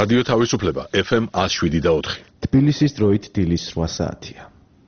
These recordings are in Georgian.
რადიო თავისუფლება FM 107.4. თბილისის დროით დილის 8 საათია.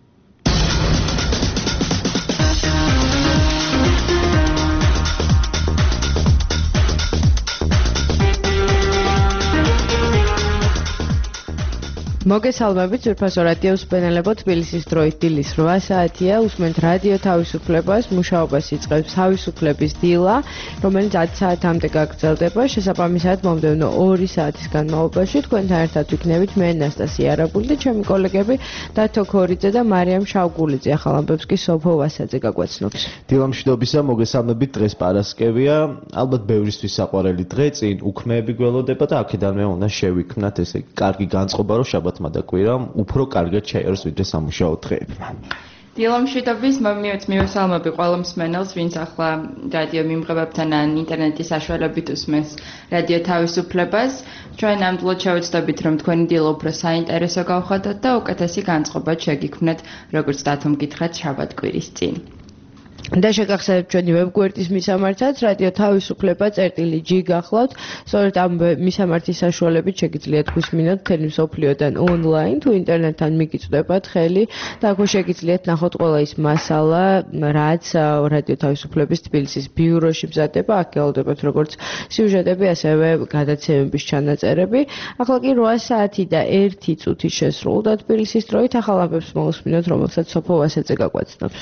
მოგესალმებით ძვირფასო რადიოს ბენელებო თბილისის დროით დილის 8 საათია უსმენთ რადიო თავისუფლებას მუშაობას იწყებს თავისუფლების დილა რომელიც 10 საათამდე გაგრძელდება შესაბამისად მომდევნო 2 საათის განმავლობაში თქვენთან ერთად ვიქნებით მე ნასტასია არაბული და ჩემი კოლეგები დათო ქორიძე და მარიამ შავგულიძე ახალ ამბებს კი სოფო ვასაძე გაგვაცნობს დილა მშვიდობისა მოგესალმებით დღეს პარასკევია ალბათ ბევრისთვის საყვარელი დღე წინ უქმეები გველოდება და აქედანვე უნდა შევიქმნათ ესე კარგი განწყობა რომ შაბათ მადაკვირა უფრო კარგად შეეროს ვიდრე სამუშაო დღეები. დილამშვიდობის მივესალმები ყველა მსმენელს, ვინც ახლა რადიო მიმღებებთან ან ინტერნეტის საშუალებით უსმენს რადიო თავისუფლებას. ჩვენ ნამდვილად შევეცდებით, რომ თქვენი დილა უფრო საინტერესო გავხადოთ და უკეთესი განწყობა შეგიქმნათ, როგორც დათომ გითხრათ შაბათ-კვირის წინ. და შეგახსენებთ ჩვენი ვებგვერდის მისამართაც რადიო თავისუფლება წერტილი G გახლავთ სწორედ ამ მისამართის საშუალებით შეგიძლიათ გვისმინოთ მთელი მსოფლიოდან ონლაინ თუ ინტერნეტთან მიგიწვდებათ ხელი და აქ შეგიძლიათ ნახოთ ყველა ის მასალა რაც რადიო თავისუფლების თბილისის ბიუროში მზადდება აქ გელოდებათ როგორც სიუჟეტები ასევე გადაცემების ჩანაწერები ახლა კი 8 საათი და 1 წუთი შესრულდა თბილისის დროით ახალ ამბებს მოვუსმინოთ რომელსაც სოფო ვასაძე გაგვაცნობს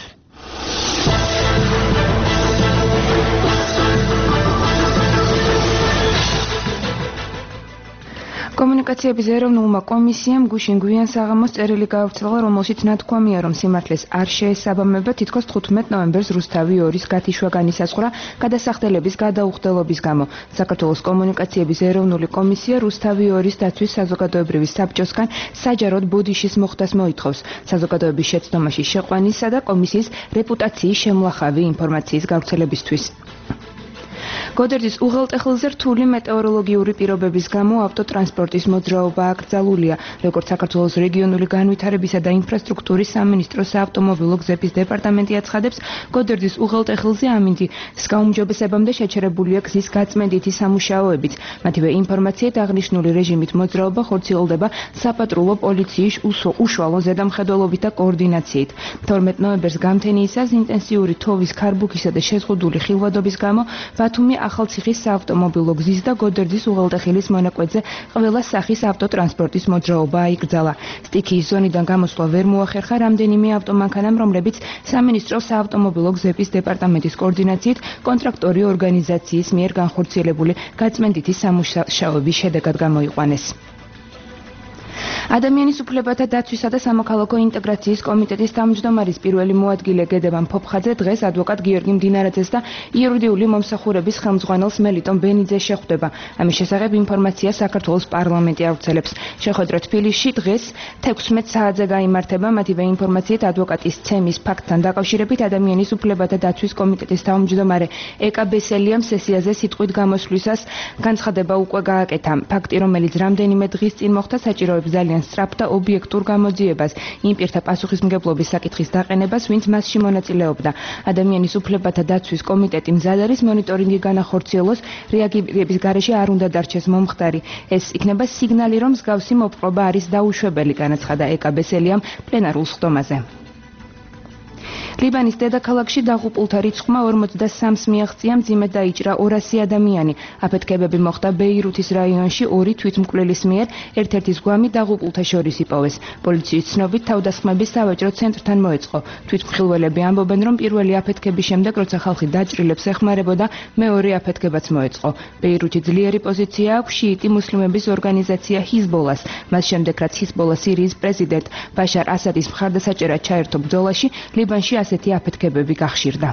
კომუნიკაციების ეროვნულმა კომისიამ გუშინ გვიან საღამოს წერილი გაავრცელა, რომელშიც ნათქვამია, რომ სიმართლეს არ შეესაბამება თითქოს 15 ნოემბერს რუსთავი 2-ის გათიშვა განისაზღვრა გადასახდელების გადაუხდელობის გამო. საქართველოს კომუნიკაციების ეროვნული კომისია რუსთავი 2-ის დაცვის საზოგადოებრივი საბჭოსგან საჯაროდ ბოდიშის მოხდას მოითხოვს. საზოგადოების შეცდომაში შეყვანისა და კომისიის რეპუტაციის შემლახავი ინფორმაციის გავრცელებისთვის. გოდერძის უღელტეხილზე რთული მეტეოროლოგიური პირობების გამო ავტოტრანსპორტის მოძრაობა აკრძალულია. როგორც საქართველოს რეგიონული განვითარებისა და ინფრასტრუქტურის სამინისტროს საავტომობილო გზების დეპარტამენტი აცხადებს, გოდერძის უღელტეხილზე ამინდის გაუმჯობესებამდე შეჩერებულია გზის გაწმენდითი სამუშაოებიც. მათივე ინფორმაციით აღნიშნული რეჟიმით მოძრაობა ხორციელდება საპატრულო პოლიციის უშუალო ზედამხედველობით და კოორდინაციით. 12 ნოემბერს გამთენიისას ინტენსიური თოვის ქარბუქისა და შეზღუდული ხილვადობის გამო ბათუმი ახალციხის საავტომობილო გზის და გოდერძის უღელტეხილის მონაკვეთზე ყველა სახის ავტოტრანსპორტის მოძრაობა აიკრძალა. სტიქიის ზონიდან გამოსვლა ვერ მოახერხა რამდენიმე ავტომანქანამ, რომლებიც სამინისტროს საავტომობილო გზების დეპარტამენტის კოორდინაციით კონტრაქტორი ორგანიზაციის მიერ განხორციელებული გაწმენდითი სამუშაოების შედეგად გამოიყვანეს. ადამიანის უფლებათა დაცვისა და სამოქალაქო ინტეგრაციის კომიტეტის თავმჯდომარის პირველი მოადგილე გედევან ფოფხაძე დღეს ადვოკატ გიორგი მდინარაძეს და იურიდიული მომსახურების ხელმძღვანელს მელიტონ ბენიძეს შეხვდება. ამის შესახებ ინფორმაცია საქართველოს პარლამენტი ავრცელებს. შეხვედრა თბილისში დღეს 16 საათზე გაიმართება. მათივე ინფორმაციით ადვოკატის ცემის ფაქტთან დაკავშირებით ადამიანის უფლებათა დაცვის კომიტეტის თავმჯდომარე ეკა ბესელიამ სესიაზე სიტყვით გამოსვლისას განცხადება უკვე გააკეთა. ფაქტი, რომელიც რამდენიმე დღის წინ მოხდა საჭიროებს ძალიან სწრაფ და ობიექტურ გამოძიებას, იმ პირთა პასუხისმგებლობის საკითხის დაყენებას, ვინც მასში მონაწილეობდა. ადამიანის უფლებათა დაცვის კომიტეტი მზად არის მონიტორინგი განახორციელოს, რეაგირების გარეშე არ უნდა დარჩეს მომხდარი. ეს იქნება სიგნალი, რომ მსგავსი მოპყრობა არის დაუშვებელი, განაცხადა ეკა ბესელიამ პლენარულ სხდომაზე. ლიბანის დედაქალაქში დაღუპულთა რიცხვმა 43-ს მიაღწია, მძიმედ დაიჭრა 200 ადამიანი. აფეთქებები მოხდა ბეირუთის რაიონში 2 თვითმკვლელის მიერ, ერთ-ერთი ზღვამი დაღუპულთა შორის იპოვეს. პოლიციის ცნობით თავდასხმების სავაჭრო ცენტრთან მოეწყო. თვითმხილველები ამბობენ, რომ პირველი აფეთქების შემდეგ, როცა ხალხი დაჭრილებს ეხმარებოდა, მეორე აფეთქებაც მოეწყო. ბეირუთი ძლიერი პოზიცია აქვს შიიტი მუსლიმების ორგანიზაცია ჰიზბოლას. მას შემდეგ, რაც ჰიზბოლა სირიის პრეზიდენტ ბაშარ ასადის მხარდასაჭერად ჩაერთო ბრძოლაში, ლიბანში ასეთი აფეთქებები გახშირდა.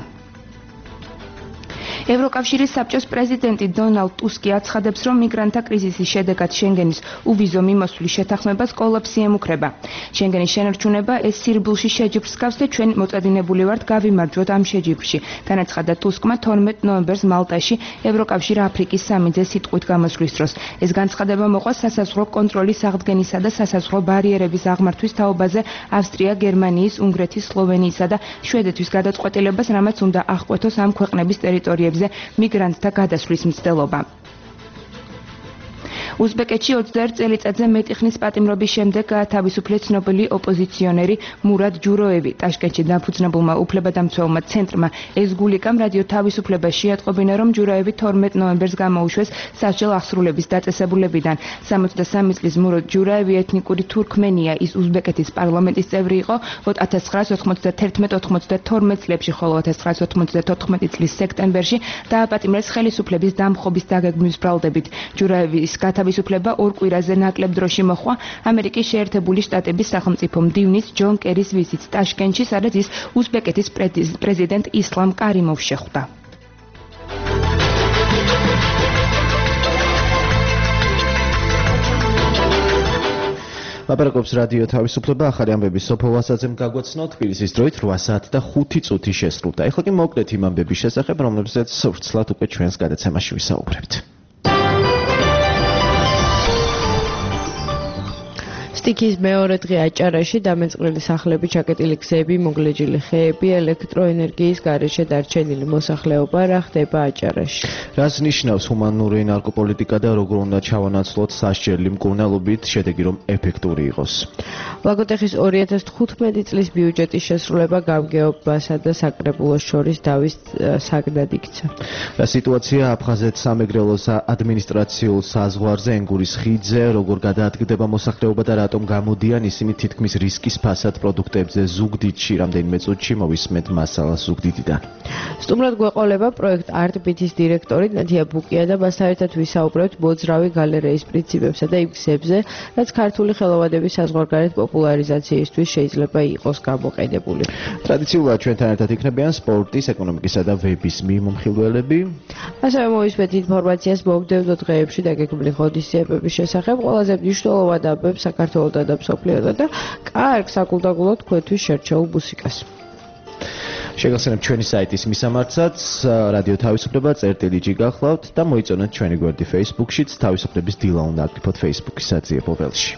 ევროკავშირის საბჭოს პრეზიდენტი დონალდ ტუსკი აცხადებს, რომ მიგრანტთა კრიზისის შედეგად შენგენის უვიზო მიმოსვლის შეთანხმებას კოლაფსი ემუქრება. შენგენის შენარჩუნება ეს სირბილში შეჯიბრს გავს და ჩვენ მოწადინებული ვართ გავიმარჯვოთ ამ შეჯიბრში. განაცხადა ტუსკმა 12 ნოემბერს მალტაში ევროკავშირ აფრიკის სამიტზე სიტყვით გამოსვლის დროს. ეს განცხადება მოყვა სასაზღვრო კონტროლის აღდგენისა და სასაზღვრო ბარიერების აღმართვის თაობაზე ავსტრია, გერმანიის, უნგრეთის, სლოვენიისა და შვედეთის გადაწყვეტილებას, რამაც უნდა აღკვეთოს ამ ქვეყნების ტერიტორიებზე მიგრანტთა გადასვლის მცდელობა. უზბეკეთში 21 წელიწადზე მეტი ხნის პატიმრობის შემდეგ გაათავისუფლეს ცნობილი ოპოზიციონერი მურად ჯუროევი. ტაშკენტში დაფუძნებულმა უფლებადამცველმა ცენტრმა ესგულიკამ რადიო თავისუფლებას შეატყობინა, რომ ჯუროევი 12 ნოემბერს გამოუშვეს სასჯელ აღსრულების დაწესებულებიდან. 63 წლის მურად ჯუროევი ეთნიკური თურქმენია, ის უზბეკეთის პარლამენტის წევრი იყო 1991-92 წლებში, ხოლო 1994 წლის სექტემბერში დააპატიმრეს ხელისუფლების დამხობის დაგეგმვის ბრალდებით. ჯუროევის გათავისუფლება 2 კვირაზე ნაკლებ დროში მოჰყვა ამერიკის შეერთებული შტატების სახელმწიფო მდივნის ჯონ კერის ვიზიტს ტაშკენტში, სადაც ის უზბეკეთის პრეზიდენტ ისლამ კარიმოვს შეხვდა. ლაპარაკობს რადიო თავისუფლება, ახალი ამბები სოფო ვასაძემ გაგვაცნო, თბილისის დროით 8 საათი და 5 წუთი შესრულდა. ეხლა კი მოკლედ იმ ამბების შესახებ, რომლებზეც ვრცლად უკვე ჩვენს გადაცემაში ვისაუბრებთ. სტიქის მეორე დღე აჭარაში დამეწყრილი სახლები, ჩაკეტილი გზები, მოგლეჯილი ხეები, ელექტროენერგიის გარეშე დარჩენილი მოსახლეობა რა ხდება აჭარაში. რას ნიშნავს ჰუმანური ნარკოპოლიტიკა და როგორ უნდა ჩავანაცვლოთ სასჯელი მკურნალობით, შედეგი რომ ეფექტური იყოს. ლაგოდეხის 2015 წლის ბიუჯეტის შესრულება გამგეობასა და საკრებულოს შორის დავის საგნად იქცა. რა სიტუაცია აფხაზეთის სამეგრელოს ადმინისტრაციულ საზღვარზე, ენგურის ხიდზე, როგორ გადაადგილდება მოსახლეობა და რატომ გამოდიან ისინი თითქმის რისკის ფასად პროდუქტებზე ზუგდიდში, რამდენიმე წუთში მოვისმენთ მასალას ზუგდიდიდან. სტუმრად გვეყოლება პროექტ არტბითის დირექტორი ნადია ბუკია და მასთან ერთად ვისაუბრებთ მოძრავი გალერეის პრინციპებსა და იმ გზებზე, რაც ქართული ხელოვანების საზღვარგარეთ პოპულარიზაციისთვის შეიძლება იყოს გამოყენებული. ტრადიციულად ჩვენთან ერთად იქნებიან სპორტის, ეკონომიკისა და ვების მიმომხილველები. ასევე მოვისმენთ ინფორმაციას მომდევნო დღეებში დაგეგმილი ღონისძიებების შესახებ, ყველაზე მნიშვნელოვან ამბებს საქართველოსა და მსოფლიოსა და კარგ საკულტაგულო თქვენთვის შერჩეულ მუსიკას. შეგახსენებთ ჩვენი საიტის მისამართსაც, რადიო თავისუფლება წერტილი გახლავთ და მოიწონეთ ჩვენი გვერდი Facebook-შიც, თავისუფლების დილა უნდა აკრიფოთ Facebook-ის საძიებო ველში.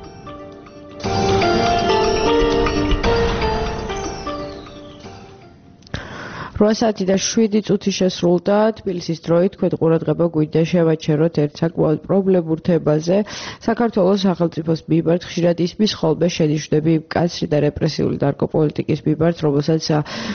8 საათი და 7 წუთი შესრულდა. თბილისის დროით თქვენ ყურადღება გვინდა შევაჩეროთ ერთ საკმაოდ პრობლემურ თემაზე. საქართველოს სახელმწიფოს მიმართ ხშირად ისმის ხოლმე შენიშვნები მკაცრი და რეპრესიული ნარკოპოლიტიკის მიმართ, რომელსაც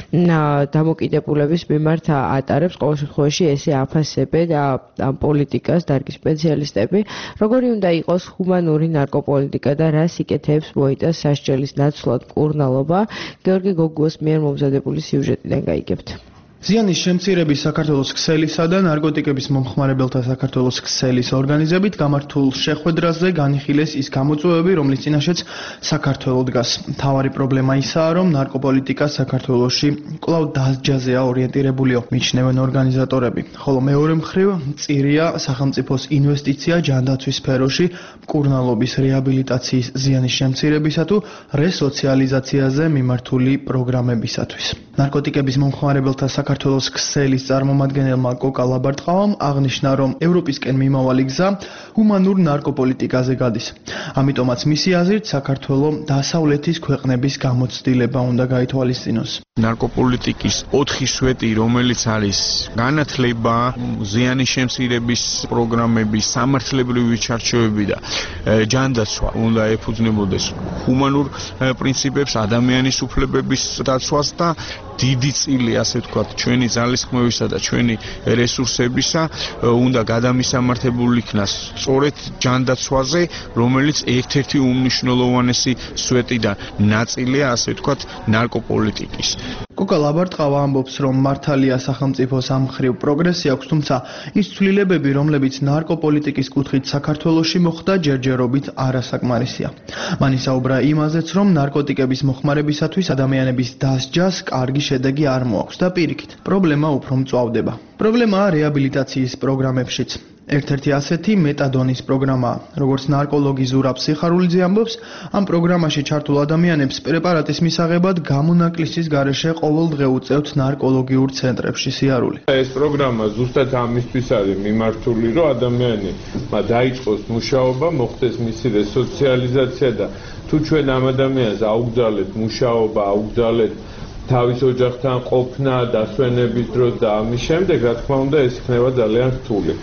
დამოკიდებულების მიმართ ატარებს. ყოველ შემთხვევაში ესე აფასებენ ამ პოლიტიკას დარგის სპეციალისტები. როგორი უნდა იყოს ჰუმანური ნარკოპოლიტიკა და რას იკეთებს მოიტანს სასჯელის ნაცვლად მკურნალობა? გიორგი გოგუას მიერ მომზადებული სიუჟეტიდან გაიგებთ. ზიანის შემცირების საქართველოს ქსელისა და ნარკოტიკების მომხმარებელთა საქართველოს ქსელის ორგანიზებით გამართულ შეხვედრაზე განიხილეს ის გამოწვევები, რომლის წინაშეც საქართველო დგას. მთავარი პრობლემა ისაა, რომ ნარკოპოლიტიკა საქართველოში კვლავ დასჯაზეა ორიენტირებულიო, მიჩნევენ ორგანიზატორები. ხოლო მეორე მხრივ, მწირია სახელმწიფოს ინვესტიცია ჯანდაცვის სფეროში, მკურნალობის რეაბილიტაციის, ზიანის შემცირებისა თუ რესოციალიზაციაზე მიმართული პროგრამებისათვის. ნარკოტიკების მომხმარებელთა საქართველოს ქსელის წარმომადგენელმა კოკა ლაბარტყავამ აღნიშნა, რომ ევროპისკენ მიმავალი გზა ჰუმანურ ნარკოპოლიტიკაზე გადის. ამიტომაც მისი აზრით საქართველო დასავლეთის ქვეყნების გამოცდილება უნდა გაითვალისწინოს. ნარკოპოლიტიკის 4 სვეტი, რომელიც არის განათლება, ზიანის შემცირების პროგრამები, სამართლებრივი ჩარჩოები და ჯანდაცვა უნდა ეფუძნებოდეს ჰუმანურ პრინციპებს, ადამიანის უფლებების დაცვას და დიდი წილი, ასე ვთქვათ, ჩვენი ძალისხმევისა და ჩვენი რესურსებისა უნდა გადამისამართებული იქნას სწორედ ჯანდაცვაზე, რომელიც ერთ-ერთი უმნიშვნელოვანესი სვეტიდან ნაწილია, ასე ვთქვათ, ნარკოპოლიტიკის. კოკა ლაბარტყავა ამბობს, რომ მართალია სახელმწიფოს ამ მხრივ პროგრესი აქვს, თუმცა ის ცვლილებები, რომლებიც ნარკოპოლიტიკის კუთხით საქართველოში მოხდა, ჯერჯერობით არასაკმარისია. მან ისაუბრა იმაზეც, რომ ნარკოტიკების მოხმარებისათვის ადამიანების დასჯას კარგი შედეგი არ მოაქვს და პირიქით, პრობლემა უფრო მწვავდება. პრობლემაა რეაბილიტაციის პროგრამებშიც. ერთ-ერთი ასეთი მეტადონის პროგრამაა. როგორც ნარკოლოგი ზურაბ სიხარულიძე ამბობს, ამ პროგრამაში ჩართულ ადამიანებს პრეპარატის მისაღებად გამონაკლისის გარეშე ყოველდღე უწევთ ნარკოლოგიურ ცენტრებში სიარული. ეს პროგრამა ზუსტად ამისთვის არის მიმართული, რომ ადამიანმა დაიწყოს მუშაობა, მოხდეს მისი რესოციალიზაცია და თუ ჩვენ ამ ადამიანს აუგზავნებთ მუშაობა, აუგზავნებთ თავის ოჯახთან ყოფნა, დასვენების დროს და ამის შემდეგ, რა თქმა უნდა, ეს იქნება ძალიან რთული.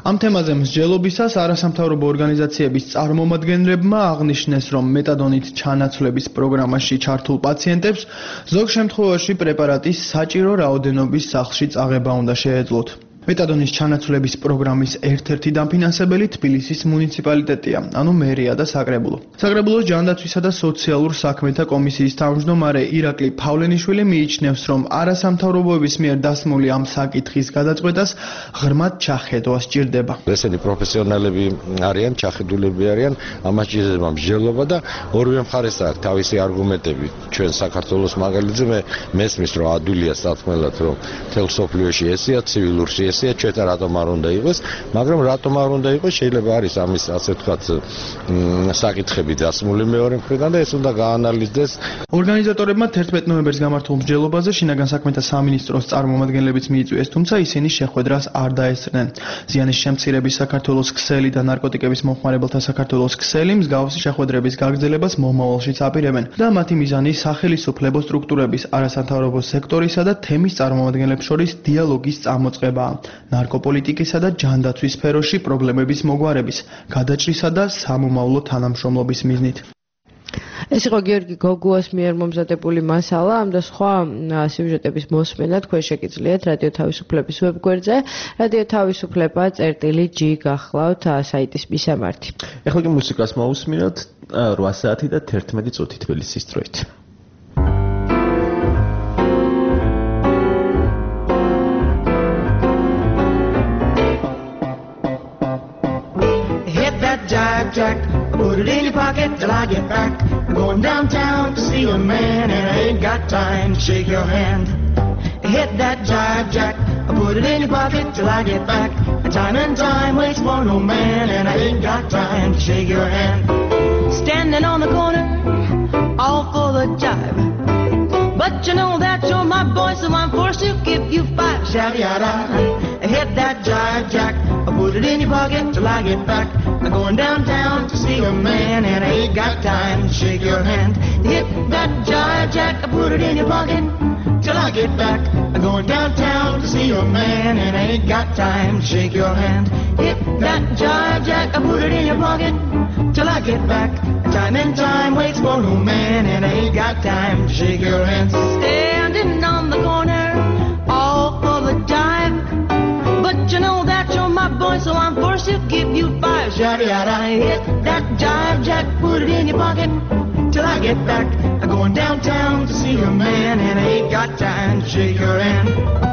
ამ თემაზე მსჯელობისას არასამთავრობო ორგანიზაციების წარმომადგენლებმა აღნიშნეს, რომ მეტადონით ჩანაცვლების პროგრამაში ჩართულ პაციენტებს ზოგ შემთხვევაში პრეპარატის საჭირო რაოდენობის სახლში წაღება უნდა შეეძლოთ. მეტადონის ჩანაცვლების პროგრამის ერთ-ერთი დამფინანსებელი თბილისის მუნიციპალიტეტია, ანუ მერია და საკრებულო. საკრებულოს ჯანდაცვისა და სოციალურ საქმეთა კომისიის თავმჯდომარე ირაკლი ფავლენიშვილი მიიჩნევს, რომ არასამთავრობოების მიერ დასმული ამ საკითხის გადაწყვეტას ღრმად ჩახედვა სჭირდება. ესენი პროფესიონალები არიან, ჩახედულები არიან, ამას ჭირდება მსჯელობა და ორივე მხარეს აქვს თავისი არგუმენტები. ჩვენ საქართველოს მაგალითზე მე მესმის, რომ ადვილია სათქმელად, რომ მთელ სოფლიოში ესეა ცივილურში ჩვენ რატომ არ უნდა იყოს, მაგრამ რატომ არ უნდა იყოს, შეიძლება არის ამის ასე ვთქვათ საკითხები დასმული მეორე მხრიდან და ეს უნდა გაანალიზდეს. ორგანიზატორებმა 11 ნოემბერს გამართულ მსჯელობაზე შინაგან საქმეთა სამინისტროს წარმომადგენლებიც მიიწვიეს, თუმცა ისინი შეხვედრას არ დაესწრნენ. ზიანის შემცირების საქართველოს ქსელი და ნარკოტიკების მომხმარებელთა საქართველოს ქსელი მსგავსი შეხვედრების გაგრძელებას მომავალშიც აპირებენ და მათი მიზანი სახელმწიფო სტრუქტურების, არასამთავრობო სექტორისა და თემის წარმომადგენლებს შორის დიალოგის წამოწყებაა. ნარკოპოლიტიკისა და ჯანდაცვის სფეროში პრობლემების მოგვარების, გადაჭრისა და სამომავლო თანამშრომლობის მიზნით. ეს იყო გიორგი გოგუას მიერ მომზადებული მასალა, ამ და სხვა სიუჟეტების მოსმენა თქვენ შეგიძლიათ რადიო თავისუფლების ვებგვერდზე, რადიო თავისუფლება წერტილი G გახლავთ საიტის მისამართი. ეხლა კი მუსიკას მოусმინოთ 8 საათი და 11 წუთი თბილისის დროით. Jack, put it in your pocket till I get back. I'm going downtown to see a man and I ain't got time to shake your hand. Hit that jive, Jack, put it in your pocket till I get back. Time and time waits for no man and I ain't got time to shake your hand. Standing on the corner, all for the jive. But you know that you're my boy, so I'm forced to give you 5. Shabby-yada. Hit that jive, Jack, put it in your pocket till I get back. I'm going downtown to see a man and I ain't got time to shake your hand. Hit that jive, Jack, put it in your pocket till I get back. I'm going downtown to see a man and I ain't got time to shake your hand. Hit that jive, Jack, put it in your pocket till I get back. Time and time waits for no man and I ain't got time to shake your hand. Standing on the corner, all for the jive. But you know that you're my boy, so I'm forced to give you 5. Shabby-yada. Hit that jive, Jack, put it in your pocket till I get back. I'm going downtown to see a man and I ain't got time to shake your hand.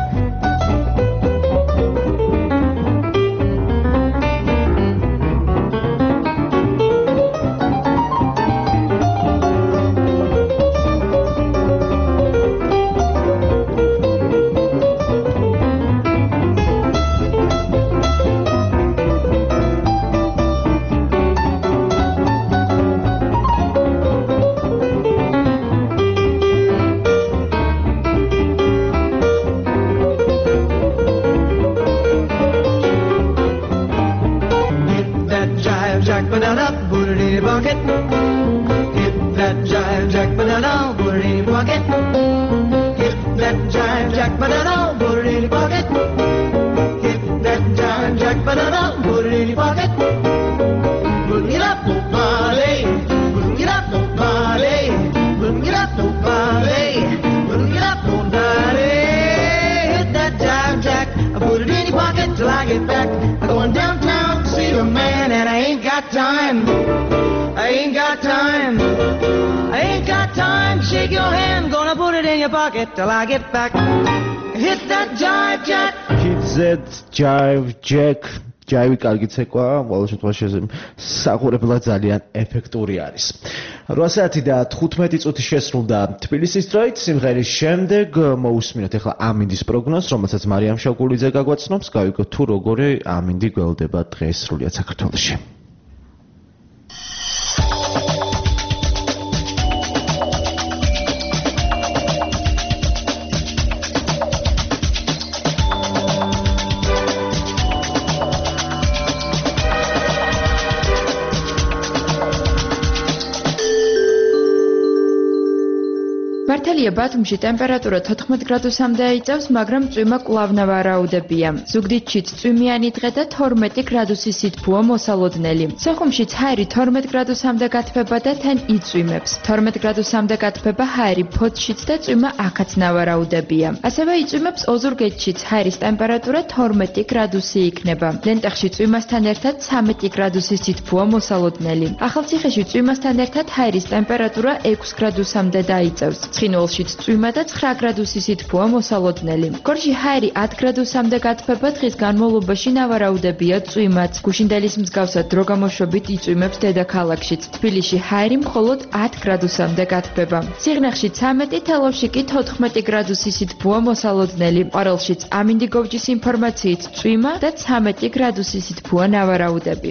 Till I get back. Hit that jive, Jack. Hit that jive, Jack. Jive კარგი ცეკვაა, ყოველ შემთხვევაში საყურებლად ძალიან ეფექტური არის. 8 საათი და 15 წუთი შესრულდა თბილისის დროით. სიმღერის შემდეგ მოусმინოთ ახლა ამინდის პროგნოზს, რომელსაც მარიამ შაკულიძე გაგვაცნობს. გავიგოთ თუ როგორი ამინდი გველდება დღეს სრულიად საქართველოში. მართალია ბათუმში ტემპერატურა 14 გრადუსამდე აიწევს, მაგრამ წვიმა კვლავ ვარაუდებია. ზუგდიდშიც წვიმიანი დღე და 12 გრადუსის სითბოა მოსალოდნელი. სოხუმშიც ჰაერი 12 გრადუსამდე გათბება და თან იწვიმებს. 12 გრადუსამდე გათბება ჰაერი ფოთშიც და წვიმა აქაც ნავარაუდებია. ასევე იწვიმებს ოზურგეთშიც ჰაერის ტემპერატურა 12 გრადუსი იქნება. ლენტეხში წვიმასთან ერთად 13 გრადუსის სითბოა მოსალოდნელი. ახალციხეში წვიმასთან ერთად ჰაერის ტემპერატურა 6 გრადუსამდე დაიწევს. ცხინვალშიც წვიმა და 9 გრადუსის სითბოა მოსალოდნელი. გორში ჰაერი 10 გრადუსამდე გათბება, დღის განმავლობაში ნავარაუდებია წვიმაც. გუშინდელის მსგავსად დრო გამოშვებით იწვიმებს დედაქალაქშიც. თბილისში ჰაერი მხოლოდ 10 გრადუსამდე გათბება. სიღნაღში 13, თელავში კი 14 გრადუსის სითბოა მოსალოდნელი. ყვარელშიც ამინდი გოვჯის ინფორმაციით წვიმა და 13 გრადუსის სითბოა ნავარაუდები.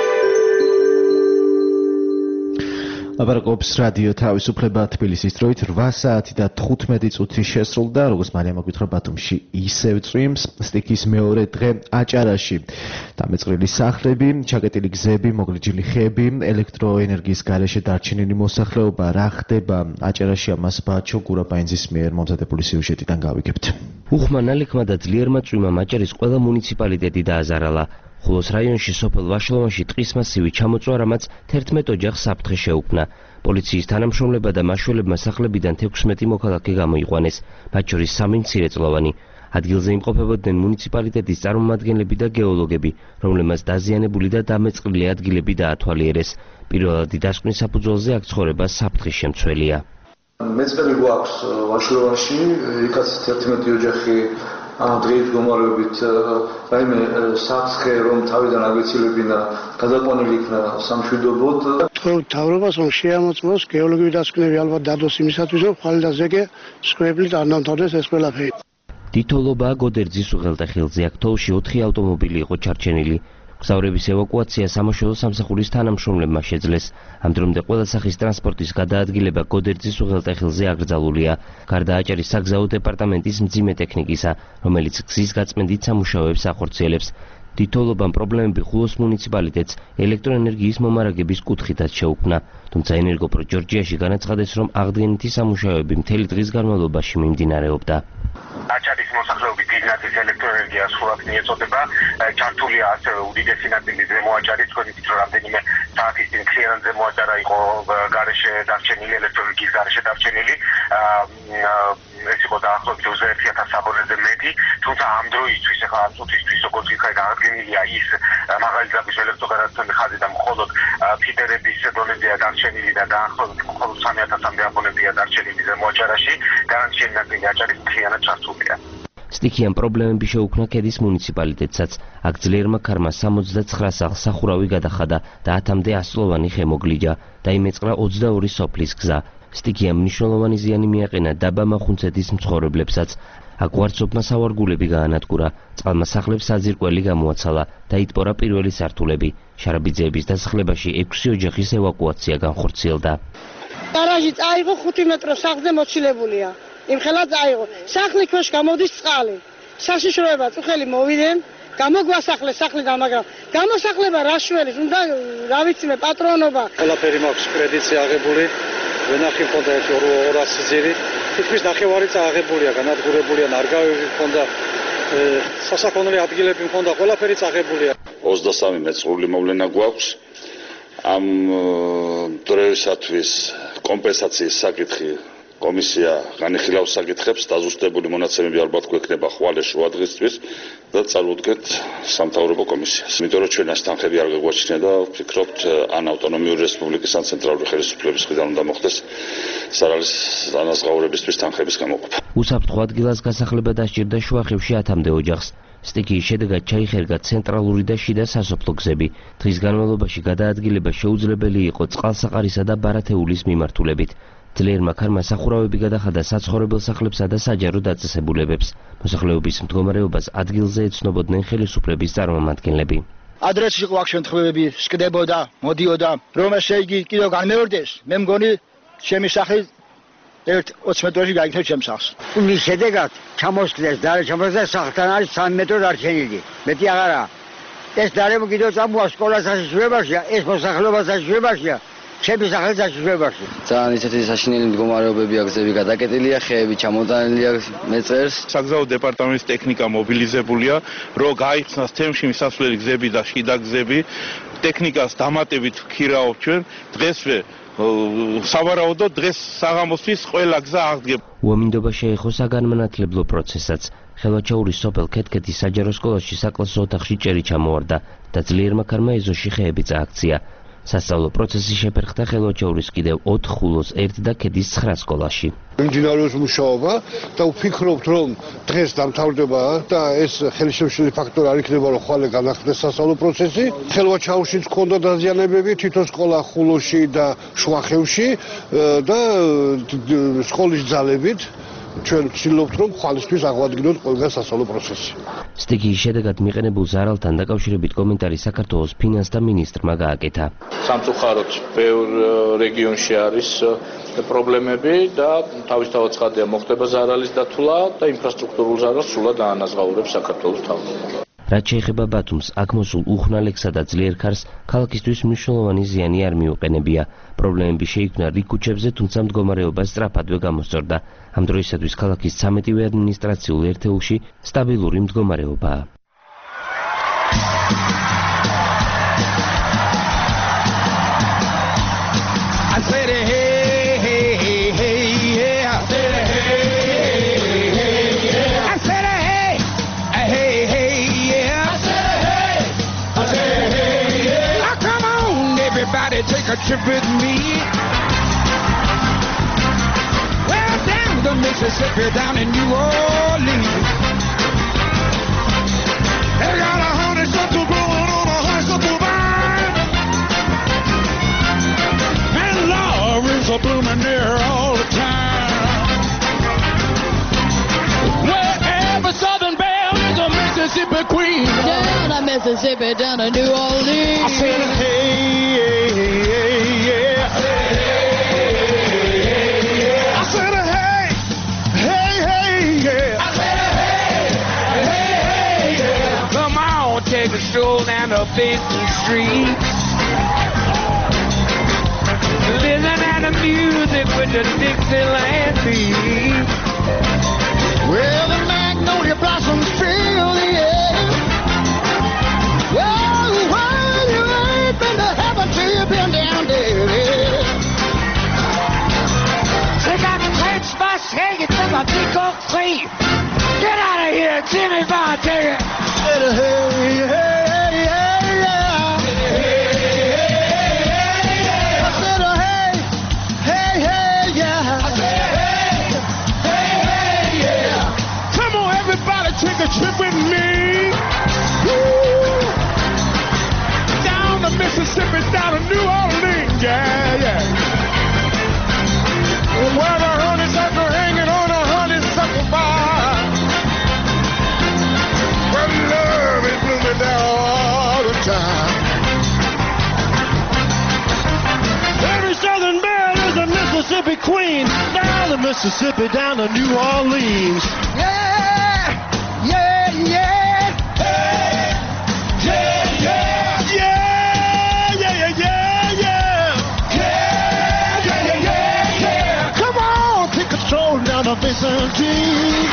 აბარაკობს რადიო თავისუფლება თბილისის დროით 8 საათი და 15 წუთი შესრულდა, როგორც მარიამ მოგვითხრა ბათუმში ისევ წვიმს, სტიქის მეორე დღე აჭარაში. დამეწყრილი სახლები, ჩაკეტილი გზები, მოგრიჯილი ხეები, ელექტროენერგიის გარეშე დარჩენილი მოსახლეობა, რა ხდება აჭარაში, ამას ბაჩო გურაპაინძის მიერ მომზადებული სიუჟეტიდან გავიგებთ. უხმა ნალექმა და ძლიერმა წვიმამ აჭარის ყველა მუნიციპალიტეტი დააზარალა. ხოლოს რაიონში სოფელ ვაშლოვანში ტყის მასივი ჩამოწვა, რამაც 11 ოჯახს საფრთხე შეუქმნა. პოლიციის თანამშრომლებმა და მაშველებმა სახლებიდან 16 მოქალაქე გამოიყვანეს, მათ შორის 3 მცირეწლოვანი. ადგილზე იმყოფებოდნენ მუნიციპალიტეტის წარმომადგენლები და გეოლოგები, რომლებმაც დაზიანებული და დამეწყრილი ადგილები დაათვალიერეს. პირველადი დასკვნის საფუძველზე აქ ცხოვრება საფრთხის შემცველია. მეწყერი გვაქვს ვაშლოვანში, იქაც 11 ოჯახი დღის გომარებით რაიმე საფრთხე რომ თავიდან აგეცილებინა გადაყვანილი იქნა სამშვიდობოდ. მთავრობას რომ შეამოწმოს გეოლოგიური დასკვნები ალბათ დადოს იმისათვის რომ ხვალ და ზეგე სკრეპლით არ ნამთავრდეს ეს ყველაფერი. თითოეულობაა გოდერძის უღელტეხილზე, აქ თოვლში 4 ავტომობილი იყო ჩარჩენილი. მგზავრების ევაკუაცია სამაშველო სამსახურის თანამშრომლებმა შეძლეს. ამ დრომდე ყველა სახის ტრანსპორტის გადაადგილება გოდერძის უღელტეხილზე აკრძალულია. გარდა აჭარის საგზაო დეპარტამენტის მძიმე ტექნიკისა, რომელიც გზის გაწმენდით სამუშაოებს ახორციელებს. თითოეულობამ პრობლემები ხულოს მუნიციპალიტეტს ელექტროენერგიის მომარაგების კუთხითაც შეუქმნა. თუმცა ენერგოპრო ჯორჯიაში განაცხადეს, რომ აღდგენითი სამუშაოები მთელი დღის განმავლობაში მიმდინარეობდა. აჭარის მოსახლეობის დიდი ნაწილი ელექტროენერგია სრულად მიეწოდება. ჩართულია ასევე უდიდესი ნაწილი ზემო აჭარის, თქვენი თვითონ რამდენიმე საათის წინ ქრიან ზემო აჭარა იყო გარეშე დარჩენილი, ელექტროენერგიის გარეშე დარჩენილი. ეს იყო დაახლოებით 1000 საბორნეზე მეტი, თუმცა ამ დროისთვის, ახლა ამ წუთისთვის, როგორც იქნება აღდგენილია ის მაღალი ძაბვის ელექტროგადაცემის ხაზი და მხოლოდ ფიდერების დონეზეა დარჩენილი და დაახლოებით მხოლოდ 3000-მდე აბონენტია დარჩენილი ზემო აჭარაში, განაჩენი ნაწილი აჭარის მთლიანად ჩართულია. სტიქიან პრობლემები შეუქმნა ქედის მუნიციპალიტეტსაც. აქ ძლიერმა ქარმა 69 სახლს სახურავი გადახადა და 10-მდე ასლოვანი ხე მოგლიჯა. დაიმეწყრა 22 სოფლის გზა. სტიქიამ მნიშვნელოვანი ზიანი მიაყენა დაბა მახუნცეთის მცხოვრებლებსაც. აქ ვარცოფმა სავარგულები გაანადგურა. წყალმა სახლებს საძირკველი გამოაცალა და იტპორა პირველი სართულები. შარაბიძეების დასახლებაში 6 ოჯახის ევაკუაცია განხორციელდა. გარაჟი წაიღო 5 მეტრო სახლზე მოცილებულია. იმხელა წაიღო. სახლი ქვეშ გამოდის წყალი. საშიშროება წუხელი მოვიდნენ. გამოგვასახლეს სახლიდან, მაგრამ გამოსახლება რაშველის, უნდა რა ვიცი მე პატრონობა. ყველაფერი მაქვს კრედიტზე აღებული. ვენახი მქონდა 200 ძირი. თითქმის ნახევარი წააღებულია, განადგურებულია, ნარგავები მქონდა, სასაქონლო ადგილები მქონდა, ყველაფერი წაღებულია. 23 მეწყრული მოვლენა გვაქვს. ამ დროისათვის კომპენსაციის საკითხი კომისია განიხილავს საკითხებს, დაზუსტებული მონაცემები ალბათ გვექნება ხვალე შუა დღისთვის და წარუდგეთ სამთავრობო კომისიას. იმიტომ რომ ჩვენ ეს თანხები არ გაგვაჩნია და ვფიქრობთ ან ავტონომიური რესპუბლიკის ან ცენტრალური ხელისუფლების მხრიდან უნდა მოხდეს სარალის დანაზღაურებისთვის თანხების გამოყოფა. უსაფრთხო ადგილას გასახლება დასჭირდა შუახევში 10-მდე ოჯახს. სტიქიის შედეგად ჩაიხერგა ცენტრალური და შიდა სასოფლო გზები. დღის განმავლობაში გადაადგილება შეუძლებელი იყო წყალსაყარისა და ბარათეულის მიმართულებით. ძლიერმა ქარმა სახურავები გადახადა საცხოვრებელ სახლებსა და საჯარო დაწესებულებებს. მოსახლეობის მდგომარეობას ადგილზე ეცნობოდნენ ხელისუფლების წარმომადგენლები. ადრესში ყო აქ შემთხვევები სკდებოდა, მოდიოდა, რომ ესე იგი კიდევ განმეორდეს, მე მგონი ჩემი სახლი 20 მეტრში გაიქცევ ჩემს სახლს. მის შედეგად ჩამოსკდეს დარე ჩამოსკდეს სახლთან არის 3 მეტრო დარჩენილი. მეტი აღარა. ეს დარემო კიდევ წამოა სკოლას საშიშროებაშია, ეს მოსახლეობა საშიშროებაშია. ჩემი სახელი დაშვებაში. ძალიან ისეთი საშინელი მდგომარეობებია, გზები გადაკეტილია, ხეები ჩამოტანილია მეწერს. საგზაო დეპარტამენტის ტექნიკა მობილიზებულია, რომ გაიხსნას თემში მისასვლელი გზები და შიდა გზები. ტექნიკას დამატებით ვქირავთ ჩვენ დღესვე სავარაუდოდ დღეს საღამოსთვის ყველა გზა აღდგება. უამინდობა შეეხო საგანმანათლებლო პროცესაც. ხელვაჩაურის სოფელ ქეთქეთის საჯარო სკოლაში საკლასო ოთახში ჭერი ჩამოვარდა და ძლიერმა ქარმა ეზოში ხეები წააქცია. სასწავლო პროცესი შეფერხდა ხელვაჩაურის კიდევ 4 ხულოს 1 და ქედის 9 სკოლაში. მიმდინარეობს მუშაობა და ვფიქრობთ, რომ დღეს დამთავრდება და ეს ხელისშემშლელი ფაქტორი არ იქნება, რომ ხვალე განახლდეს სასწავლო პროცესი. ხელვაჩაურშიც ჰქონდა დაზიანებები, თვითონ სკოლა ხულოში და შუახევში და სკოლის ძალებით ჩვენ ვცდილობთ, რომ ხვალისთვის აღვადგინოთ ყველგან სასწავლო პროცესი. სტიქიის შედეგად მიყენებულ ზარალთან დაკავშირებით კომენტარი საქართველოს ფინანსთა მინისტრმა გააკეთა. სამწუხაროდ ბევრ რეგიონში არის პრობლემები და თავისთავად ცხადია მოხდება ზარალის დათვლა და ინფრასტრუქტურულ ზარალს სრულად დაანაზღაურებს საქართველოს თავმჯდომარე. რაც შეეხება ბათუმს, აქ მოსულ უხნალექსა და ძლიერ ქარს ქალაქისთვის მნიშვნელოვანი ზიანი არ მიუყენებია. პრობლემები შეიქმნა რიგ ქუჩებზე, თუმცა მდგომარეობა სწრაფადვე გამოსწორდა. ამ დროისათვის ქალაქის 13-ვე ადმინისტრაციულ ერთეულში სტაბილური მდგომარეობაა. Take a trip with me. Well, down the Mississippi, down in New Orleans. They got a honeysuckle growing on a honeysuckle vine. And Lawrence are blooming there all the time. Wherever Southern Belle is a Mississippi queen. Down to Mississippi, down to New Orleans. I said, hey. Take a stroll down to Basin Street. Listen to the music with the Dixieland beat. Well, the magnolia blossoms fill the air. Well, you ain't been to heaven till you've been down there. Take out the plate spice, hang it to my big old plate. Get out of here, Jimmy Bond, take it. Hey, hey, hey, yeah. I said, hey, hey, hey, yeah. I said, hey, hey, hey, yeah. Come on, everybody, take a trip with me. Woo. Down to Mississippi, down to New Orleans, yeah, yeah. Where the honeysuckle hanging on a honeysuckle bar. Well, love is blooming there all the time. Every Southern belle is a Mississippi queen. Down the Mississippi, down to New Orleans. Yeah, yeah, yeah. Hey, yeah, yeah. Yeah, yeah, yeah, yeah, yeah. Yeah, yeah, yeah, yeah. Come on, take a stroll down to Vincentine.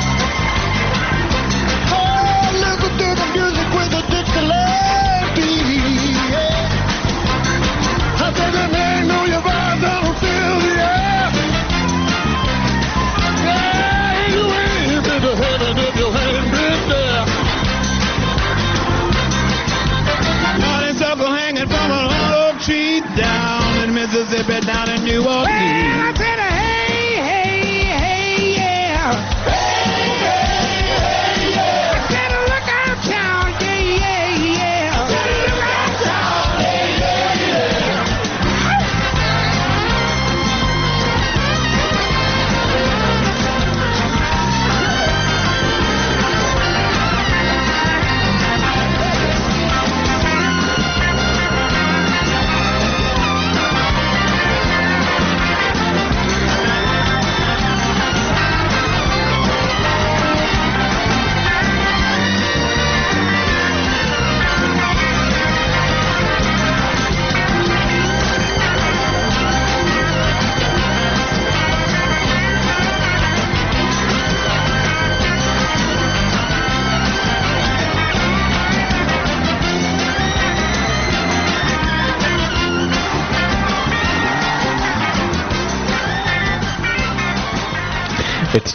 To the music with the Dixieland beat. Yeah. I said the name of your vibe, don't feel the air. Yeah, you ain't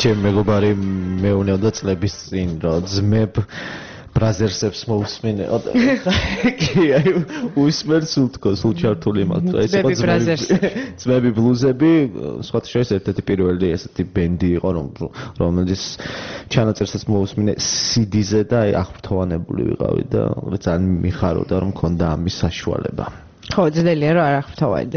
ჩემ მეგობარი მეუნევდა წლების წინ რომ ძმებ ბრაზერსებს მოусმინეო კი აი უსმენ სულ თქო სულ ჩართული მაქვს ეს იყო ძმები ბლუზები სხვათა შორის ერთ-ერთი პირველი ესეთი ბენდი იყო რომელიც ჩანაწერსაც მოусმინე CD-ზე და აი აღფრთოვანებული ვიყავი და ძალიან მიხაროდა რომ მქონდა ამის საშუალება ხო ძნელია რომ არ აღფრთოვანდე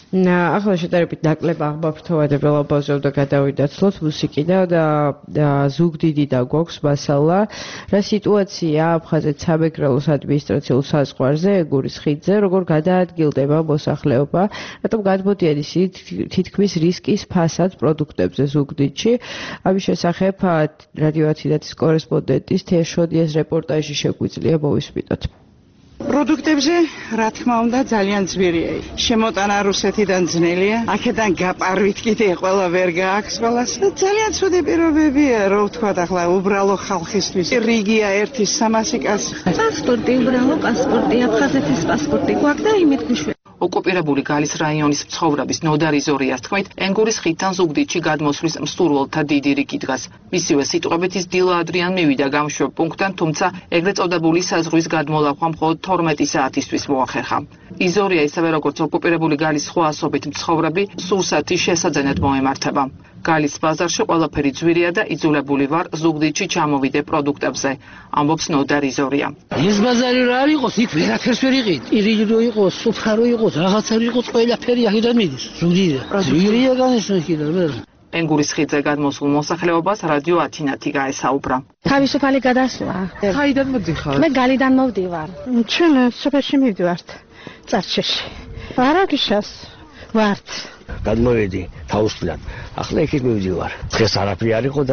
ახლა შეტარებით ნაკლებ აღფრთოვანებელ აბაზო და გადავიდაცლოთ მუსიკიდან და ზუგდიდი და გვაქვს მასალა რა სიტუაცია აფხაზეთ სამეგრელოს ადმინისტრაციულ საზღვარზე ეგურის ხიდზე როგორ გადაადგილდება მოსახლეობა რატომ გადმოდიან ისინი თითქმის რისკის ფასად პროდუქტებზე ზუგდიდში ამის შესახებ რადიო ათინათის კორესპონდენტის თეშოდიას რეპორტაჟი შეგვიძლია მოვისმინოთ პროდუქტებზე, რა თქმა უნდა, ძალიან ძვირია. შემოტანა რუსეთიდან ძნელია. აქედან გაპარვით კიდე ყველა ვერ გააქვს ყველას. ძალიან ცუდი პირობებია, რო ვთქვა ახლა უბრალო ხალხისთვის. რიგია 1-300 კაცი. პასპორტი, უბრალო პასპორტი, აფხაზეთის პასპორტი გვაქვს და იმით გვიშვება. ოკუპირებული გალის რაიონის მცხოვრების ნოდარ იზორიას თქმით, ენგურის ხიდთან ზუგდიდში გადმოსვლის მსურველთა დიდი რიგი დგას. მისივე სიტყვებით ის დილა ადრიან მივიდა გამშვებ პუნქტთან, თუმცა ეგრეთ წოდებული საზღვრის გადმოლახვა მხოლოდ 12 საათისთვის მოახერხა. იზორია ისევე როგორც ოკუპირებული გალის სხვა ასობით მცხოვრები სურსათი შესაძენად მოემართება. გალის ბაზარში ყველაფერი ძვირია და იძულებული ვარ ზუგდიდში ჩამოვიდე პროდუქტებზე, ამბობს ნოდარ იზორია. ეს ბაზარი რა არ იყოს, იქ ვერაფერს ვერ იყიდ. ირიჯრო იყოს, სუფარო იყოს, რაღაცა იყოს, ყველაფერი აქედან მიდის. ზუგდიდია. ძვირია განსაკუთრებით ვერ. ენგურის ხიდზე გადმოსულ მოსახლეობას რადიო ათინათი გაესაუბრა. თავისუფალი გადასვლა. ხაიდან მოდიხარ? მე გალიდან მოვდივარ. ჩვენ სოფელში მივდივართ. წარჩეში. არაგიშას ვართ. გადმოვედი თავისუფლად. ახლა იქით მივდივარ. დღეს არაფერი არ იყო და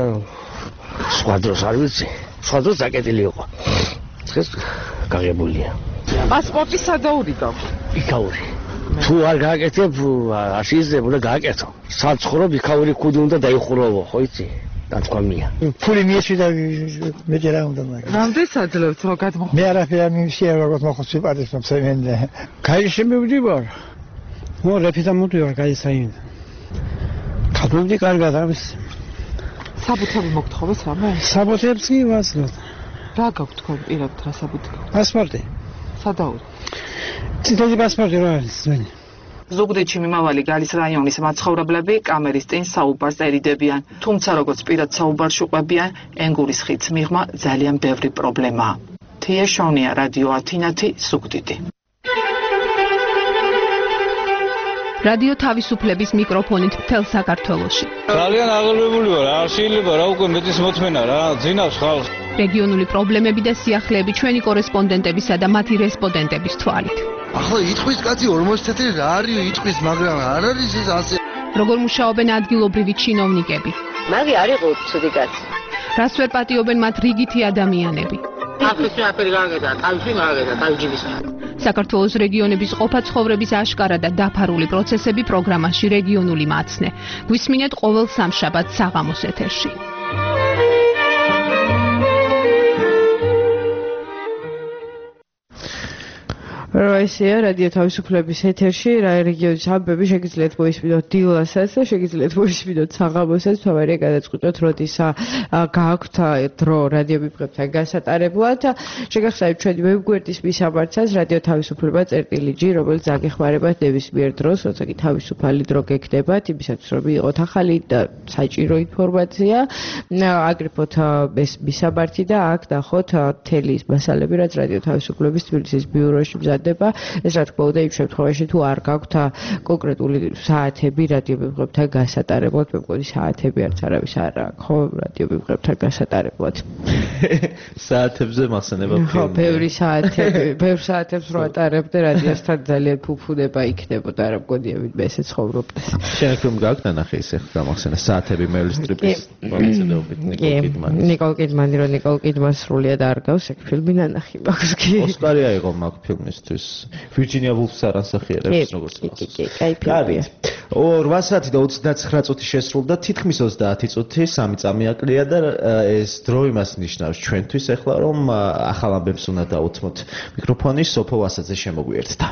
სხვა დროს არ ვიცი. სხვა დროს საკეტილი იყო. დღეს გაღებულია. პასპორტი სადაური გაქვს? იქაური. თუ არ გააკეთებ, არ შეიძლება და გააკეთო. საცხოვრებ იქაური კუდი უნდა დაიხურავო, ხო იცი? დათქვამია. ფული მიეშვიდა მეტი რა უნდა მაგრამ. რამდენ საძლევთ რომ გადმოხო? მე არაფერი არ მივშია როგორც მოხოცი პარტიზანს მენდე. გაიში მივდივარ. ნუ რეფიდა მოდივარ გაისაინ. გადმოვდი კარგად არის. საბუთები მოგთხოვეს რამე? საბუთებს კი ვაცლოთ. რა გაქვთ თქვენ პირად რა საბუთი? პასპორტი. სადაური? ციტადი პასპორტი რა არის ძველი? ზუგდიდში მიმავალი გალის რაიონის მაცხოვრებლები კამერის წინ საუბარს ერიდებიან. თუმცა როგორც პირად საუბარში უყვებიან, ენგურის ხიდს მიღმა ძალიან ბევრი პრობლემაა. თეშონია რადიო ათინათი ზუგდიდი. რადიო თავისუფლების მიკროფონით მთელ საქართველოში. ძალიან აღელვებული ვარ, არ შეიძლება რა უკვე მეტის მოთმენა რა, ძინავს ხალხს. რეგიონული პრობლემები და სიახლეები ჩვენი კორესპონდენტებისა და მათი რესპონდენტების თვალით. ახლა იტყვის კაცი 40 წელი რა არის იტყვის, მაგრამ არ არის ეს ასე. როგორ მუშაობენ ადგილობრივი ჩინოვნიკები? მაგი არ იყო ცუდი კაცი. რას ვერ პატიობენ მათ რიგითი ადამიანები? ახლა შეაფერი გააკეთა, თავში გააკეთა, თავჯიბის. საქართველოს რეგიონების ყოფა ცხოვრების აშკარა და დაფარული პროცესები პროგრამაში რეგიონული მაცნე. გვისმინეთ ყოველ სამშაბათს საღამოს ეთერში. როესია რადიო თავისუფლების ეთერში რეგიონის ამბები შეგიძლიათ მოისმინოთ დილასაც და შეგიძლიათ მოისმინოთ საღამოსაც თვარია გადაწყვიტოთ როდის გააქვთ დრო რადიო მიბღებთან გასატარებლად შეგახსენებთ ჩვენი ვებგვერდის მისამართსაც რადიო თავისუფლება წერტილი.g რომელიც აგეხმარებათ ნებისმიერ დროს როცა კი თავისუფალი დრო გექნებათ იმისათვის რომ იყოთ ახალი და საჭირო ინფორმაცია აგრიფოთ ეს მისამართი და აქ ნახოთ მთელი ის მასალები რაც რადიო თავისუფლების თბილისის ბიუროში ეს რა თქმა უნდა იმ შემთხვევაში თუ არ გაქვთ კონკრეტული საათები რადიო მიღებთან გასატარებლად, მე მგონი საათები არც არავის არ აქვს, ხო, რადიო მიღებთან გასატარებლად. საათებზე მასანება ხო, ბევრი საათებს რო ატარებდე რადიოსთან ძალიან ფუფუნება იქნებოდა, რა მგონია ვინმე ესე ცხოვრობდეს. შენ რომ გაქვთ ნახე ისე გამახსენე საათები მეილ სტრიპის მონაწილეობით ნიკოლ კიდმანი რო ნიკოლ კიდმანს სრულიად არ გავს ეგ ფილმი ნანახი მაქვს კი. ოსკარი აიღო მაგ ფილმისთვის. Virginia Woolf-ს არასახიერებს როგორც მას. კაი ფილმია. 8 საათი და 29 წუთი შესრულდა, თითქმის 30 წუთი, 3 წამი აკლია და ეს დრო იმას ნიშნავს ჩვენთვის ახლა რომ ახალ ამბებს უნდა დაუთმოთ. მიკროფონი სოფო ვასაძე შემოგვიერთდა.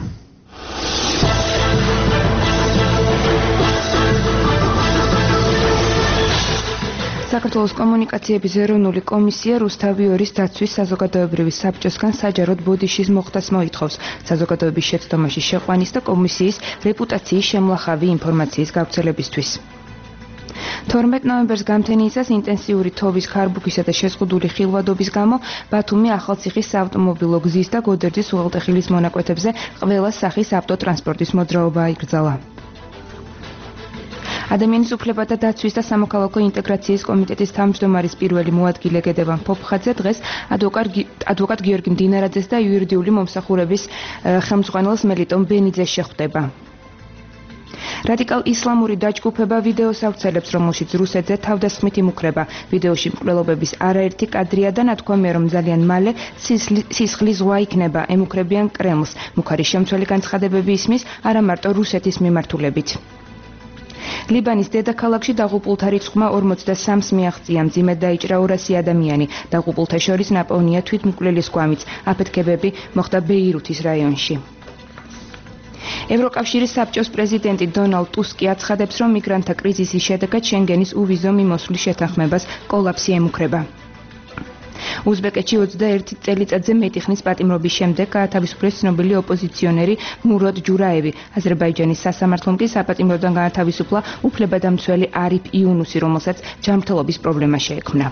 საქართველოს კომუნიკაციების ეროვნული კომისია რუსთავიორის დაცვის საზოგადოებრივი საბჭოსგან საჯაროდ ბოდიშის მოხდას მოითხოვს საზოგადოების შეცდომაში შეყვანის და კომისიის რეპუტაციის შემლახავი ინფორმაციის გავრცელებისთვის. 12 ნოემბერს გამთენიისას ინტენსიური თოვის ქარბუქისა და შეზღუდული ხილვადობის გამო ბათუმი ახალციხის საავტომობილო გზის და გოდერძის უღელტეხილის მონაკვეთებზე ყველა სახის ავტოტრანსპორტის მოძრაობა აიკრძალა. ადამიანის უფლებათა დაცვის და სამოქალაქო ინტეგრაციის კომიტეტის თავმჯდომარის პირველი მოადგილე გედევან ფოფხაძე დღეს ადვოკატ გიორგი მდინარაძეს და იურიდიული მომსახურების ხელმძღვანელს მელიტონ ბენიძეს შეხვდება. რადიკალ-ისლამური დაჯგუფება ვიდეოს ავრცელებს, რომელშიც რუსეთზე თავდასხმით იმუქრება. ვიდეოში მკვლელობების არაერთი კადრია და ნათქვამია, რომ ძალიან მალე სისხლის ზღვა იქნება, ემუქრებიან კრემლს. მუქარი შემცველი განცხადებები ისმის არა მარტო რუსეთის მიმართულებით. ლიბანის დედაქალაქში დაღუპულთა რიცხვმა 43-ს მიაღწია, მძიმედ დაიჭრა 200 ადამიანი. დაღუპულთა შორის ნაპოვნია თვითმკვლელის გვამიც. აფეთქებები მოხდა ბეირუთის რაიონში. ევროკავშირის საბჭოს პრეზიდენტი დონალდ ტუსკი აცხადებს, რომ მიგრანტთა კრიზისის შედეგად შენგენის უვიზო მიმოსვლის შეთანხმებას კოლაფსი ემუქრება. უზბეკეთში 21 წელიწადზე მეტი ხნის პატიმრობის შემდეგ გაათავისუფლეს ცნობილი ოპოზიციონერი მუროდ ჯურაევი. აზერბაიჯანის სასამართლომ კი საპატიმროდან გაათავისუფლა უფლებადამცველი არიფ იუნუსი, რომელსაც ჯანმრთელობის პრობლემა შეექმნა.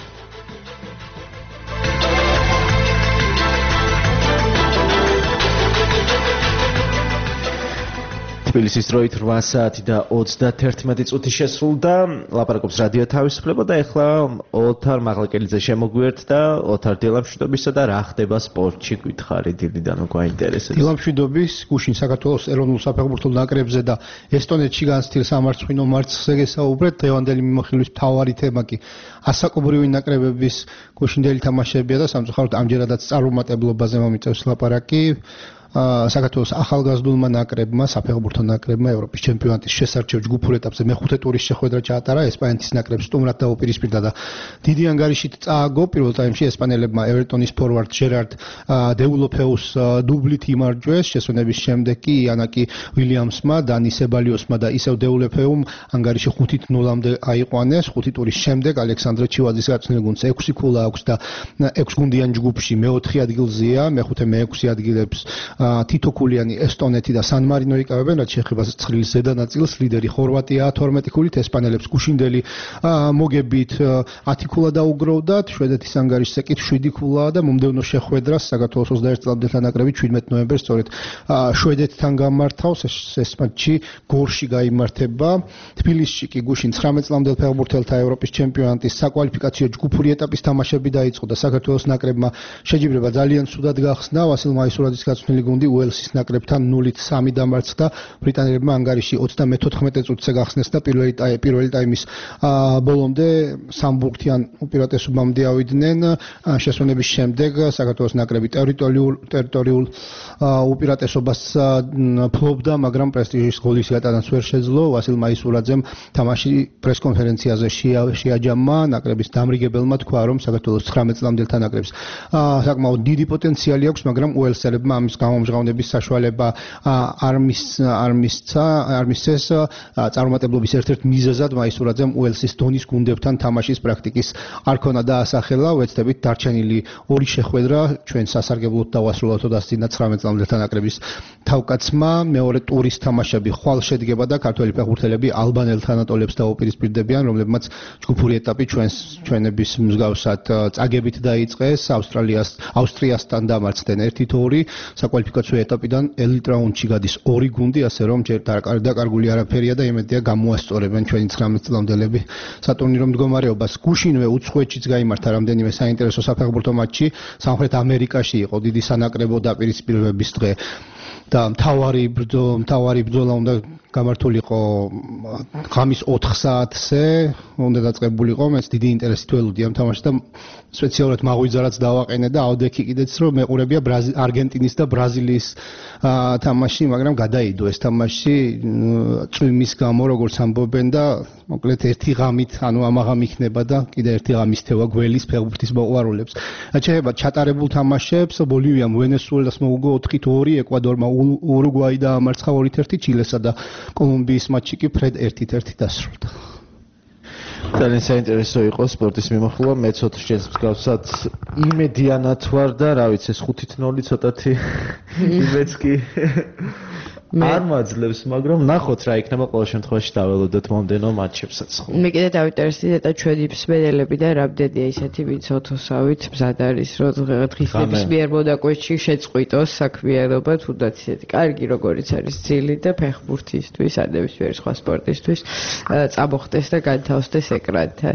თბილისის დროით 8 საათი და 31 წუთი შესრულდა. ლაპარაკობს რადიო თავისუფლება და ეხლა ოთარ მაღლაკელიძე შემოგვიერთ და ოთარ დილამშვიდობისა და რა ხდება სპორტში გითხარი დილიდან გვაინტერესებს. დილამშვიდობის გუშინ საქართველოს ეროვნულ საფეხბურთო ნაკრებზე და ესტონეთში განცდილ სამარცხვინო მარცხზე გესაუბრეთ. დღევანდელი მიმოხილვის მთავარი თემა კი ასაკობრივი ნაკრებების გუშინდელი თამაშებია და სამწუხაროდ ამჯერადაც წარუმატებლობაზე მომიწევს ლაპარაკი. საქართველოს ახალგაზრდულმა ნაკრებმა, საფეხბურთო ნაკრებმა ევროპის ჩემპიონატის შესარჩევ ჯგუფურ ეტაპზე მეხუთე ტურის შეხვედრა ჩაატარა. ესპანეთის ნაკრებს სტუმრად დაუპირისპირდა და დიდი ანგარიშით წააგო. პირველ ტაიმში ესპანელებმა ევერტონის ფორვარდ ჟერარდ დეულოფეუს დუბლით იმარჯვეს. შესვენების შემდეგ კი იანაკი ვილიამსმა, დანი სებალიოსმა და ისევ დეულოფეუმ ანგარიში 5-0-მდე აიყვანეს. 5 ტურის შემდეგ ალექსანდრე ჩივაძის გაწვრთნილ გუნდს 6 ქულა აქვს და 6 გუნდიან ჯგუფში მეოთხე ადგილზეა. მეხუთე მეექვსე ადგილებს თითო ქულიანი ესტონეთი და სან მარინო იკავებენ, რაც შეეხება ცხრილის ზედა ნაწილს. ლიდერი ხორვატია 12 ქულით, ესპანელებს გუშინდელი მოგებით 10 ქულა დაუგროვდათ. შვედეთის ანგარიშზე კი 7 ქულაა და მომდევნო შეხვედრას საქართველოს 21 წლამდელთა ნაკრები 17 ნოემბერს სწორედ შვედეთთან გამართავს. ეს მატჩი გორში გაიმართება. თბილისში კი გუშინ 19 წლამდელ ფეხბურთელთა ევროპის ჩემპიონატის საკვალიფიკაციო ჯგუფური ეტაპის თამაშები დაიწყო და საქართველოს ნაკრებმა შეჯიბრება ძალიან ცუდად გახსნა. ვასილ მაისურაძის გაწვრთნილი გუნდი უელსის ნაკრებთან 0-3 დამარცხდა. ბრიტანელებმა ანგარიში 34 წუთზე გახსნეს და პირველი ტაიმის ბოლომდე სამბურთიან უპირატესობამდე ავიდნენ. შესვენების შემდეგ საქართველოს ნაკრები ტერიტორიულ უპირატესობას ფლობდა, მაგრამ პრესტიჟის გოლის გატანაც ვერ შეძლო. ვასილ მაისურაძემ თამაში პრესკონფერენციაზე შეაჯამა. ნაკრების დამრიგებელმა თქვა, რომ საქართველოს 19 წლამდელთა ნაკრებს საკმაოდ დიდი პოტენციალი აქვს, მაგრამ უელსელებმა ამის გამომჟღავნების საშუალება არ მისცეს. წარუმატებლობის ერთ-ერთ მიზეზად მაისურაძემ უელსის დონის გუნდებთან თამაშის პრაქტიკის არ ქონა დაასახელა. ვეცდებით დარჩენილი ორი შეხვედრა ჩვენ სასარგებლოდ დავასრულოთ 19 წლამდელთა ნაკრების თავკაცმა. მეორე ტურის თამაშები ხვალ შედგება და ქართველი ფეხბურთელები ალბანელ თანატოლებს დაუპირისპირდებიან, რომლებმაც ჯგუფური ეტაპი ჩვენების მსგავსად წაგებით დაიწყეს. ავსტრიასთან დამარცხდნენ 1-2. საკვალიფიკაციო ეტაპიდან ელიტ რაუნდში გადის 2 გუნდი, ასე რომ ჯერ დაკარგული არაფერია და იმედია გამოასწორებენ ჩვენი 19 წლამდელები სატურნირო მდგომარეობას. გუშინვე უცხოეთშიც გაიმართა რამდენიმე საინტერესო საფეხბურთო მატჩი. სამხრეთ ამერიკაში იყო დიდი სანაკრებო დაპირისპირებების დღე და მთავარი ბრძოლა უნდა გამართულიყო ღამის 4 საათზე, უნდა დაწყებულიყო. მეც დიდი ინტერესით ველოდი ამ თამაშს და სპეციალურად მაღვიძარაც დავაყენე და ავდექი კიდეც რომ მეყურებია არგენტინის და ბრაზილიის თამაში, მაგრამ გადაიდო ეს თამაში წვიმის გამო, როგორც ამბობენ და მოკლედ ერთი ღამით, ანუ ამაღამ იქნება და კიდე ერთი ღამის თევა გველის ფეხბურთის მოყვარულებს. შეეხება ჩატარებულ თამაშებს, ბოლივიამ ვენესუელას მოუგო 4-2, ეკვადორმა ურუგვაი დაამარცხა 2-1, ჩილესა და კოლუმბიის მატჩი კი ფრედ 1-1 დასრულდა. ძალიან საინტერესო იყო სპორტის მიმოხილვა, მეც 4 შენს მსგავსად იმედიანად ვარ და რა ვიცი, 5-0 ცოტათი იმეც კი არ მაძლევს, მაგრამ ნახოთ რა იქნება, ყოველ შემთხვევაში დაველოდოთ მომდენო მატჩებსაც. მე კიდე დავინტერესდით და ჩვენი მსმენელები და რამდენია ისეთი, ვინც ოთოსავით მზად არის, რომ დღის ნებისმიერ მოდაკვეთში შეწყვიტოს საქმიანობა, თუნდაც ისეთი კარგი როგორიც არის ძილი და ფეხბურთისთვის, ან ნებისმიერი სხვა სპორტისთვის წამოხდეს და განთავსდეს ეკრანთან.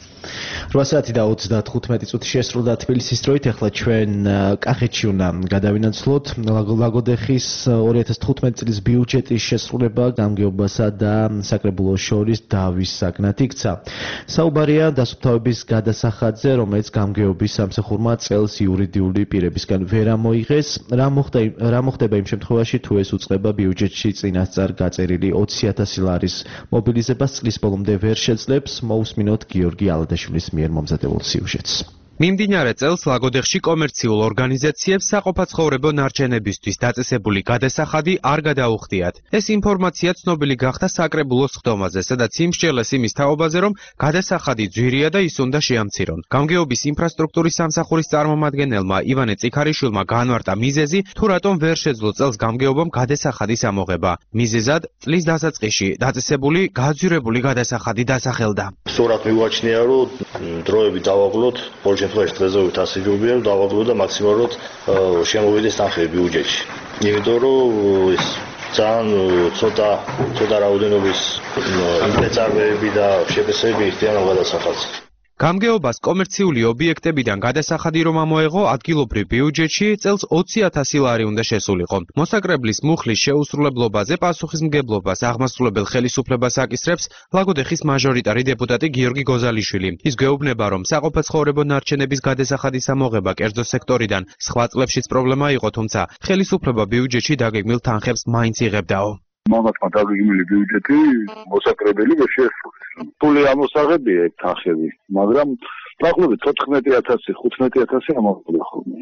8 საათი და 35 წუთი შესრულდა თბილისის დროით. ახლა ჩვენ კახეთში უნდა გადავინაცვლოთ ლაგოდეხის 2015 წლის ბიუჯეტის შესრულება გამგეობასა და საკრებულოს შორის დავის საგნად იქცა. საუბარია დასუფთავების გადასახადზე, რომელიც გამგეობის სამსახურმა წელს იურიდიული პირებისგან ვერ ამოიღეს. რა მოხდება იმ შემთხვევაში, თუ ეს უწყება ბიუჯეტში წინასწარ გაწერილი 20,000 ლარის მობილიზებას წლის ბოლომდე ვერ შეძლებს? მოусმინოთ გიორგი ალადაშვილის მიერ მომზადებულ სიუჟეტს. მიმდინარე წელს ლაგოდეხში კომერციულ ორგანიზაციებს საყოფაცხოვრებო ნარჩენებისთვის დაწესებული გადასახადი არ გადაუხდიათ. ეს ინფორმაცია ცნობილი გახდა საკრებულოს ხდომაზე, სადაც იმსჯელეს იმის თაობაზე, რომ გადასახადი ძვირია და ის უნდა შეამცირონ. გამგეობის ინფრასტრუქტურის სამსახურის წარმომადგენელმა ივანე წიქარიშვილმა განმარტა მიზეზი, თუ რატომ ვერ შეძლო წელს გამგეობამ გადასახადის ამოღება. მიზეზად წლის დასაწყისში დაწესებული გაძვირებული გადასახადი დასახელდა. სწორად მივაჩნია, რომ დროები დავაგლოთ შემთხვევაში დღესდღეობით ასიჯობია, დავაგლოთ და მაქსიმალურად შემოვიდეს თანხები ბიუჯეტში. იმიტომ რომ ეს ძალიან ცოტა რაოდენობის ინვესტორები და შეფასებები იხდიან ამ გადასახადს. გამგეობას კომერციული ობიექტებიდან გადასახადი რომ ამოეღო ადგილობრივ ბიუჯეტში წელს 20,000 ლარი უნდა შესულიყო. მოსაკრებლის მუხლის შეუსრულებლობაზე პასუხისმგებლობას აღმასრულებელ ხელისუფლებას აკისრებს ლაგოდეხის მაჟორიტარი დეპუტატი გიორგი გოზალიშვილი. ის გვეუბნება, რომ საყოფაცხოვრებო ნარჩენების გადასახადის ამოღება კერძო სექტორიდან სხვა წლებშიც პრობლემა იყო, თუმცა ხელისუფლება ბიუჯეტში დაგეგმილ თანხებს მაინც იღებდაო. მაგათმა დაგეგმილი ბიუჯეტი მოსაკრებელი ვერ შეესრულეს. ფული ამოსაღებია ეგ თანხები, მაგრამ დაახლოებით 14,000, 15,000 ამოღებულია ხოლმე.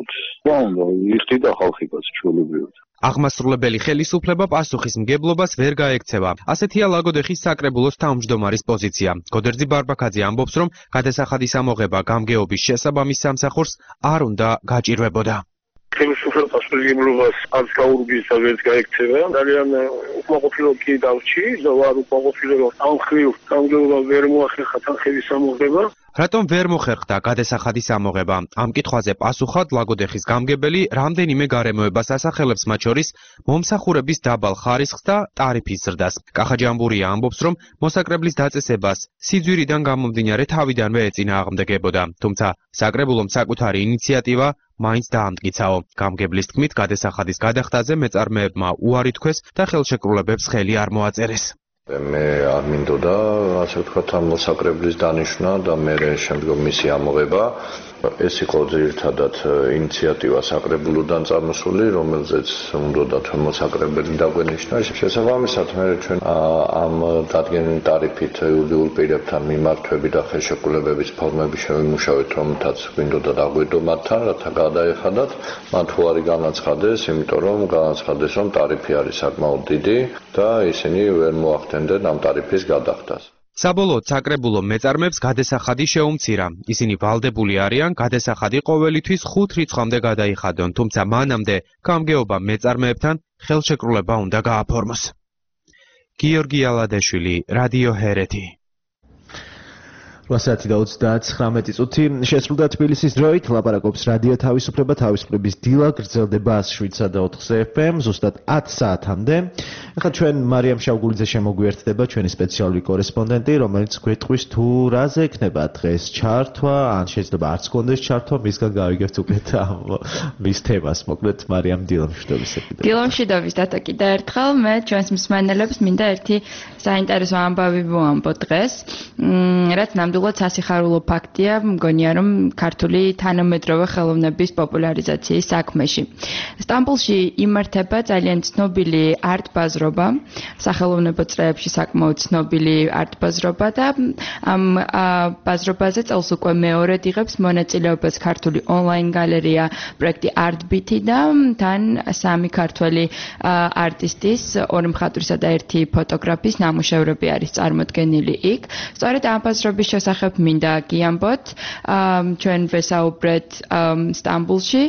და იხდიდა ხალხი გასჩვეულებრივად. აღმასრულებელი ხელისუფლება პასუხისმგებლობას ვერ გაექცევა. ასეთია ლაგოდეხის საკრებულოს თავმჯდომარის პოზიცია. გოდერძი ბარბაკაძე ამბობს, რომ გადასახადის ამოღება გამგეობის შესაბამის სამსახურს არ უნდა გაჭირვებოდა. ხელისუფლებას პასუხისმგებლობას არც გაურბის და ვერც გაექცევა. ძალიან უკმაყოფილო კი დავჭი და ვარ უკმაყოფილო, რომ ამ ხრივ გამგეობა ვერ მოახერხა თანხების ამოღება. რატომ ვერ მოხერხდა გადასახადის ამოღება? ამ კითხვაზე პასუხად ლაგოდეხის გამგებელი რამდენიმე გარემოებას ასახელებს, მათ შორის მომსახურების დაბალ ხარისხს და ტარიფის ზრდას. კახაჯამბურია ამბობს, რომ მოსაკრებლის დაწესებას სიძვირიდან გამომდინარე თავიდანვე ეწინააღმდეგებოდა, თუმცა საკრებულომ საკუთარი ინიციატივა მაინც დაამტკიცაო. გამგებლის თქმით, გადასახადის გადახდაზე მეწარმეებმა უარი თქვეს და ხელშეკრულებებს ხელი არ მოაწერეს. მე არ მინდოდა, ასე ვთქვათ, ამ მოსაკრებლის დანიშვნა და მე შემდგომ მისი ამოღება. ეს იყო ძირითადად ინიციატივა საკრებულოდან წარმოსული, რომელზეც უნდათ მოსაკრებელი დაგვენიშნა. შესაბამისად, მე ჩვენ ამ დადგენილი ტარიფით იურიდიულ პირებთან მიმართვები და ხელშეკრულებების ფორმები შევიმუშავეთ, რომლითაც გვინდოდა დაგვედო მათთან, რათა გადაეხადათ. მათ უარი განაცხადეს, იმიტომ რომ განაცხადეს, რომ ტარიფი არის საკმაოდ დიდი და ისინი ვერ მოახდენდნენ ამ ტარიფის გადახდას. საბოლოოდ საკრებულო მეწარმეებს გადასახადი შეუმცირა. ისინი ვალდებული არიან გადასახადი ყოველთვის 5 რიცხვამდე გადაიხადონ, თუმცა მანამდე გამგეობა მეწარმეებთან ხელშეკრულება უნდა გააფორმოს. გიორგი ალადაშვილი, რადიო ჰერეთი. 8 საათი და 39 წუთი შესრულდა თბილისის დროით. ლაპარაკობს რადიო თავისუფლება, თავისუფლების დილა გრძელდება 107.4 FM ზუსტად 10 საათამდე. ახლა ჩვენ მარიამ შავგულიძე შემოგვიერთდება, ჩვენი სპეციალური კორესპონდენტი, რომელიც გვეტყვის თუ რაზე ექნება დღეს ჩართვა, ან შეიძლება არც კონდეს ჩართვა, მისგან გავიგებთ უკეთ მის თემას. მოკლედ მარიამ დილამშვიდობის ეკიდა. დილამშვიდობის დატა კიდე ერთხელ მე ჩვენს მსმენელებს მინდა ერთი საინტერესო ამბავი ვამბო დღეს, რაც ნამდვილ ნამდვილად სასიხარულო ფაქტია, მგონია რომ ქართული თანამედროვე ხელოვნების პოპულარიზაციის საქმეში. სტამბოლში იმართება ძალიან ცნობილი არტ-ბაზრობა, სახელოვნებო წრეებში საკმაოდ ცნობილი არტ-ბაზრობა და ამ ბაზრობაზე წელს უკვე მეორედ იღებს მონაწილეობას ქართული ონლაინ გალერეა პროექტი ArtBeat და თან სამი ქართველი არტისტის, ორი მხატვრისა და ერთი ფოტოგრაფის ნამუშევრები არის წარმოდგენილი იქ. სწორედ ამ ბაზრობის შესახებ მინდა გიამბოთ, ჩვენ ვესაუბრეთ სტამბოლში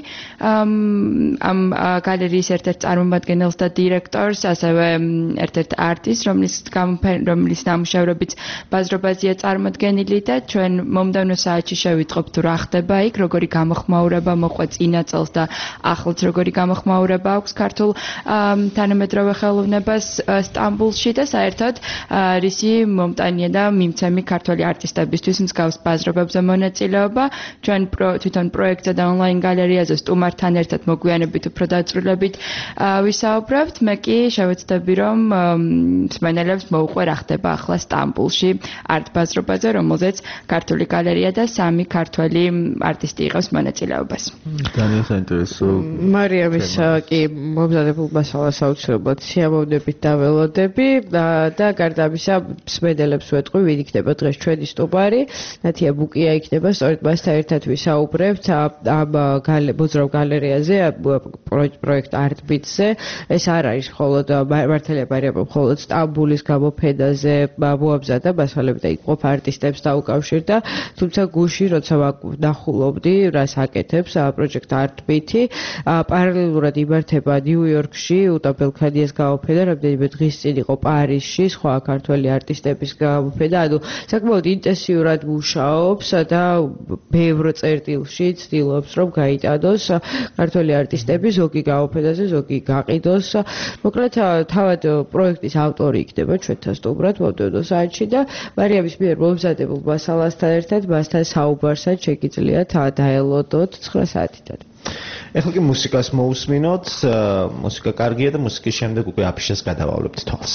ამ გალერეის ერთ-ერთ წარმომადგენელს და დირექტორს, ასევე ერთ-ერთ არტისტს, რომლის ნამუშევრებიც ბაზრობაზეა წარმოდგენილი და ჩვენ მომდევნო საათში შევიტყობთ თუ რა ხდება იქ, როგორი გამოხმაურება მოყვა წინა წელს და ახლაც როგორი გამოხმაურება აქვს ქართულ თანამედროვე ხელოვნებას სტამბოლში და საერთოდ რისი მომტანია და მიმცემი ქართველი არტისტებისთვის მსგავს ბაზრობებზე მონაწილეობა. ჩვენ თვითონ პროექტზე და ონლაინ გალერეაზე სტუმართან ერთად მოგვიანებით უფრო დაწვრილებით ვისაუბრებთ. მე კი შევეცდები რომ მსმენელებს მოვუყვე რა ხდება ახლა სტამბოლში არტ-ბაზრობაზე, რომელზეც ქართული გალერეა და სამი ქართველი არტისტი იღებს მონაწილეობას. ძალიან საინტერესო. მარიამის კი მომზადებულ მასალას აუცილებლად სიამოვნებით დაველოდები და გარდა ამისა მსმენელებს ვეტყვი, ვინ იქნება დღეს ჩვენი სტუმარი. ნათია ბუკია იქნება, სწორედ მასთან ერთად ვისაუბრებთ ამ მოძრავ გალერეაზე, პროექტ ArtBeat-ზე. ეს არ არის მხოლოდ მართალია მარიამმა მხოლოდ სტამბოლის გამოფენაზე მოამზადა მასალები და იყოფ არტისტებს დაუკავშირდა, თუმცა გუში როცა ნახულობდი, რას აკეთებს პროექტ ArtBeat-ი, პარალელურად იმართება ნიუ-იორკში, უტა ბელქანიას გამოფენა, რამდენიმე დღის წინ იყო პარიზში, სხვა ქართველი არტისტების გამოფენა, ანუ საკმაოდ ინტენსიურად მუშაობს და ბევრ წერტილში ცდილობს რომ გაიტანოს ქართველი არტისტები ზოგი გამოფენაზე, ზოგი გაყიდოს. მოკლედ თავად პროექტის ავტორი იქნება ჩვენთან სტუმრად მომდევნო საათში და მარიამის მიერ მომზადებულ მასალასთან ერთად მასთან საუბარსაც შეგიძლიათ დაელოდოთ 9 საათიდან. ეხლა კი მუსიკას მოусმინოთ, მუსიკა კარგია და მუსიკის შემდეგ უკვე აფიშას გადავავლებთ თვალს.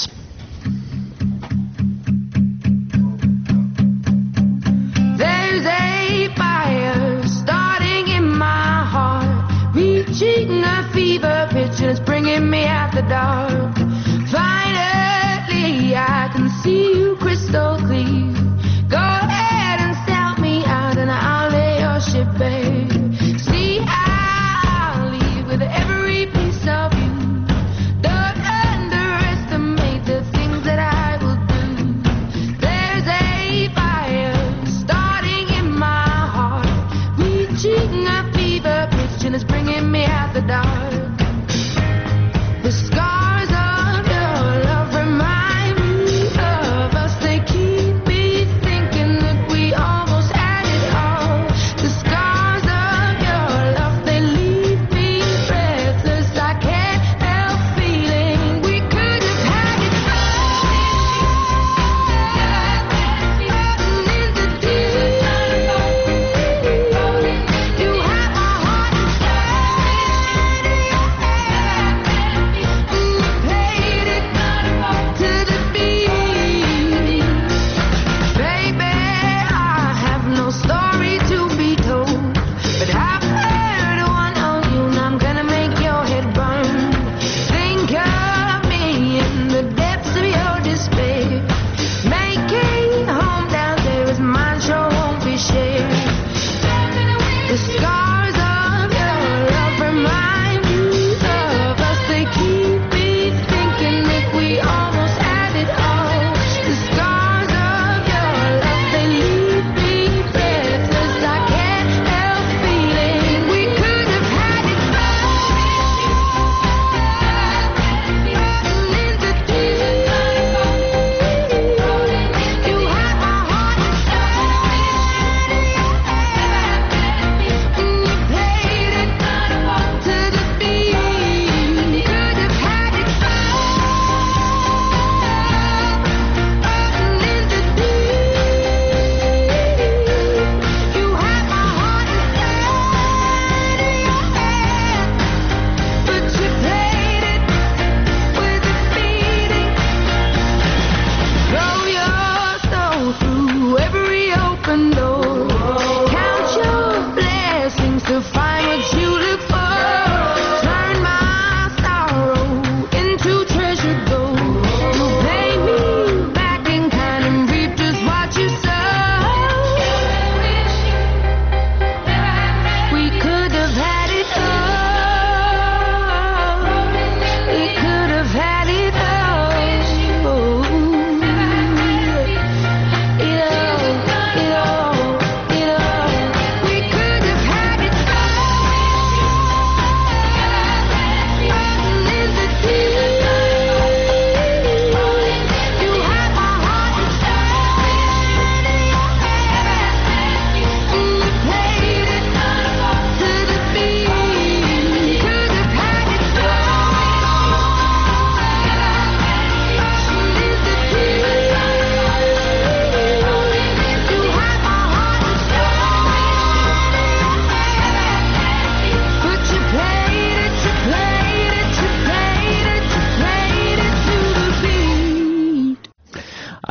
There's a fire starting in my heart, reaching a fever pitch and it's bringing me out the dark. Finally I can see you crystal clear. Go ahead and sell me out and I'll lay your ship bare. See, I'll leave with every piece of you. Don't underestimate the things that I will do. There's a fire starting in my heart, reaching a fever pitch and it's bringing me out the dark. The scars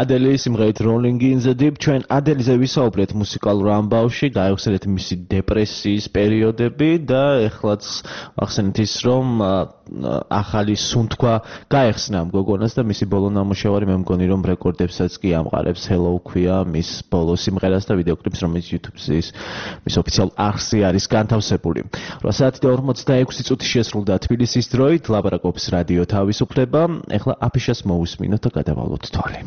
ადელის სიმღერით Rolling in the Deep. ჩვენ ადელიზე ვისაუბრეთ მუსიკალურ ამბავში, გაიხსენეთ მისი დეპრესიის პერიოდები და ეხლაც ახსენეთ ის, რომ ახალი სუნთქვა გაეხსნა ამ გოგონას და მისი ბოლო ნამუშევარი მე მგონი რომ რეკორდებსაც კი ამყარებს. Hello ქვია მის ბოლო სიმღერას და ვიდეოკლიპს, რომელიც YouTube-ზე მის ოფიციალურ არხზე არის განთავსებული. 8:46 წუთი შესრულდა თბილისის დროით, ლაპარაკობს რადიო თავისუფლება. ეხლა აფიშას მოვუსმინოთ და გადავალოთ თვალი.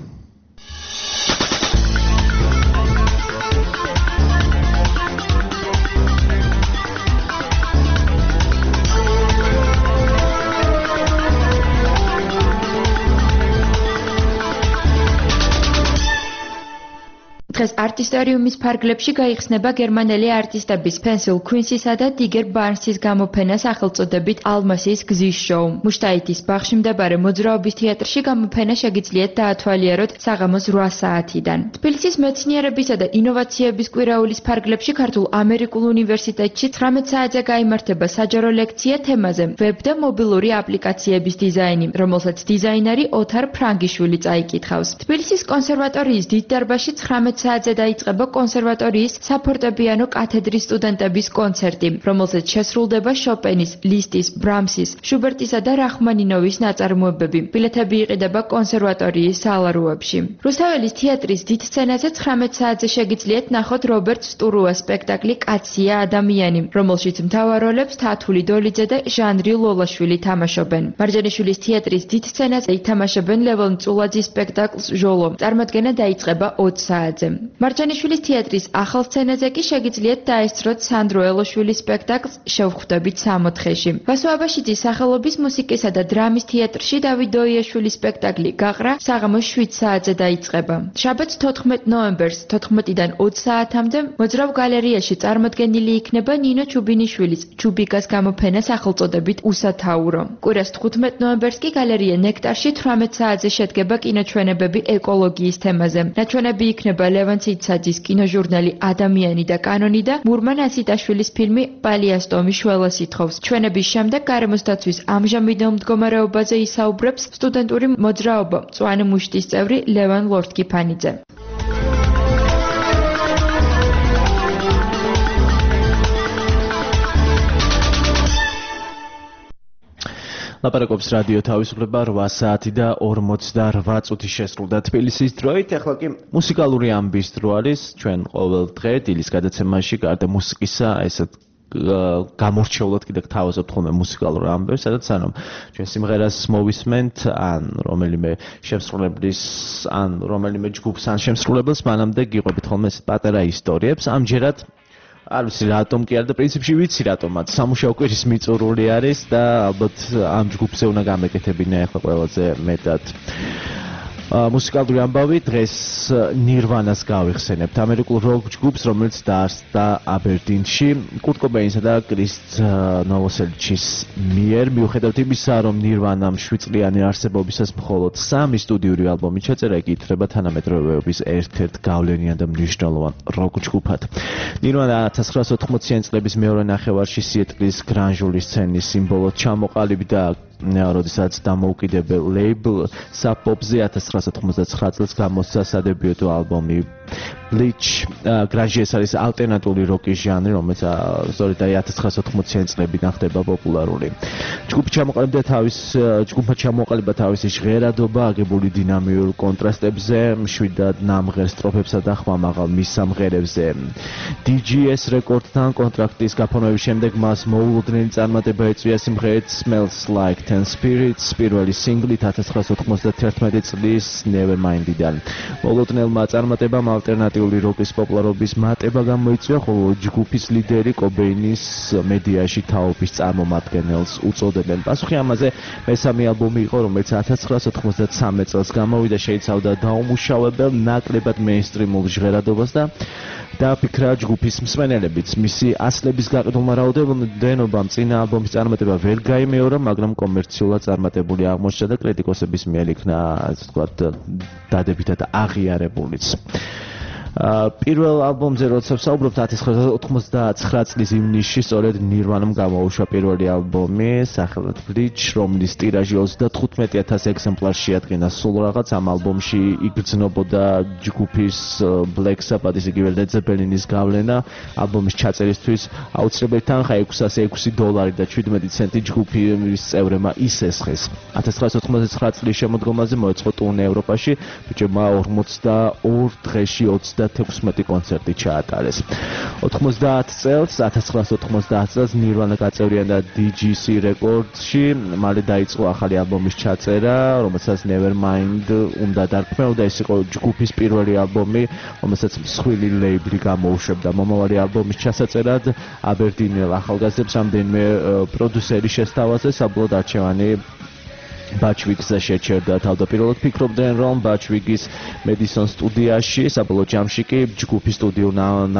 დღეს არტისტერიუმის ფარგლებში გაიხსნება გერმანელი არტისტების Pencil Queens-ისა და Tiger Barnes-ის გამოფენა სახელწოდებით ალმასის გზის შოუ. მუშტაიტის ბაღში მდებარე მოძრაობის თეატრში გამოფენა შეგიძლიათ დაათვალიეროთ საღამოს 8 საათიდან. თბილისის მეცნიერებისა და ინოვაციების კვირაულის ფარგლებში ქართულ ამერიკულ უნივერსიტეტში 19 საათზე გაიმართება საჯარო ლექცია თემაზე ვებ და მობილური აპლიკაციების დიზაინი, რომელსაც დიზაინერი ოთარ ფრანგიშვილი წაიკითხავს. თბილისის კონსერვატორიის დიდ დარბაზში 19 საათზე დაიწყება კონსერვატორიის საფორტეპიანო კათედრის სტუდენტების კონცერტი, რომელზეც შესრულდება შოპენის, ლისტის, ბრამსის, შუბერტისა და რახმანინოვის ნაწარმოებები. ბილეთები იყიდება კონსერვატორიის სალაროებში. რუსთაველის თეატრის დიდ სცენაზე 19 საათზე შეგიძლიათ ნახოთ რობერტ სტურუას სპექტაკლი კაცია ადამიანი, რომელშიც მთავარ როლებს თათული დოლიძე და ჟანრი ლოლაშვილი თამაშობენ. მარჯანიშვილის თეატრის დიდ სცენაზე ითამაშებენ ლევონ წულაძის სპექტაკლს ჟოლო. წარმოდგენა დაიწყება 20 საათზე. მარჯანიშვილის თეატრის ახალ სცენაზე კი შეგიძლიათ დაესწროთ სანდრო ელოშვილის სპექტაკლს შევხვდებით 64-ში. ვასო აბაშიძის სახელობის მუსიკისა და დრამის თეატრში დავით დოიაშვილის სპექტაკლი გაყრა საღამოს 7 საათზე დაიწყება. შაბათს 14 ნოემბერს 14-დან 20 საათამდე მოძრავ გალერეაში წარმოდგენილი იქნება ნინო ჩუბინიშვილის ჩუბიკას გამოფენა სახელწოდებით უსათაურო. კვირას 15 ნოემბერს კი გალერეა ნექტარში 18 საათზე შედგება კინოჩვენებები ეკოლოგიის თემაზე. ნაჩვენები იქნება ლევან ციცაძის კინოჟურნალი ადამიანი და კანონი და მურმან ასიტაშვილის ფილმი პალიასტომი შველა სითხოვს. ჩვენების შემდეგ გარემოს დაცვის ამჟამინდელ მდგომარეობაზე ისაუბრებს სტუდენტური მოძრაობა მწვანე მუშტის წევრი ლევან ლორთქიფანიძე. ლაპარაკობს რადიო თავისუფლება 8 საათი და 48 წუთი შესრულდა თბილისის დროით. ეხლა კი მუსიკალური ამბის დრო არის. ჩვენ ყოველ დღე დილის გადაცემაში გარდა მუსიკისა ესეთ გამორჩეულად კიდე გთავაზობთ ხოლმე მუსიკალურ ამბებს, სადაც სანამ ჩვენ სიმღერას მოვისმენთ, ან რომელიმე შემსრულებლის, ან რომელიმე ჯგუფს, ან შემსრულებელს, მანამდე გიყვებით ხოლმე ესეთ პატარა ისტორიებს. ამჯერად არ ვიცი რატომ კი არა და პრინციპში ვიცი რატომაც. სამუშაო კვირის მიწურული არის და ალბათ ამ ჯგუფზე უნდა გამეკეთებინა ახლა ყველაზე მეტად. მუსიკალური ამბავი დღეს ნირვანას გავიხსენებთ. ამერიკულ როკ ჯგუფს, რომელიც დაარსდა აბერდინში, კურტ კობეინსა და კრის ნოვოსელჩის მიერ. მიუხედავად იმისა, რომ ნირვანამ 7 წლიანი არსებობისას მხოლოდ 3 სტუდიური ალბომი ჩაწერა, იგი ითვლება თანამედროვეობის ერთ-ერთ გავლენიან და მნიშვნელოვან როკ ჯგუფად. ნირვანა 1980-იანი წლების მეორე ნახევარში სიეტლის გრანჟული სცენის სიმბოლოდ ჩამოყალიბდა როდესაც დამოუკიდებელ ლეიბლ Sub-Popზე 1999 წელს გამოსცა სადებიუტო ალბომი Bleach. გრანჟი ეს არის ალტერნატიული როკის ჟანრი, რომელიც სწორედ 1980-იანი წლებიდან ხდება პოპულარული. ჯგუფმა ჩამოყალიბდა თავისი ჟღერადობა, აგებული დინამიურ კონტრასტებზე, მშვიდად ნამღერ სტროფებსა და ხმამაღალ მისამღერებზე. DGS რეკორდთან კონტრაქტის გაფორმების შემდეგ მას მოულოდნელი წარმატება ეწვია სიმღერით Smells Like Teen Spirits, პირველი სინგლით 1991 წლის Nevermind-დან. მოულოდნელმა წარმატებამ ალტერნატიული როკის პოპულარობის მატება გამოიწვია, ხოლო ჯგუფის ლიდერი კობეინის მედიაში თაობის წარმომადგენელს უწოდებენ. პასუხი ამაზე მესამე ალბომი იყო, რომელიც 1993 წელს გამოვიდა, შეიცავდა დაუმუშავებელ, ნაკლებად მეინსტრიმულ ჟღერადობას და დააფიქრა ჯგუფის მსმენელებიც. მისი ასლების გაყიდულმა რაოდენობამ წინა ალბომის წარმატება ვერ გაიმეორა, მაგრამ კომერციულად წარმატებული აღმოჩნდა და კრიტიკოსების მიერ იქნა, ასე ვთქვათ, დადებითად აღიარებულიც. პირველ ალბომზე როცა ვსაუბრობთ 1999 წლის ივნისში სწორედ ნირვანამ გამოუშვა პირველი ალბომი სახელად Bleach, რომლის ტირაჟი 35000 ეგზემპლარს შეადგენდა. სულ რაღაც ამ ალბომში იგრძნობოდა ჯგუფის Black Sabbath-ის იგივე Led Zeppelin-ის გავლენა. ალბომის ჩაწერისთვის აუცილებელი თანხა $606 და 17 ცენტი ჯგუფის წევრებმა ისესხეს. 1999 წლის შემოდგომაზე მოეწყო ტურნე ევროპაში, ბიჭებმა 42 დღეში 36 კონცერტი ჩაატარეს. 1990 წელს Nirvana გაწევრიანდა DGC Records-ში, მალე დაიწყო ახალი ალბომის ჩაწერა, რომელსაც Nevermind უნდა დარქმეოდა. ეს იყო ჯგუფის პირველი ალბომი, რომელსაც მსხვილი ლეიბლი გამოუშვებდა. მომავალი ალბომის ჩასაწერად აბერდინელ ახალგაზრდებს რამდენიმე პროდიუსერი შესთავაზეს, საბოლოოდ არჩევანი Batchwick-ზე შეჩერდა. თავდაპირველად ფიქრობდნენ, რომ Batchwick-ის Madison სტუდიაში, საბოლოო ჯამში კი ჯგუფის სტუდიურ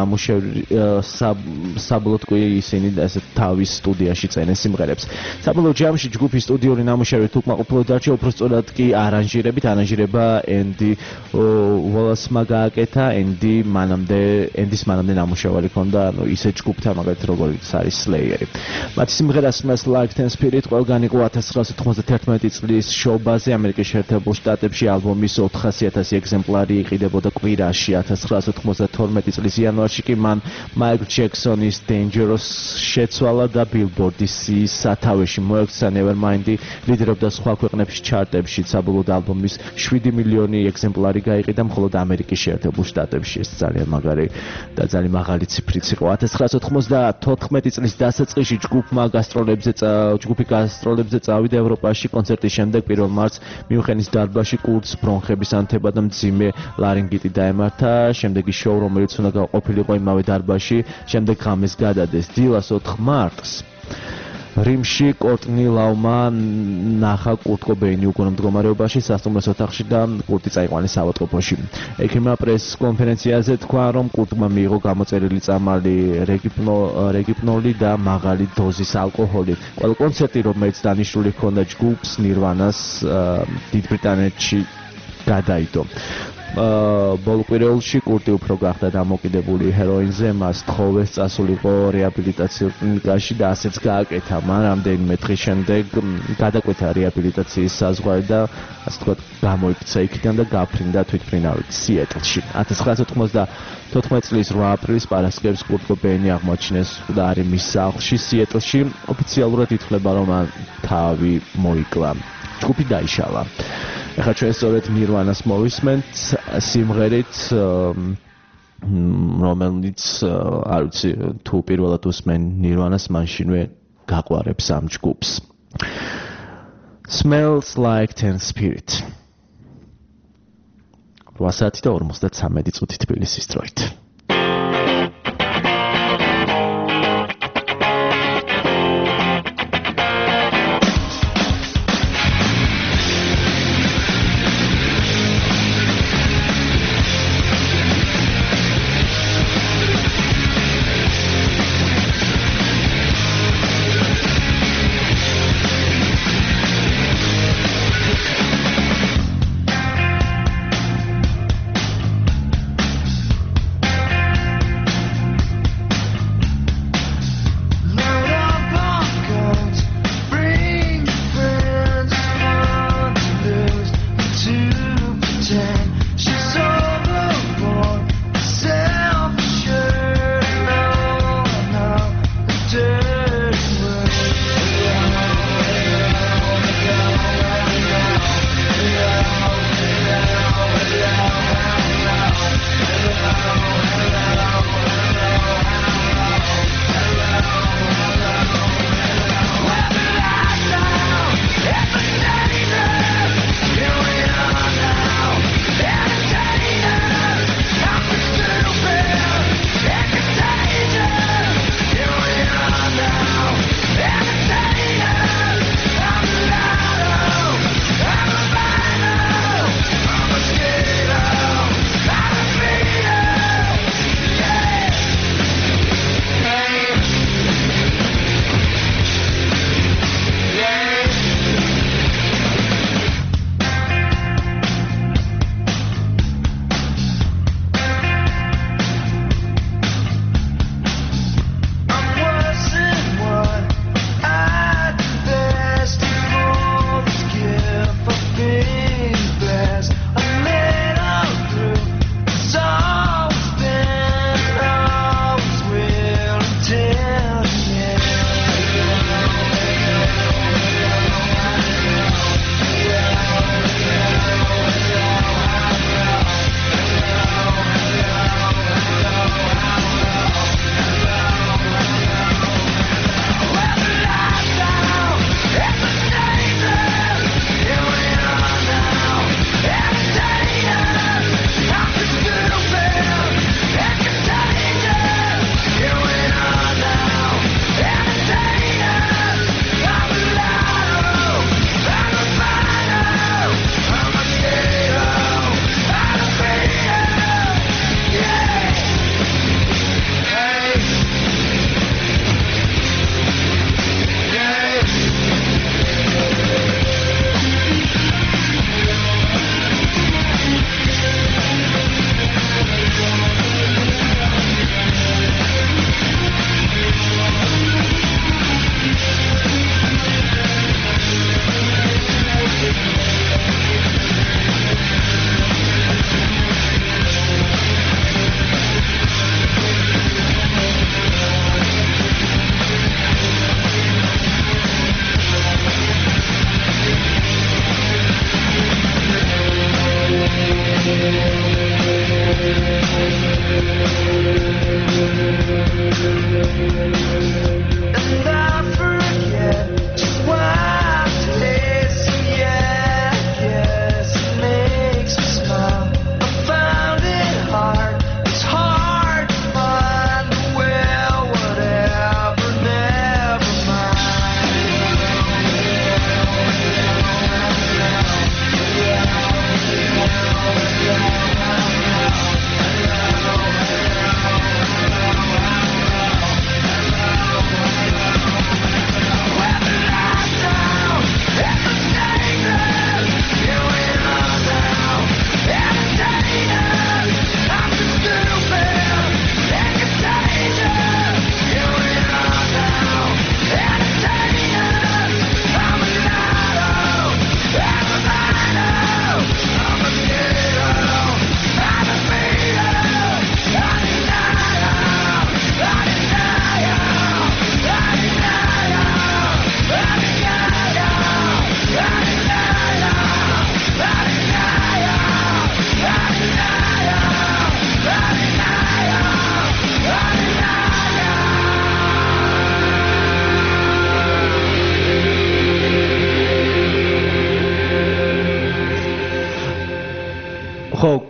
საბოლოოდ კი ისინი ასე თავის სტუდიაში წენეს სიმღერებს. საბოლოო ჯამში ჯგუფის სტუდიური ნამუშევრით უკმაყოფილო დარჩა, უბრალოდ კი არანჟირება Andy Wallace-მა გააკეთა. Andy's მანამდე ნამუშევარი ჰქონდა, ანუ ისე ჯგუფთან მაგალითად როგორც არის Slayer-ი. მათი სიმღერა Smells Like Teen Spirit ყველგან იყო 1991 წლის შოუბაზე ამერიკის შეერთებულ შტატებში. ალბომის 400000 ეგზემპლარი იყიდებოდა კვირაში. 1992 წლის იანვარში კი მან Michael Jackson-ის Dangerous შეცვალა და Billboard-ის სათავეში მოექცა. Nevermind-ი ლიდერობდა სხვა ქვეყნებში ჩარტებში. საბოლოოდ ალბომის 7 მილიონი ეგზემპლარი გაიყიდა მხოლოდ ამერიკის შეერთებულ შტატებში. ეს ძალიან მაგარი და ძალიან მაღალი ციფრიც იყო. 1994 წლის დასაწყისში ჯგუფი გასტროლებზე წავიდა ევროპაში. კონცერტის შემდეგ 1 მარტს მიუნხენის დარბაზში კურტს ბრონხების ანთება და მძიმე ლარინგიტი დაემართა. შემდეგი შოუ, რომელიც უნდა გაყოფილიყო იმავე დარბაზში, შემდეგ ღამეს გადადეს. დილას 4 მარტს რიმში კორტნი ლავმა ნახა კურტ კობეინი უგონო მდგომარეობაში სასტუმროს ოთახში და კურტი წაიყვანეს ავადმყოფოში. ექიმმა პრეს კონფერენციაზე თქვა, რომ კურტმა მიიღო გამოწერილი წამალი რეგიპნოლი და მაღალი დოზის ალკოჰოლი. ყველა კონცერტი, რომელიც დანიშნული ჰქონდა ჯგუფს Nirvana-ს დიდ ბრიტანეთში გადაიდო. ბოლო კვირეულში კურტი უფრო გახდა დამოკიდებული ჰეროინზე, მას თხოვეს წასულიყო რეაბილიტაციურ კლინიკაში და ასეც გააკეთა. მან რამდენიმე დღის შემდეგ გადაკვეთა რეაბილიტაციის საზღვარი და ასე ვთქვათ გამოიქცა იქიდან და გაფრინდა თვითმფრინავით სიეტლში. 1994 წლის 8 აპრილის პარასკევს კურტ კობეინი აღმოაჩინეს მკვდარი მის სახლში სიეტლში. ოფიციალურად ითვლება, რომ მან თავი მოიკლა. ჯგუფი დაიშალა. ახლა ჩვენ სწორედ Nirvana-ს მოვისმენთ სიმღერით, რომელიც არ ვიცი თუ პირველად უსმენ Nirvana-ს, მაშინვე გაყვარებს ამ ჯგუფს. Smells Like Teen Spirit. 8:53 წუთი თბილისის დროით.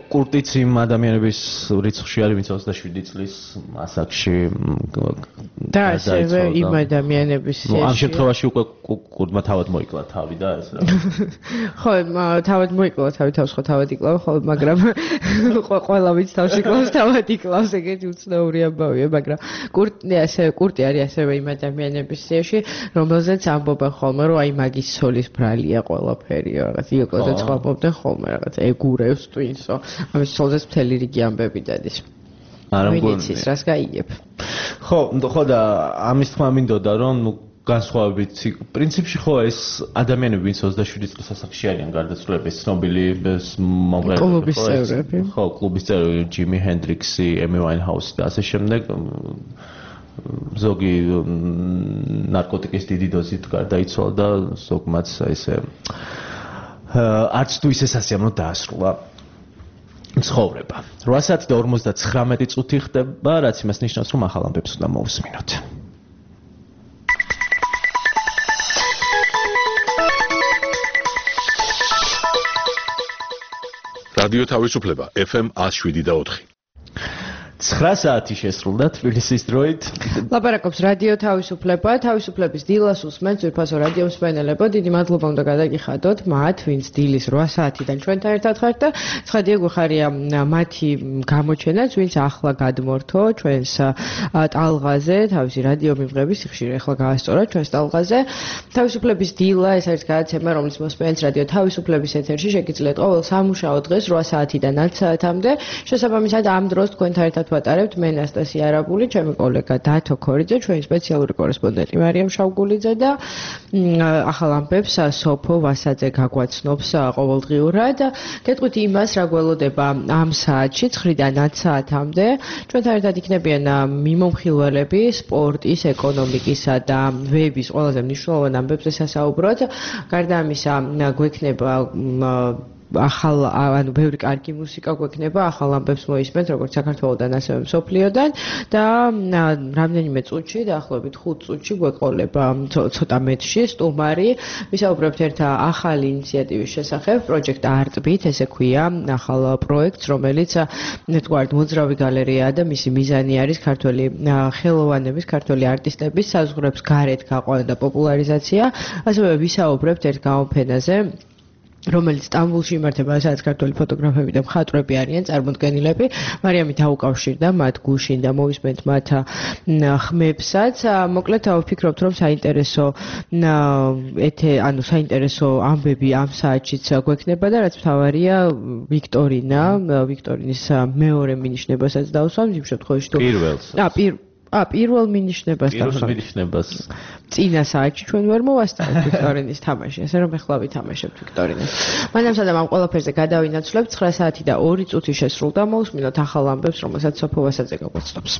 კურტიც იმ ადამიანების რიცხვში არის, ვინც 27 წლის ასაკში და ასევე იმ ადამიანების ამ შემთხვევაში უკვე კურტმა თავად მოიკლა თავი და ეს რა. ხო, თავად მოიკლა თავი, თავს ხო თავად იკლავ, ხო, მაგრამ ყველა ვინც თავს იკლავს, თავად იკლავს, ეგეთი უცნაური ამბავია, მაგრამ კურტი არის ასევე იმ ადამიანების სიაში, რომელზეც ამბობენ ხოლმე, რომ აი მაგის ცოლის ბრალია ყველაფერი, რაღაც იოკოზე ცხობდნენ ხოლმე, რაღაც ეგურევს ტვინსო, ამის ცოლზეც მთელი რიგი ამბები დადის. არა მგონია. ვიცის, რას გაიგებ. ხო და ამის თქმა მინდოდა, რომ განსხვავებით პრინციპში ხო ეს ადამიანები, ვინც 27 წლის ასაკში არიან გარდაცვლილების ცნობილი მომღერლები, კლუბის წევრები. ხო, კლუბის წევრები, ჯიმი ჰენდრიქსი, ემი ვაინჰაუსი და ასე შემდეგ. ზოგი ნარკოტიკის დიდი დოზით გარდაიცვალა და ზოგმაც ესე არც თუ ისე სასიამოვნო დაასრულა ცხოვრება. 8 საათი და 59 წუთი ხდება, რაც იმას ნიშნავს, რომ ახალ ამბებს უნდა მოვუსმინოთ. რადიო თავისუფლება FM 107.4 9 საათი შესრულდა თბილისის დროით. ლაპარაკობს რადიო თავისუფლება, თავისუფლების დილას უსმენთ ძვირფასო რადიო მსმენელებო, დიდი მადლობა უნდა გადაგიხადოთ მათ, ვინც დილის 8 საათიდან ჩვენთან ერთად ხართ და ცხადია გვეხარია მათი გამოჩენაც, ვინც ახლა გადმორთო ჩვენს ტალღაზე, თავისი რადიო მიმღების სიხშირე ახლა გაასწორა ჩვენს ტალღაზე. თავისუფლების დილა ეს არის გადაცემა, რომელიც მოსმენთ რადიო თავისუფლების ეთერში, შეგიძლიათ ყოველ სამუშაო დღეს 8 საათიდან 10 საათამდე. შესაბამისად ამ დროს თქვენთან ერთად ვატარებთ მე ნასტასია არაბული, ჩემი კოლეგა დათო ქორიძე, ჩვენი სპეციალური კორესპონდენტი მარიამ შავგულიძე და ახალ ამბებს სოფო ვასაძე გაგვაცნობს ყოველდღიურად. გეტყვით იმას, რა გველოდება ამ საათში 9-დან 10 საათამდე. ჩვენთან ერთად იქნებიან მიმომხილველები სპორტის, ეკონომიკისა და ვების ყველაზე მნიშვნელოვან ამბებზე სასაუბროთ. გარდა ამისა გვექნება ახალ ანუ ბევრი კარგი მუსიკა გვექნება, ახალ ამბებს მოისმენთ როგორც საქართველოდან ასევე მსოფლიოდან და რამდენიმე წუთში, დაახლოებით 5 წუთში გვეყოლება ცოტა მეტში სტუმარი. ვისაუბრებთ ერთ ახალი ინიციატივის შესახებ, Project Artbeat, ესე ქვია, ახალ პროექტს, რომელიც ერთგვარად მოძრავი გალერეაა და მისი მიზანი არის ქართველი ხელოვანების, ქართველი არტისტების საზღვრებს გარეთ გაყვანა და პოპულარიზაცია. ასევე ვისაუბრებთ ერთ გამოფენაზე, რომელიც სტამბულში იმართება, სადაც ქართველი ფოტოგრაფები და მხატვრები არიან წარმოდგენილები. მარიამი დაუკავშირდა მათ გუშინ და მოვისმენთ მათ ხმებსაც. მოკლედ ვფიქრობთ, რომ საინტერესო ამბები ამ საათშიც გვექნება და რაც მთავარია ვიქტორინის მეორე მინიშნებასაც დავსვამ იმ შემთხვევაში თუ პირველ მინიშნებას წინა საათში ჩვენ ვერ მოვასწრებთ ვიქტორინის თამაში, ასე რომ ეხლა ვითამაშებთ ვიქტორინას. მანამ სადამ ამ ყველაფერზე გადავინაცვლებთ 9 საათი და 2 წუთი შესრულდა, მოვუსმინოთ ახალ ამბებს, რომელსაც სოფო ვასაძე გაგვაცნობს.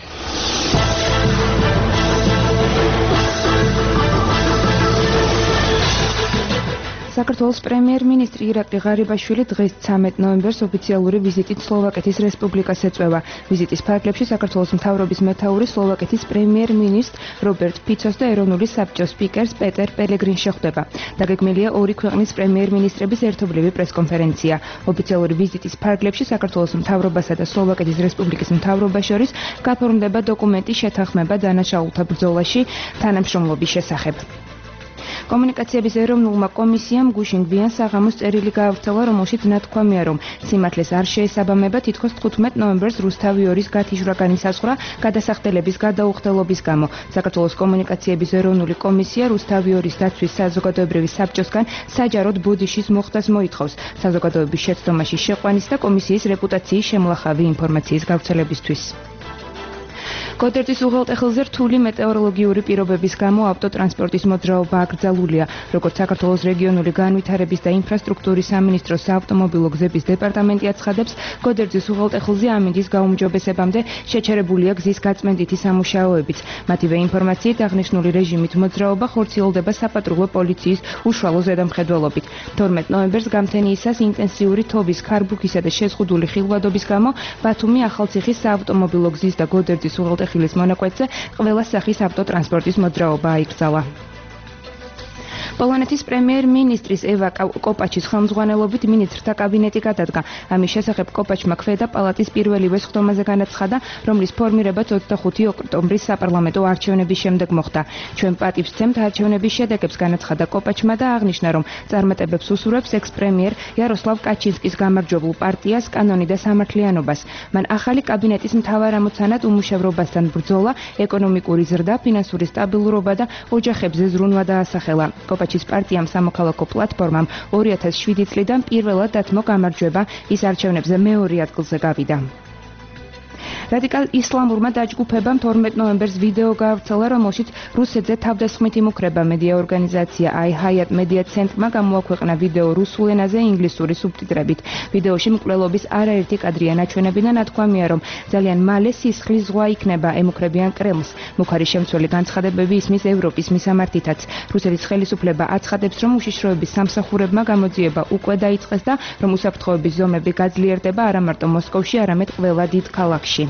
საქართველოს პრემიერ-მინისტრი ირაკლი ღარიბაშვილი დღეს 13 ნოემბერს ოფიციალური ვიზიტით სლოვაკეთის რესპუბლიკას ეწვევა. ვიზიტის ფარგლებში საქართველოს მთავრობის მეთაური სლოვაკეთის პრემიერ-მინისტრ რობერტ ფიცოს და ეროვნული საბჭოს სპიკერს პეტერ პელეგრინს შეხვდება. დაგეგმილია ორი ქვეყნის პრემიერ-მინისტრების ერთობლივი პრესკონფერენცია. ოფიციალური ვიზიტის ფარგლებში საქართველოს მთავრობასა და სლოვაკეთის რესპუბლიკის მთავრობას შორის გაფორმდება დოკუმენტი შეთანხმება დანაშაულთა ბრძოლაში თანამშრომლობის შესახებ. კომუნიკაციების ეროვნულმა კომისიამ გუშინ გვიან საღამოს წერილი გაავრცელა, რომელშიც ნათქვამია, რომ სიმართლეს არ შეესაბამება თითქოს 15 ნოემბერს რუსთავი 2-ის გათიშვრა განისაზღვრა გადასახდელების გადაუხდელობის გამო. საქართველოს კომუნიკაციების ეროვნული კომისია რუსთავი 2-ის დაცვის საზოგადოებრივი საბჭოსგან საჯაროდ ბოდიშის მოხდას მოითხოვს საზოგადოების შეცდომაში შეყვანის და კომისიის რეპუტაციის შემლახავი ინფორმაციის გავრცელებისთვის. გოდერძის უღელტეხილზე რთული მეტეოროლოგიური პირობების გამო ავტოტრანსპორტის მოძრაობა აკრძალულია. როგორც საქართველოს რეგიონული განვითარების და ინფრასტრუქტურის სამინისტროს საავტომობილო გზების დეპარტამენტი აცხადებს, გოდერძის უღელტეხილზე ამინდის გაუმჯობესებამდე შეჩერებულია გზის გაწმენდითი სამუშაოებიც. მათივე ინფორმაციით აღნიშნული რეჟიმით მოძრაობა ხორციელდება საპატრულო პოლიციის უშუალო ზედამხედველობით. 12 ნოემბერს გამთენიისას ინტენსიური თოვის, ქარბუქისა და შეზღუდული ხილვადობის გამო ბათუმი ახალციხის საავტომობილო გზის და გოდერძის უღელტეხილის მონაკვეთზე ყველა სახის ავტოტრანსპორტის მოძრაობა აიკრძალა. პოლონეთის პრემიერ-მინისტრის ევა კოპაჩის ხელმძღვანელობით მინისტრთა კაბინეტი გადადგა. ამის შესახებ კოპაჩმა ქვედა პალატის პირველივე სხდომაზე განაცხადა, რომლის ფორმირებაც 25 ოქტომბრის საპარლამენტო არჩევნების შემდეგ მოხდა. ჩვენ პატივს ვცემთ არჩევნების შედეგებს, განაცხადა კოპაჩმა და აღნიშნა, რომ წარმატებებს უსურვებს ექს-პრემიერ იაროსლავ კაჩინსკის გამარჯვებულ პარტიას კანონი და სამართლიანობას. მან ახალი კაბინეტის მთავარ ამოცანად უმუშევრობასთან ბრძოლა, ეკონომიკური ზრდა, ფინანსური სტაბილურობა და ოჯახებზე ზრუნვა დაასახელა. კოპაჩის პარტიამ სამოქალაქო პლატფორმამ 2007 წლიდან პირველად დათმო გამარჯვება, ის არჩევნებზე მეორე ადგილზე გავიდა. რადიკალ ისლამურმა დაჯგუფებამ 12 ნოემბერს ვიდეო გაავრცელა, რომელშიც რუსეთზე თავდასხმით იმუქრება. მედია ორგანიზაცია iHayat Media Centre-მა გამოაქვეყნა ვიდეო რუსულ ენაზე ინგლისური სუბტიტრებით. ვიდეოში მკვლელობის არაერთი კადრია ნაჩვენები და ნათქვამია, რომ ძალიან მალე სისხლის ზღვა იქნება, ემუქრებიან კრემლს. მუქარი შემცველი განცხადებები ისმის ევროპის მისამართითაც. რუსეთის ხელისუფლება აცხადებს, რომ უშიშროების სამსახურებმა გამოძიება უკვე დაიწყეს და რომ უსაფრთხოების ზომები გაძლიერდება არა მარტო მოსკოვში, არამედ ყველა დიდ ქალაქში.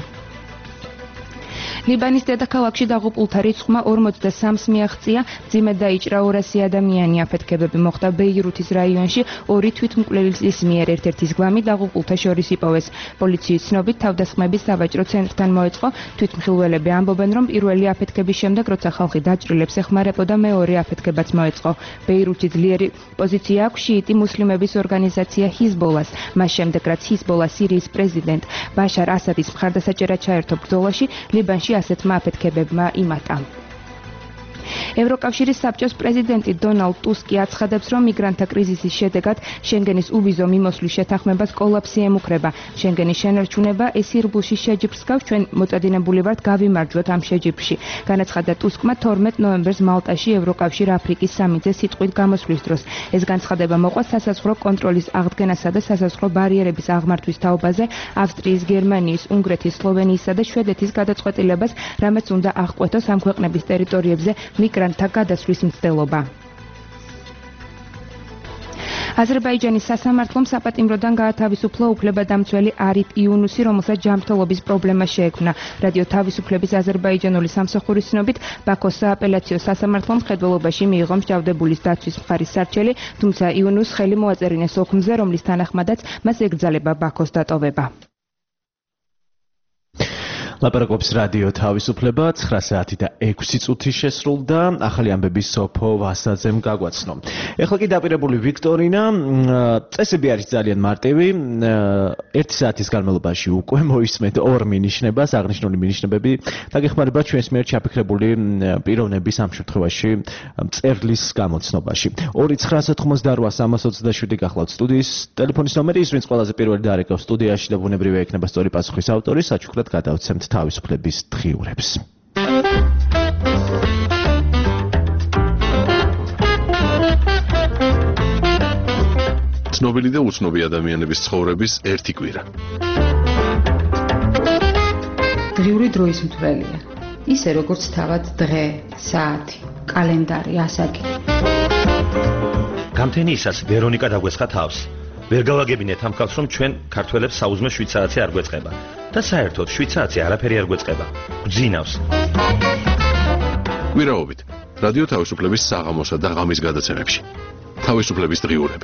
ლიბანის დედაქალაქში დაღუპულთა რიცხვმა 43-ს მიაღწია, მძიმედ დაიჭრა 200 ადამიანი. აფეთქებები მოხდა ბეირუთის რაიონში, 2 თვითმკვლელის მიერ ერთ-ერთის გვამი დაღუპულთა შორის იპოვეს. პოლიციის ცნობით თავდასხმების სავაჭრო ცენტრთან მოეწყო. თვითმხილველები ამბობენ, რომ პირველი აფეთქების შემდეგ, როცა ხალხი დაჭრილებს ეხმარებოდა, მეორე აფეთქებაც მოეწყო. ბეირუთი ძლიერი პოზიცია აქვს შიიტი მუსლიმების ორგანიზაცია ჰიზბოლას. მას შემდეგ, რაც ჰიზბოლა სირიის პრეზიდენტ ბაშარ ასადის მხარდასაჭერად ჩაერთო ბრძოლაში, ლიბანში ასეთმა აფეთქებებმა იმატა. ევროკავშირის საბჭოს პრეზიდენტი დონალდ ტუსკი აცხადებს, რომ მიგრანტთა კრიზისის შედეგად შენგენის უვიზო მიმოსვლის შეთანხმებას კოლაფსი ემუქრება. შენგენის შენარჩუნება ეს ირბულში შეჯიბრს გავს, ჩვენ მოწადინებული ვართ გავიმარჯვოთ ამ შეჯიბრში. განაცხადა ტუსკმა 12 ნოემბერს მალტაში ევროკავშირ აფრიკის სამიტზე სიტყვით გამოსვლის დროს. ეს განცხადება მოყვა სასაზღვრო კონტროლის აღდგენასა და სასაზღვრო ბარიერების აღმართვის თაობაზე ავსტრიის, გერმანიის, უნგრეთის, სლოვენიისა და შვედეთის გადაწყვეტილებას, რამაც უნდა აღკვეთოს ამ ქვეყნების ტერიტორიებზე მიგრანტთა გადასვლის მცდელობა. აზერბაიჯანის სასამართლომ საპატიმროდან გაათავისუფლა უფლებადამცველი არიფ იუნუსი, რომელსაც ჯანმრთელობის პრობლემა შეექმნა. რადიო თავისუფლების აზერბაიჯანული სამსახურის ცნობით, ბაქოს სააპელაციო სასამართლომ მხედველობაში მიიღო მსჯავრდებულის დაცვის მხარის სარჩელი, თუმცა იუნუსს ხელი მოაწერინეს ოქმზე, რომლის თანახმადაც მას ეკრძალება ბაქოს დატოვება. ლაპარაკობს რადიო თავისუფლება 9 საათი და 6 წუთი შესრულდა. ახალი ამბები სოფო ვასაძემ გაგვაცნო. ეხლა კი დაპირებული ვიქტორინა, წესები არის ძალიან მარტივი. 1 საათის განმავლობაში უკვე მოისმენთ 2 მინიშნებას, აღნიშნული მინიშნებები დაგეხმარება ჩვენს მიერ ჩაფიქრებული პიროვნების ამ შემთხვევაში მწერლის გამოცნობაში. 2998327 გახლავთ სტუდიის ტელეფონის ნომერი, ის ვინც ყველაზე პირველი დაარეკავს სტუდიაში და ბუნებრივია იქნება სწორი პასუხის ავტორი, საჩუქრად გადავცემთ თავისუფლების დღიურებს. ცნობილი და უცნობი ადამიანების ცხოვრების ერთი კვირა. დღიური დროის მთვრელია. ისე როგორც თავად დღე, საათი, კალენდარი, ასაკი. გამთენიისას ვერონიკა დაგვესხა თავს. ვერ გავაგებინეთ ამ ხალხს, რომ ჩვენ ქართველებს საუზმე 7 საათი არ გვეწყება და საერთოდ 7 საათი არაფერი არ გვეწყება. გძინავს. კვირაობით რადიო თავისუფლების საღამოსა და ღამის გადაცემებში. თავისუფლების დღიურები.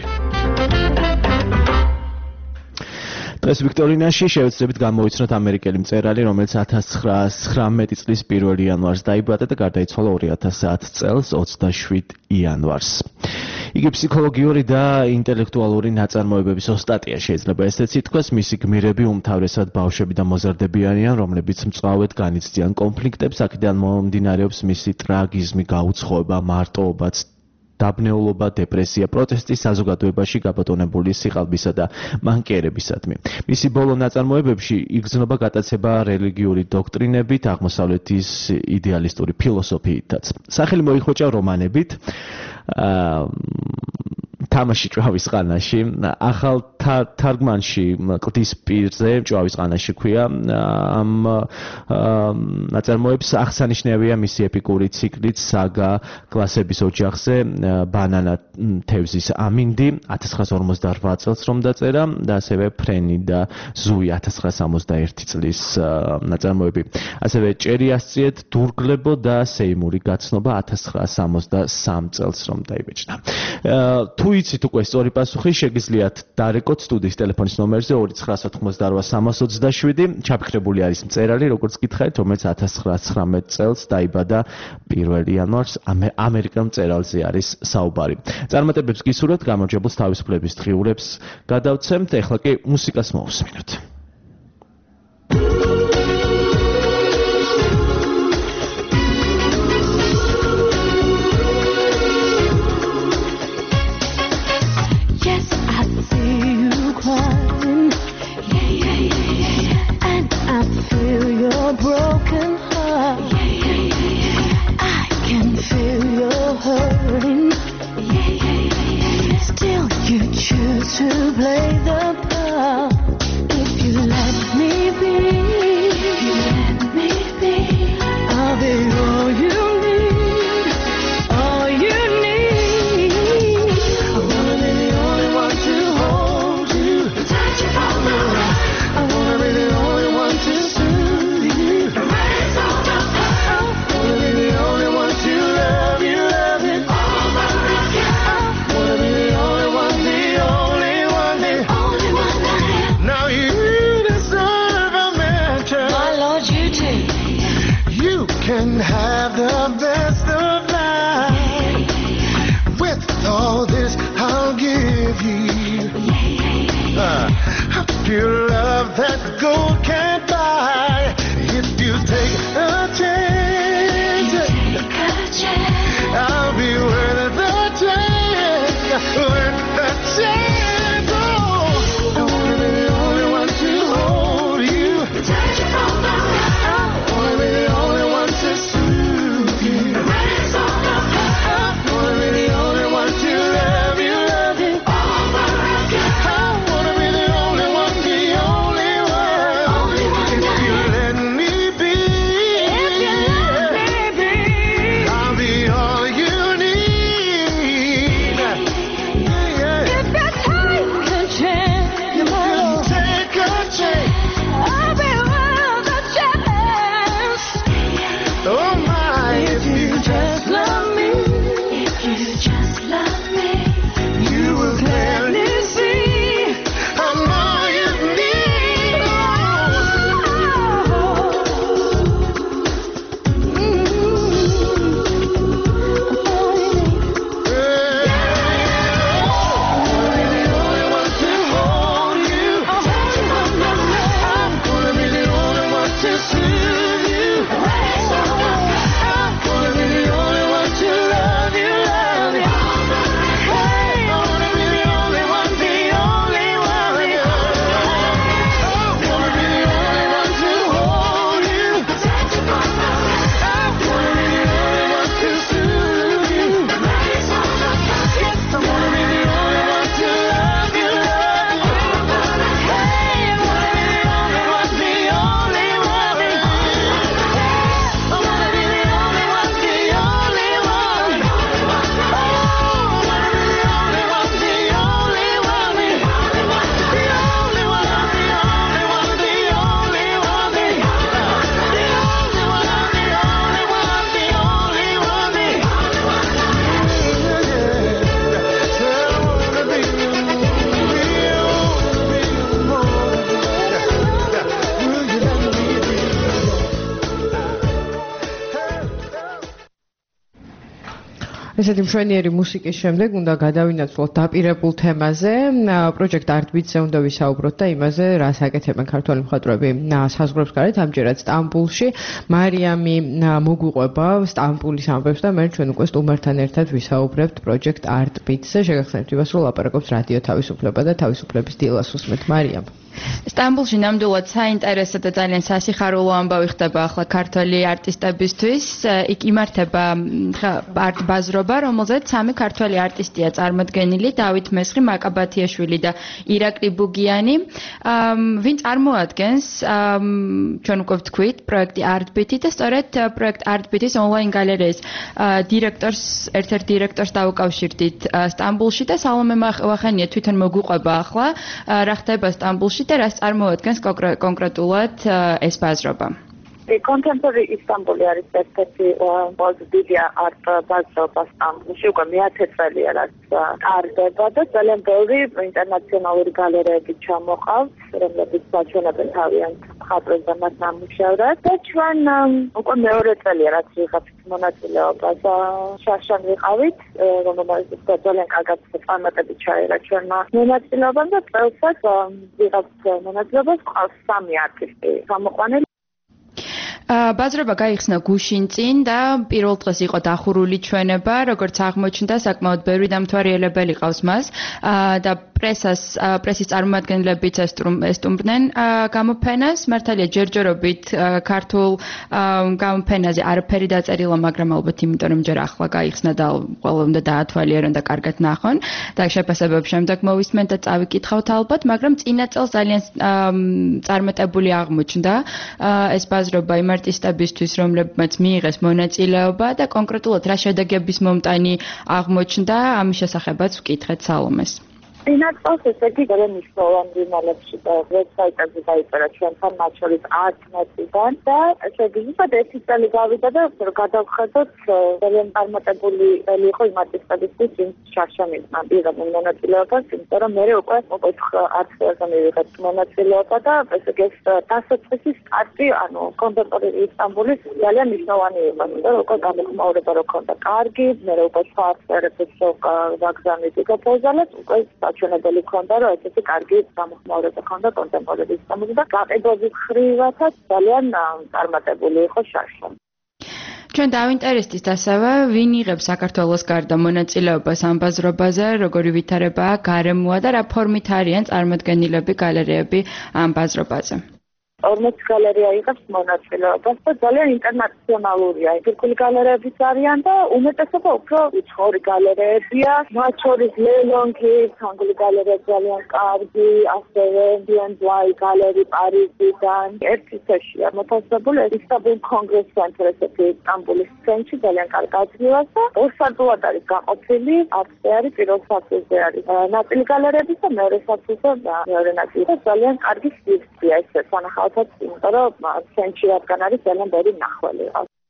დღეს ვიქტორინაში შევეცდებით გამოვიცნოთ ამერიკელი მწერალი, რომელიც 1919 წლის 1 იანვარს დაიბადა და გარდაიცვალა 2010 წელს 27 იანვარს. იგი ფსიქოლოგიური და ინტელექტუალური ნაწარმოებების ოსტატია, შეიძლება ესეც ითქვას. მისი გმირები უმთავრესად ბავშვები და მოზარდები არიან, რომლებიც მწვავედ განიცდიან კონფლიქტებს, აქედან მომდინარეობს მისი ტრაგიზმი, გაუცხოება, მარტოობაც, დაბნეულობა, დეპრესია, პროტესტი საზოგადოებაში გაბატონებული სიყალბისა და მანკიერებისადმი. მისი ბოლო ნაწარმოებებში იგრძნობა გატაცება რელიგიური დოქტრინებით, აღმოსავლეთის იდეალისტური ფილოსოფიითაც. სახელი მოიხვეჭა რომანებით, თამაში ჭვავის ყანაში, ახალ თარგმანში კლდის პირზე ჭვავის ყანაში ქვია ამ ნაწარმოებს აღსანიშნავია მისი ეპიკური ციკლით საგა კლასების ოჯახზე ბანანა თევზის ამინდი 1958 წელს რომ დაწერა და ასევე ფრენი და ზუი 1961 წლის ნაწარმოები. ასევე ჭერიასწიეთ დურგლებო და სეიმური გაცნობა 1963 წელს რომ დაიბეჭდა. თუ იცით უკვე სწორი პასუხი, შეგიძლიათ დარეკოთ სტუდიის ტელეფონის ნომერზე 298-327. ჩაფიქრებული არის მწერალი, როგორც გითხარით, რომელიც 1919 წელს დაიბადა 1 იანვარს ამერიკელ მწერალზე არის საუბარი. წარმატებებს გისურვებთ, გამარჯვებულს თავისუფლების დღიურებს გადავცემთ, ეხლა კი მუსიკას მოვუსმინოთ. Broken heart. I can feel your hurting. Still you choose to play the part. If you let me be, I'll be all you need, all you need. I wanna be the only one to hold you, touch you from the right. I wanna be the only one to can have the best of life. With all this I'll give you a pure love that gold can't buy. If you take a chance, I'll be worth the chance, worth the chance. Oh, I wanna be the only one to hold you, touch you from the right. I wanna be the only one to soothe you. I wanna be the only one to love you, over again. I wanna be the only one, the only one. If you let me be, I'll be all you need. If you take a chance, I'll be worth a chance. Oh my, if you just love me, you will clearly see I'm all you need. ესეთი მშვენიერი მუსიკის შემდეგ უნდა გადავინაცვლოთ დაპირებულ თემაზე. პროექტ არტბიტზე უნდა ვისაუბროთ და იმაზე, რას აკეთებენ ქართველი მხატვრები საზღვრებს გარეთ, ამჯერად სტამბულში. მარიამი მოგვიყვება სტამბულის ამბებს და მე ჩვენ უკვე სტუმართან ერთად ვისაუბრებთ პროექტ არტბიტზე. შეგახსენებთ იმას, რომ ლაპარაკობს რადიო თავისუფლება და თავისუფლების დილას უსმენთ. მარიამ. სტამბოლში ნამდვილად საინტერესო და ძალიან სასიხარულო ამბავი ხდება ახლა ქართველი არტისტებისთვის. იქ იმართება არტ-ბაზრობა, რომელზეც 3 ქართველი არტისტია წარმოდგენილი: დავით მესხი, მაკაბათიაშვილი და ირაკლი ბუგიანი. ვინ წარმოადგენს ჩვენ უკვე ვთქვით პროექტი ArtBeat და სწორედ პროექტ ArtBeat-ის ონლაინ გალერეის ერთ-ერთ დირექტორს დავუკავშირდით სტამბოლში და სალომე ვახანია თვითონ მოგვიყვება ახლა რა ხდება სტამბოლში და რას წარმოადგენს კონკრეტულად ეს ბაზრობა. Contemporary Istanbul არის ერთ-ერთი ყველაზე დიდი არტ-ბაზრობა სტამბოლში, უკვე მე-10 წელია რაც ტარდება და ძალიან ბევრი ინტერნაციონალური გალერეები ჩამოყავთ, რომლებიც აჩვენებენ თავიანთ მხატვრებს და მათ ნამუშევრებს და ჩვენ უკვე მეორე წელია რაც ვიღებთ მონაწილეობას შარშან ვიყავით, რომელმაც ძალიან კარგად წარმატებით ჩაერა ჩვენმა მონაწილეობამ და წელსაც ვიღებთ მონაწილეობას ყავს 3 არტისტი გამოყვანილი. ბაზრობა გაიხსნა გუშინ წინ და პირველ დღეს იყო დახურული ჩვენება, როგორც აღმოჩნდა, საკმაოდ ბევრი დამთვალიერებელი ყავს მას და პრესის წარმომადგენლებიც ესტუმრნენ გამოფენას. მართალია ჯერჯერობით ქართულ გამოფენაზე არაფერი დაწერილა, მაგრამ ალბათ იმიტომ რომ ჯერ ახლა გაიხსნა და ყველა უნდა დაათვალიერონ და კარგად ნახონ და შეფასებების შემდეგ მოვისმენ და წავიკითხავთ ალბათ, მაგრამ წინა წელს ძალიან წარმატებული აღმოჩნდა ეს ბაზრობა იმ არტისტებისთვის, რომლებმაც მიიღეს მონაწილეობა და კონკრეტულად რა შედეგების მომტანი აღმოჩნდა, ამის შესახებაც ვკითხეთ სალომეს. წინაწელს ესე იგი ძალიან მნიშვნელოვანი ვიმალებში და ვებსაიტებზე დაიწერა ჩვენთან, მათ შორის ArtNet-დან და შეგიძლიათ ერთი წელი გავიდა და გადავხედოთ ძალიან წარმატებული წელი იყო იმ არტისტებისთვის, ვინც შარშან იღებდნენ მონაწილეობას, იმიტომ რომ მე უკვე 4 წელზე მივიღეთ მონაწილეობა და ესე იგი ეს დასაწყისი სტარტი, ანუ კონტემპორარი ისტამბულის ძალიან მნიშვნელოვანი იყო, იმიტომ რომ უკვე გამოხმაურება რო ქონდა კარგი, მე უკვე სხვა სფეროებში ვაგზავნით გაპოზალეთ, უკვე ჩვენებელი ქონდა, რომ ესეთი კარგი გამოხმაურება ქონდა კონტემპორარი ისტამბულში და გაყიდვების ხრივათაც ძალიან წარმატებული იყო შარშან. ჩვენ დავინტერესდით ასევე, ვინ იღებს საქართველოს გარდა მონაწილეობას ამ ბაზრობაზე, როგორი ვითარებაა გარემოა და რა ფორმით არიან წარმოდგენილები გალერეები ამ ბაზრობაზე. 40 გალერეა იღებს მონაწილეობას და ძალიან ინტერნაციონალურია. პირქული გალერეებიც არიან და უმეტესობა უფრო უცხოური გალერეებია. მათ შორის ლელონგი, ფრანგული გალერეა ძალიან კარგი, ასევე BNY გალერი პარიზიდან. ერთი სეშია მოთავსებული Istanbul Congress Center ესეთი სტამბოლის ცენტრში ძალიან კარგ ადგილას და ორ სართულად არის გაყოფილი. ათზე არის პირველ სართულზე არის ნაწილი გალერეების და მეორე სართულზე მეორე ნაწილი. ძალიან კარგი სივრცეა ეს სანახავად იმიტომ რომ ცენტრში რადგან არის ძალიან ბევრი მნახველი.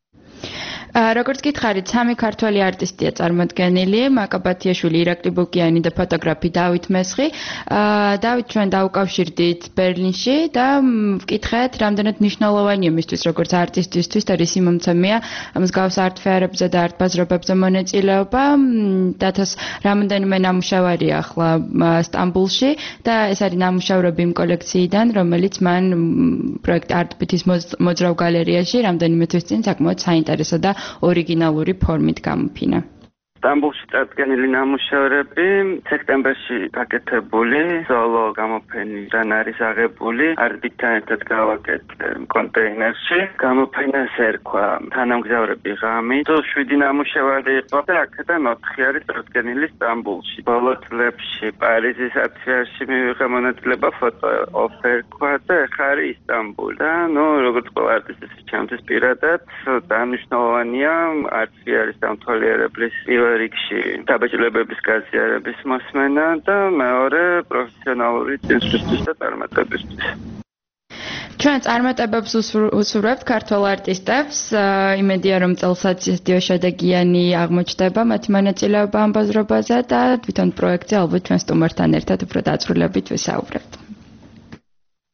როგორც გითხარით, 3 ქართველი არტისტია წარმოდგენილი: მაკაბათიაშვილი, ირაკლი ბუგიანი და ფოტოგრაფი დავით მესხი. დავით ჩვენ დაუკავშირდით ბერლინში და ვკითხეთ, რამდენად მნიშვნელოვანია მისთვის როგორც არტისტისთვის და რისი მომცემია მსგავს არტ-ფეერებზე და არტ-ბაზრობებზე მონაწილეობა. დათოს რამდენიმე ნამუშევარია ახლა სტამბოლში და ეს არის ნამუშევრები იმ კოლექციიდან, რომელიც მან პროექტ ArtBeat-ის მოძრავ გალერეაში რამდენიმე თვის წინ საკმაოდ საინტერესო და ორიგინალური ფორმით გამოფინა. სტამბოლში წარდგენილი ნამუშევრები სექტემბერში გაკეთებული სოლო გამოფენიდან არის აღებული ArtBeat-თან ერთად გავაკეთე კონტეინერში. გამოფენას ერქვა თანამგზავრები ღამით. 7 ნამუშევარი იყო და აქედან 4 არის წარდგენილი სტამბოლში. ბოლო წლებში პარიზის არტ-ფეერში მივიღე მონაწილეობა ფოტო ოფერქვა და ახლა არის ისტამბული. და როგორც ყველა არტისტის ჩემთვის პირადად დანიშნულოვანია არტ-ფეერის დამთვალიერებლის რიგში დაბეჭდებების გაზიარების მოსმენა და მეორე პროფესიონალური წინსვლისთვის და წარმატებისთვის. ჩვენ წარმატებებს უსურვებთ ქართველ არტისტებს. იმედია რომ წელსაც შედეგიანი აღმოჩნდება მათი მონაწილეობა ამ ბაზრობაზე და თვითონ პროექტზე ალბათ ჩვენ სტუმართან ერთად უფრო დაწვრილებით ვისაუბრებთ.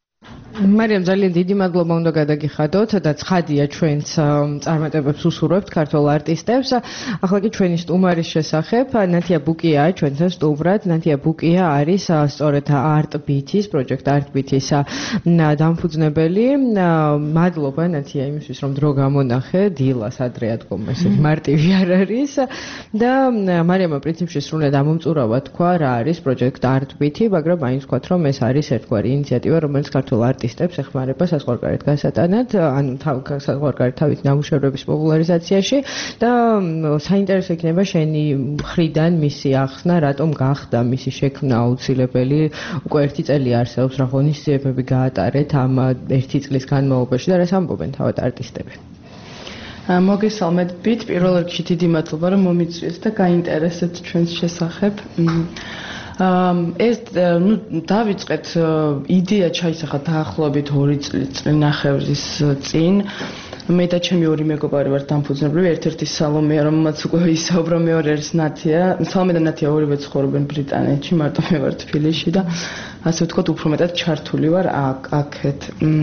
მარიამ, ძალიან დიდი მადლობა უნდა გადაგიხადოთ და ცხადია ჩვენც წარმატებებს უსურვებთ ქართველ არტისტებს. ახლა კი ჩვენი სტუმარის შესახებ, ნათია ბუკია ჩვენთან სტუმრად. ნათია ბუკია არის სწორედ არტბითის, პროექტ არტბითის დამფუძნებელი. მადლობა ნათია იმისთვის, რომ დრო გამონახე, დილას ადრე ადგომა, ესე მარტივი არ არის და მარიამმა პრინციპში სრულად ამომწურავა თქვა რა არის პროექტ არტბითი, მაგრამ მაინც ვთქვათ, რომ ეს არის ერთგვარი ინიციატივა, რომელიც ქართულ არტისტებს ეხმარება საზღვარგარეთ გასატანად, ანუ საზღვარგარეთ თავის ნამუშევრების პოპულარიზაციაში და საინტერესო იქნება შენი მხრიდან მისი ახსნა, რატომ გახდა მისი შექმნა აუცილებელი. უკვე 1 წელი არსებობს, რა ღონისძიებები გაატარეთ ამ 1 წლის განმავლობაში და რას ამბობენ თავად არტისტები. მოგესალმებით, პირველ რიგში დიდი მადლობა, რომ მომიწვიეთ და გაინტერესეთ ჩვენს შესახებ. ეს დავიწყეთ იდეა ჩაისახა დაახლოებით 2 წლინახევრის წინ. მე და ჩემი ორი მეგობარი ვართ დამფუძნებლები, ერთ-ერთი სალომეა, რომელმაც უკვე ისაუბრა, მეორე არის ნათია. სალომე და ნათია ორივე ცხოვრობენ ბრიტანეთში, მარტო მე ვარ თბილისში და ასე ვთქვათ, უფრო მეტად ჩართული ვარ აქეთ.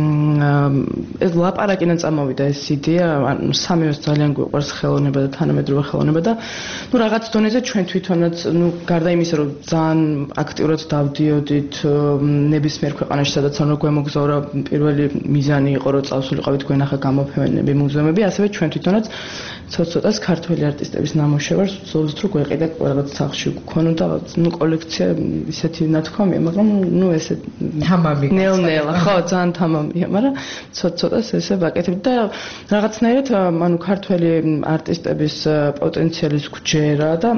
ეს ლაპარაკიდან წამოვიდა ეს იდეა, ანუ სამივეს ძალიან გვიყვარს ხელოვნება და თანამედროვე ხელოვნება და რაღაც დონეზე ჩვენ თვითონაც, გარდა იმისა, რომ ძალიან აქტიურად დავდიოდით ნებისმიერ ქვეყანაში, სადაც ანუ გვემოგზაურა, პირველი მიზანი იყო, რომ წავსულიყავით გვენახა გამოფენები, მუზეუმები, ასევე ჩვენ თვითონაც ცოტ-ცოტას ქართველი არტისტების ნამუშევარს ვცდილობთ, რომ გვეყიდა რაღაც სახლში გქონოდა, კოლექცია ისეთი ნათქვამია, მაგრამ ესე თამამი ნელ-ნელა, ხო, ძალიან თამამია, მაგრამ ცოტ-ცოტას ესე ვაკეთებ და რაღაცნაირად, ანუ ქართველი არტისტების პოტენციალის გვჯერა და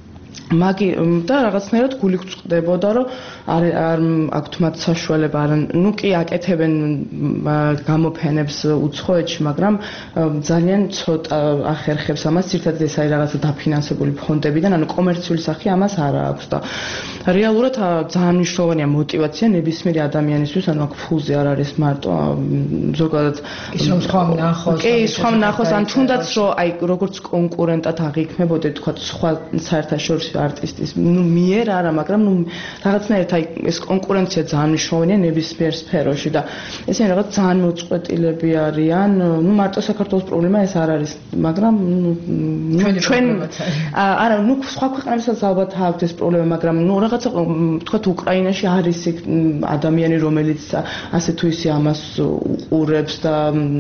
და რაღაცნაირად გული გვწყდებოდა, რომ არ აქვთ მათ საშუალება, ნუ კი აკეთებენ გამოფენებს უცხოეთში, მაგრამ ძალიან ცოტა ახერხებს ამას, ერთად ეს არის რაღაცა დაფინანსებული ფონდებიდან, ანუ კომერციული სახე ამას არ აქვს და რეალურად ძალიან მნიშვნელოვანია мотиваცია ნებისმიერი ადამიანისთვის, ანუ აქ ფულზე არ არის მარტო ზოგადად ის რომ სხვა ნახოს. კი, სხვა ნახოს, ან თუნდაც რომ აი როგორც კონკურენტად აღიქმებოდე, თქვა სხვა საერთაშორისო არტისტის მიერ არა, მაგრამ რაღაცნაირად აი ეს კონკურენცია ძალიან მნიშვნელოვანია ნებისმიერ სფეროში და ესენი რაღაც ძალიან მოწყვეტილები არიან. მარტო საქართველოს პრობლემა ეს არ არის, მაგრამ ჩვენ არა, სხვა ქვეყნებსაც ალბათ აქვს ეს პრობლემა, მაგრამ რაღაცა თქვათ უკრაინაში არის ადამიანი, რომელიც ასე თუ ისე ამას უყურებს და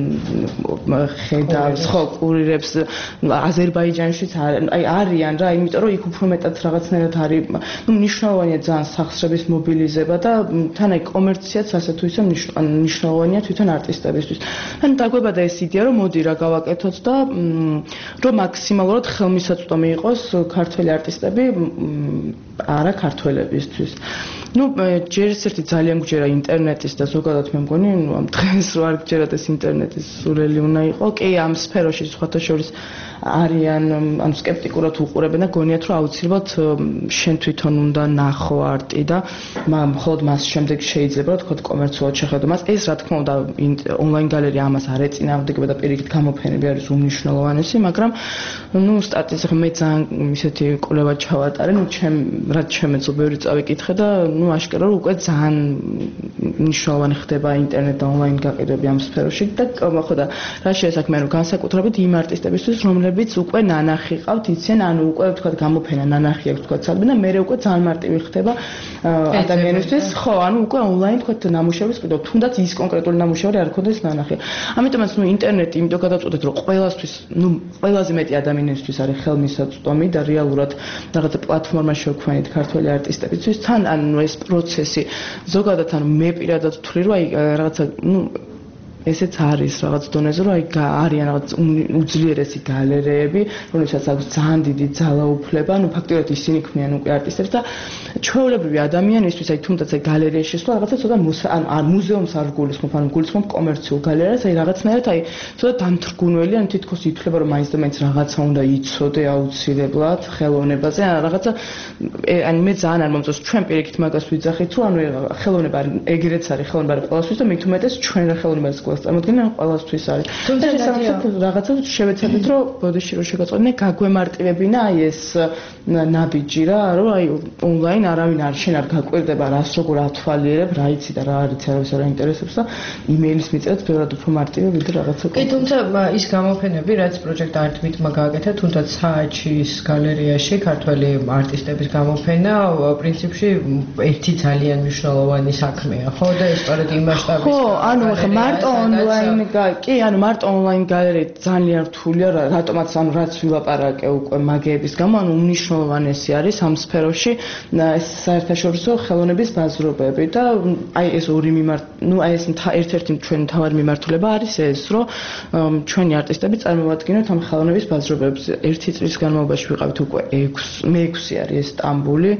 ხედავს, ხო, კურირებს. აზერბაიჯანშიც აი არიან რა, იმიტომ რომ იქ უფრო მეტად რაღაცნაირად არის, მნიშვნელოვანია ძალიან სახსრების მობილიზება და თან აი კომერციაც ასე თუ ისე მნიშვნელოვანია თვითონ არტისტებისთვის. ან დაგვებადა ეს იდეა, რომ მოდი რა გავაკეთოთ და რომ მაქსიმალურად ხელმისაწვდომი იყოს ქართველი არტისტები არა ქართველებისთვის. ჯერ ერთი ძალიან გვჯერა ინტერნეტის და ზოგადად მე მგონი, ამ დღეს რო არ გჯერათ ეს ინტერნეტის სულელი უნდა იყო. კი, ამ სფეროში სხვათა შორის არიან, ანუ სკეპტიკურად უყურებენ და გონიათ, რომ აუცილებლად შენ თვითონ უნდა ნახო არტი და მხოლოდ მას შემდეგ შეიძლება რა თქმა უნდა კომერციულად შეხედო მას. ეს რა თქმა უნდა ონლაინ გალერეა ამას არ ეწინააღმდეგება და პირიქით გამოფენები არის უმნიშვნელოვანესი, მაგრამ სტატისტიკა მე ძალიან ისეთი კვლევა ჩავატარე, რაც შემეძლო ბევრი წავიკითხე და აშკარა რომ უკვე ძალიან მნიშვნელოვანი ხდება ინტერნეტ და ონლაინ გაყიდვები ამ სფეროში და ხო და რა შეესაქმე რომ განსაკუთრებით იმ არტისტებისთვის, რომლებიც უკვე ნანახი ყავთ, იციან, ანუ უკვე თქვა გამოფენა ნანახი აქვს თქვა ცალკე და მე უკვე ძალიან მარტივი ხდება ადამიანისთვის, ხო, ანუ უკვე ონლაინ თქვა ნამუშევრის ყიდვა, თუნდაც ის კონკრეტული ნამუშევარი არ ქონდეს ნანახი. ამიტომაც ინტერნეტი იმიტომ გადაწყვეტეთ, რომ ყველასთვის, ყველაზე მეტი ადამიანისთვის არის ხელმისაწვდომი და რეალურად რაღაცა პლატფორმა შევქმნით ქართველი არტისტებისთვის, თან ანუ ეს პროცესი ზოგადად ანუ მე პირადად ვთვლი რომ აი რაღაცა ესეც არის რაღაც დონეზე რომ აი არიან რაღაც უძლიერესი გალერეები, რომელსაც აქვს ძალიან დიდი ძალაუფლება, ფაქტობრივად ისინი ქმნიან უკვე არტისტებს და ჩვეულებრივი ადამიანისთვის აი თუნდაც აი გალერეაში შესვლა რაღაცა ცოტა ან მუზეუმს არ გულისხმობ, ან გულისხმობ კომერციულ გალერეას, აი რაღაცნაირად აი ცოტა დამთრგუნველი, ან თითქოს ითვლება რომ მაინც და მაინც რაღაცა უნდა იცოდე აუცილებლად ხელოვნებაზე, ან რაღაცა ან მე ძალიან არ მომწონს ჩვენ პირიქით მაგას ვიძახით, რომ ანუ ხელოვნება ეგრეც არის, ხელოვნება არის ყველასთვის და მით უმეტეს ჩვენ რა ხელოვნებას საქართველოს წარმოადგენენ ყველასთვის არის. თუმცა რაღაცა შევეცადეთ რომ ბოდიში რომ შეგაწყობინე გაგვემარტივებინა აი ეს ნაბიჯი რა რომ აი ონლაინ არავინ არ გაკვირდება რას როგორ ათვალიერებ რა იცი და რა არის არავის არ აინტერესებს და იმეილის მიწევთ ბევრად უფრო მარტივი ვიდრე რაღაცა. კი თუმცა ის გამოფენები რაც პროექტ არტ-მიტმა გააკეთა თუნდაც სააჩის გალერეაში ქართველი არტისტების გამოფენა პრინციპში ერთი ძალიან მნიშვნელოვანი საქმეა ხო და ეს სწორედ იმ მასშტაბის ხო ანუ მარტო ონლაინ კი ანუ მარტო ონლაინ გალერეა ძალიან რთულია რატომაც ანუ რაც ვილაპარაკე უკვე მაგეების გამო ანუ უმნიშვნელოვანესი არის ამ სფეროში ეს საერთაშორისო ხელოვნების ბაზრობები და აი ეს ორი აი ეს ერთ-ერთი ჩვენი მთავარი მიმართულება არის ეს რომ ჩვენი არტისტები წარმოვადგინოთ ამ ხელოვნების ბაზრობებს ერთი წლის განმავლობაში ვიყავით უკვე 6 არის ეს სტამბული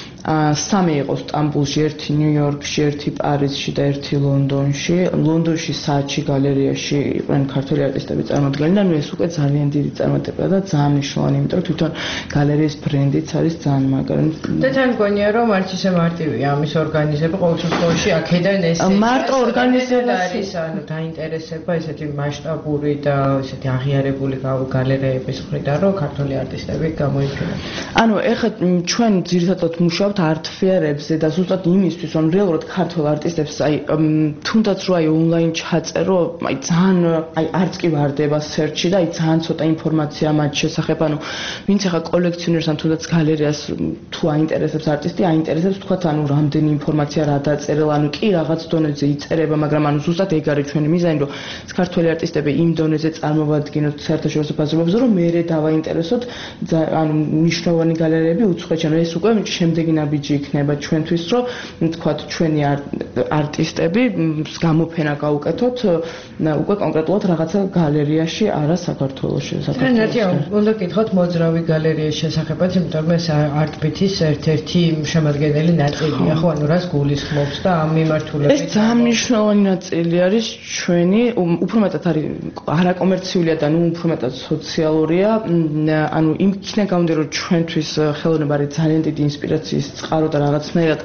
3 იყო სტამბულში, 1 ნიუ-იორკში, 1 პარიზში და 1 ლონდონში. ლონდონში სააჩი გალერეაში იყვნენ ქართველი არტისტები წარმოდგენილი, ანუ ეს უკვე ძალიან დიდი წარმატებაა და ძალიან მნიშვნელოვანი, იმიტომ რომ თვითონ გალერეის ბრენდიც არის ძალიან მაგარი. და თან მგონია რომ არც ისე მარტივია ამის ორგანიზება, ყოველ შემთხვევაში აქედან ეს მარტო ორგანიზება არის, ანუ დაინტერესება ესეთი მასშტაბური და ესეთი აღიარებული გალერეების მხრიდან, რომ ქართველი არტისტები გამოიჩინოს. ანუ ეხლა ჩვენ ძირითადად მუშაობთ არტფერებზე და ზუსტად იმისთვის რომ რეალურად ქართველ არტისტებს აი თუნდაც რო აი ონლაინ ჩაწერო აი ძალიან აი არც კი ვარდება სერჩი და აი ძალიან ცოტა ინფორმაცია მათ შესახებ ანუ ვინც ახლა კოლექციონერს ან თუნდაც გალერეას თუ აინტერესებს არტისტი აინტერესებს თქვათ ანუ რამდენი ინფორმაცია რა დაწერել ანუ კი რაღაც დონეზე იწერება მაგრამ ანუ ზუსტად ეგ არის ჩვენი მიზანი რომ ქართველი არტისტები იმ დონეზე წარმოვადგინოთ საერთაშორისო ბაზრობებზე რომ მერე დავაინტერესოთ ანუ მნიშვნელოვანი გალერეები უცხოეთში ანუ ეს უკვე შემდეგი ნაბიჯი იქნება ჩვენთვის რომ თქვათ ჩვენი არტისტები გამოფენა გავუკეთოთ უკვე კონკრეტულად რაღაცა გალერეაში არა საქართველოში საქართველოში. უნდა გითხოთ მოძრავი გალერეის შესახებაც, იმიტომ რომ ეს არტ-ბითის ერთ-ერთი შემადგენელი ნაწილია, ხო, ანუ რას გულისხმობს და ამ მიმართულებით ეს ძალიან მნიშვნელოვანი ნაწილი არის ჩვენი, უფრო მეტად არის არაკომერციულია და ნუ უფრო მეტად სოციალურია, ანუ იქიდან გამომდინარე რომ ჩვენთვის ხელოვნება არის ძალიან დიდი ინსპირაციის წყარო და რაღაცნაირად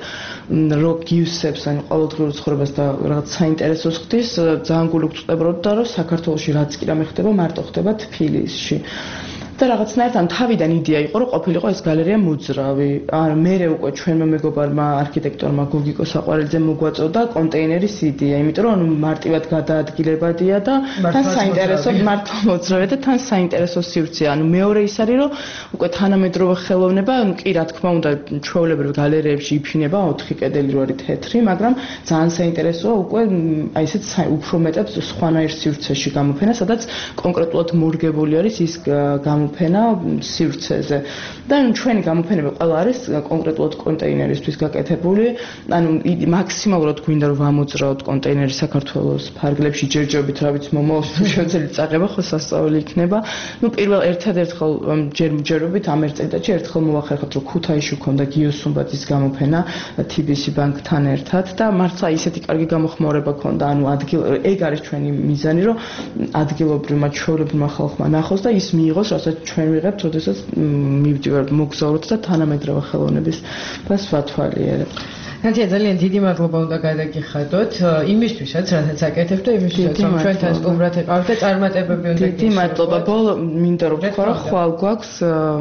რო გივსებს ან ყოველდღიურ ცხოვრებას და რაღაც საინტერესოს ხდის, ძალიან გულუგწდებოდა რომ საქართველოში რაც კი რამე ხდება, მარტო ხდება თბილისში. და რაღაცნაირად ამ თავიდან იდეა იყო რომ ყოფილიყო ეს გალერეა მოძრავი. მერე უკვე ჩვენმა მეგობარმა არქიტექტორმა გოგიკო საყვარელიძე მოგვაწოდა კონტეინერის იდეა, იმიტომ რომ მარტივად გადაადგილებადია და თან საინტერესო მარტო მოძრავია და თან საინტერესო სივრცეა. ანუ მეორე ის არის რომ უკვე თანამედროვე ხელოვნება, ანუ კი რა თქმა უნდა ჩვეულებრივ გალერეებში იფინება 4 კედელი რო არის თეთრი, მაგრამ ძალიან საინტერესოა უკვე აი ესეც უფრო მეტად სხვანაირ სივრცეში გამოფენა, სადაც კონკრეტულად მორგებული არის ის გამოფენა სივრცეზე. და ჩვენი გამოფენები ყველა არის კონკრეტულად კონტეინერისთვის გაკეთებული. ანუ მაქსიმალურად გვინდა რომ ვამოძრავოთ კონტეინერი საქართველოს ფარგლებში ჯერჯერობით, რა ვიცი, მომავალში შეძლებს წაღება, ხო სასწაული იქნება. ნუ პირველ ერთადერთ ხელ ჯერჯერობით ამ წელიწადში ერთხელ მოვახერხოთ რომ ქუთაისში ქონდა გიო სუმბაძის გამოფენა TBC ბანკთან ერთად და მართლა ისეთი კარგი გამოხმაურება ქონდა. ანუ ეგ არის ჩვენი მიზანი რომ ადგილობრივმა ჩვეულებრივმა ხალხმა ნახოს და ის მიიღოს რასაც ჩვენ ვიღებთ, როდესაც მივდივართ მოგზაურობთ და თანამედროვე ხელოვნების მას ვათვალიერებთ. ნათია, ძალიან დიდი მადლობა უნდა გადაგიხადოთ იმისთვისაც, რასაც აკეთებთ და იმისთვისაც, რომ ჩვენთან სტუმრად იყავით და წარმატებები უნდა გისურვოთ. დიდი მადლობა. ბოლო მინდა რომ ვთქვა, რომ ხვალ გვაქვს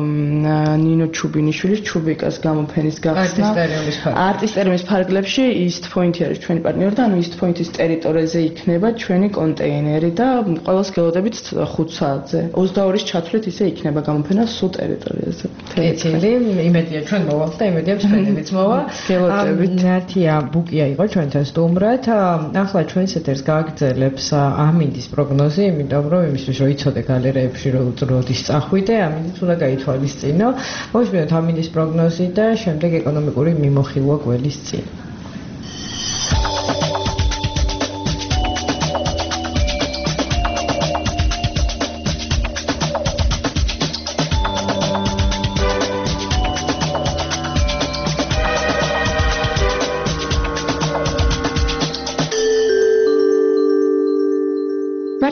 ნინო ჩუბინიშვილის ჩუბიკას გამოფენის გახსნა არტისტერიუმის ფარგლებში. East Point-ი არის ჩვენი პარტნიორი და ანუ East Point-ის ტერიტორიაზე იქნება ჩვენი კონტეინერი და ყველას გელოდებით 5 საათზე. 22-ის ჩათვლით ისე იქნება გამოფენა სულ ტერიტორიაზე. კეთილი, იმედია ჩვენ მოვალთ და იმედია მსმენელიც მოვა. გელოდებით ნათია ბუკია იყო ჩვენთან სტუმრად. ახლა ჩვენს ეთერს გააგრძელებს ამინდის პროგნოზი, იმიტომ რომ იმისთვის რომ იცოდე გალერეებში როდის წახვიდე, ამინდიც უნდა გაითვალისწინო. მოვისმინოთ ამინდის პროგნოზი და შემდეგ ეკონომიკური მიმოხილვა გველის წინ.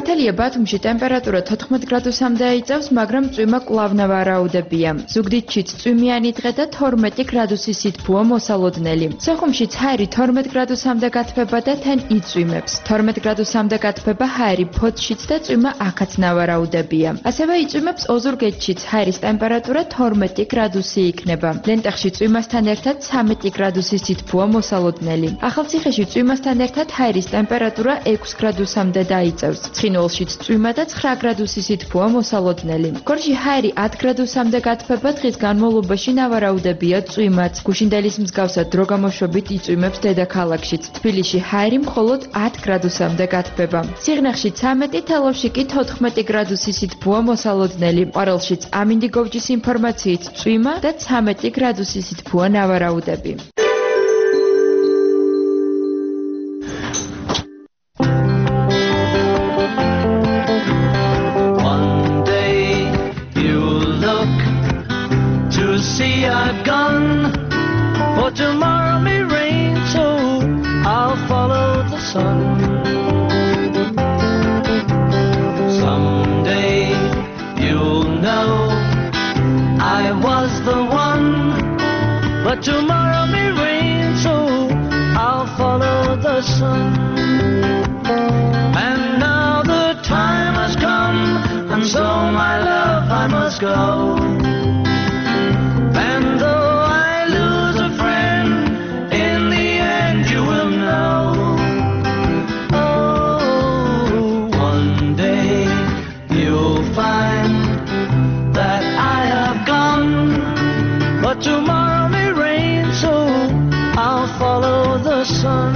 მართალია ბათუმში ტემპერატურა 14 გრადუსამდე აიწევს, მაგრამ წვიმა კვლავ ვარაუდებია. ზუგდიდშიც წვიმიანი დღე და 12 გრადუსი სითბოა მოსალოდნელი. სოხუმშიც ჰაერი 12 გრადუსამდე გათბება და თან იწვიმებს. 12 გრადუსამდე გათბება ჰაერი ფოთშიც და წვიმა აქაც ნავარაუდებია. ასევე იწვიმებს ოზურგეთშიც, ჰაერის ტემპერატურა 12 გრადუსი იქნება. ლენტეხში წვიმასთან ერთად 13 გრადუსი სითბოა მოსალოდნელი. ახალციხეში წვიმასთან ერთად ჰაერის ტემპერატურა 6 გრადუსამდე დაიწევს. ცხინვალშიც წვიმა და 9 გრადუსი სითბოა მოსალოდნელი. გორში ჰაერი 10 გრადუსამდე გათბება, დღის განმავლობაში ნავარაუდებია წვიმაც. გუშინდელის მსგავსად დრო გამოშვებით იწვიმებს დედაქალაქშიც. თბილისში ჰაერი მხოლოდ 10 გრადუსამდე გათბება. სიღნაღში 13, თელავში კი 14 გრადუსი სითბოა მოსალოდნელი. ყვარელშიც ამინდი გოვჯის ინფორმაციით წვიმა და 13 გრადუსი სითბოა ნავარაუდები. See I've gone, for tomorrow may rain, so I'll follow the sun. Someday you'll know I was the one, but tomorrow may rain, so I'll follow the sun. And now the time has come, and so my love I must go. Tomorrow may rain, so I'll follow the sun.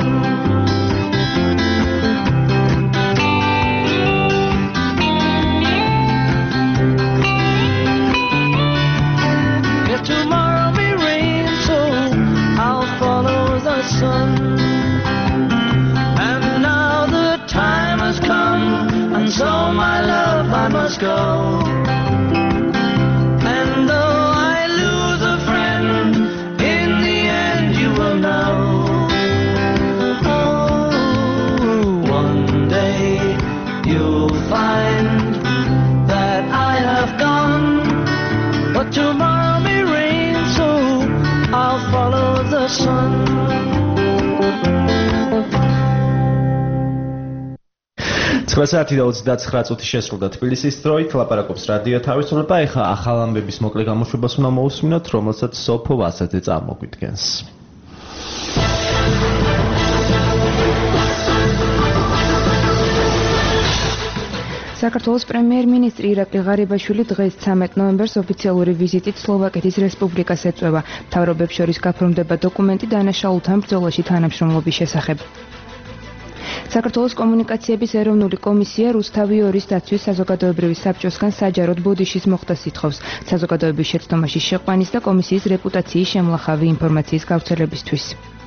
Yeah, tomorrow may rain, so I'll follow the sun. And now the time has come, and so my love I must go. Tomorrow may rain, so I'll follow the sun. საათი და 29 წუთი შესრულდა თბილისის დროით, ლაპარაკობს რადიო თავისუფლება. ეხლა ახალ ამბების მოკლე გამოშვებას უნდა მოусმინოთ, რომელსაც სოფო ვასაძე წარმოგვიდგენს. საქართველოს პრემიერ-მინისტრი ირაკლი ღარიბაშვილი დღეს 13 ნოემბერს ოფიციალური ვიზიტით სლოვაკეთის რესპუბლიკას ეწვევა. მთავრობებს შორის გაფორმდება დოკუმენტი დანაშაულთან ბრძოლაში თანამშრომლობის შესახებ. საქართველოს კომუნიკაციების ეროვნული კომისია რუსთავი 2-ის დაცვის საზოგადოებრივი საბჭოსგან საჯაროდ ბოდიშის მოხდას ითხოვს. საზოგადოების შეცდომაში შეყვანის და კომისიის რეპუტაციის შემლახავი ინფორმაციის გავრცელებისთვის.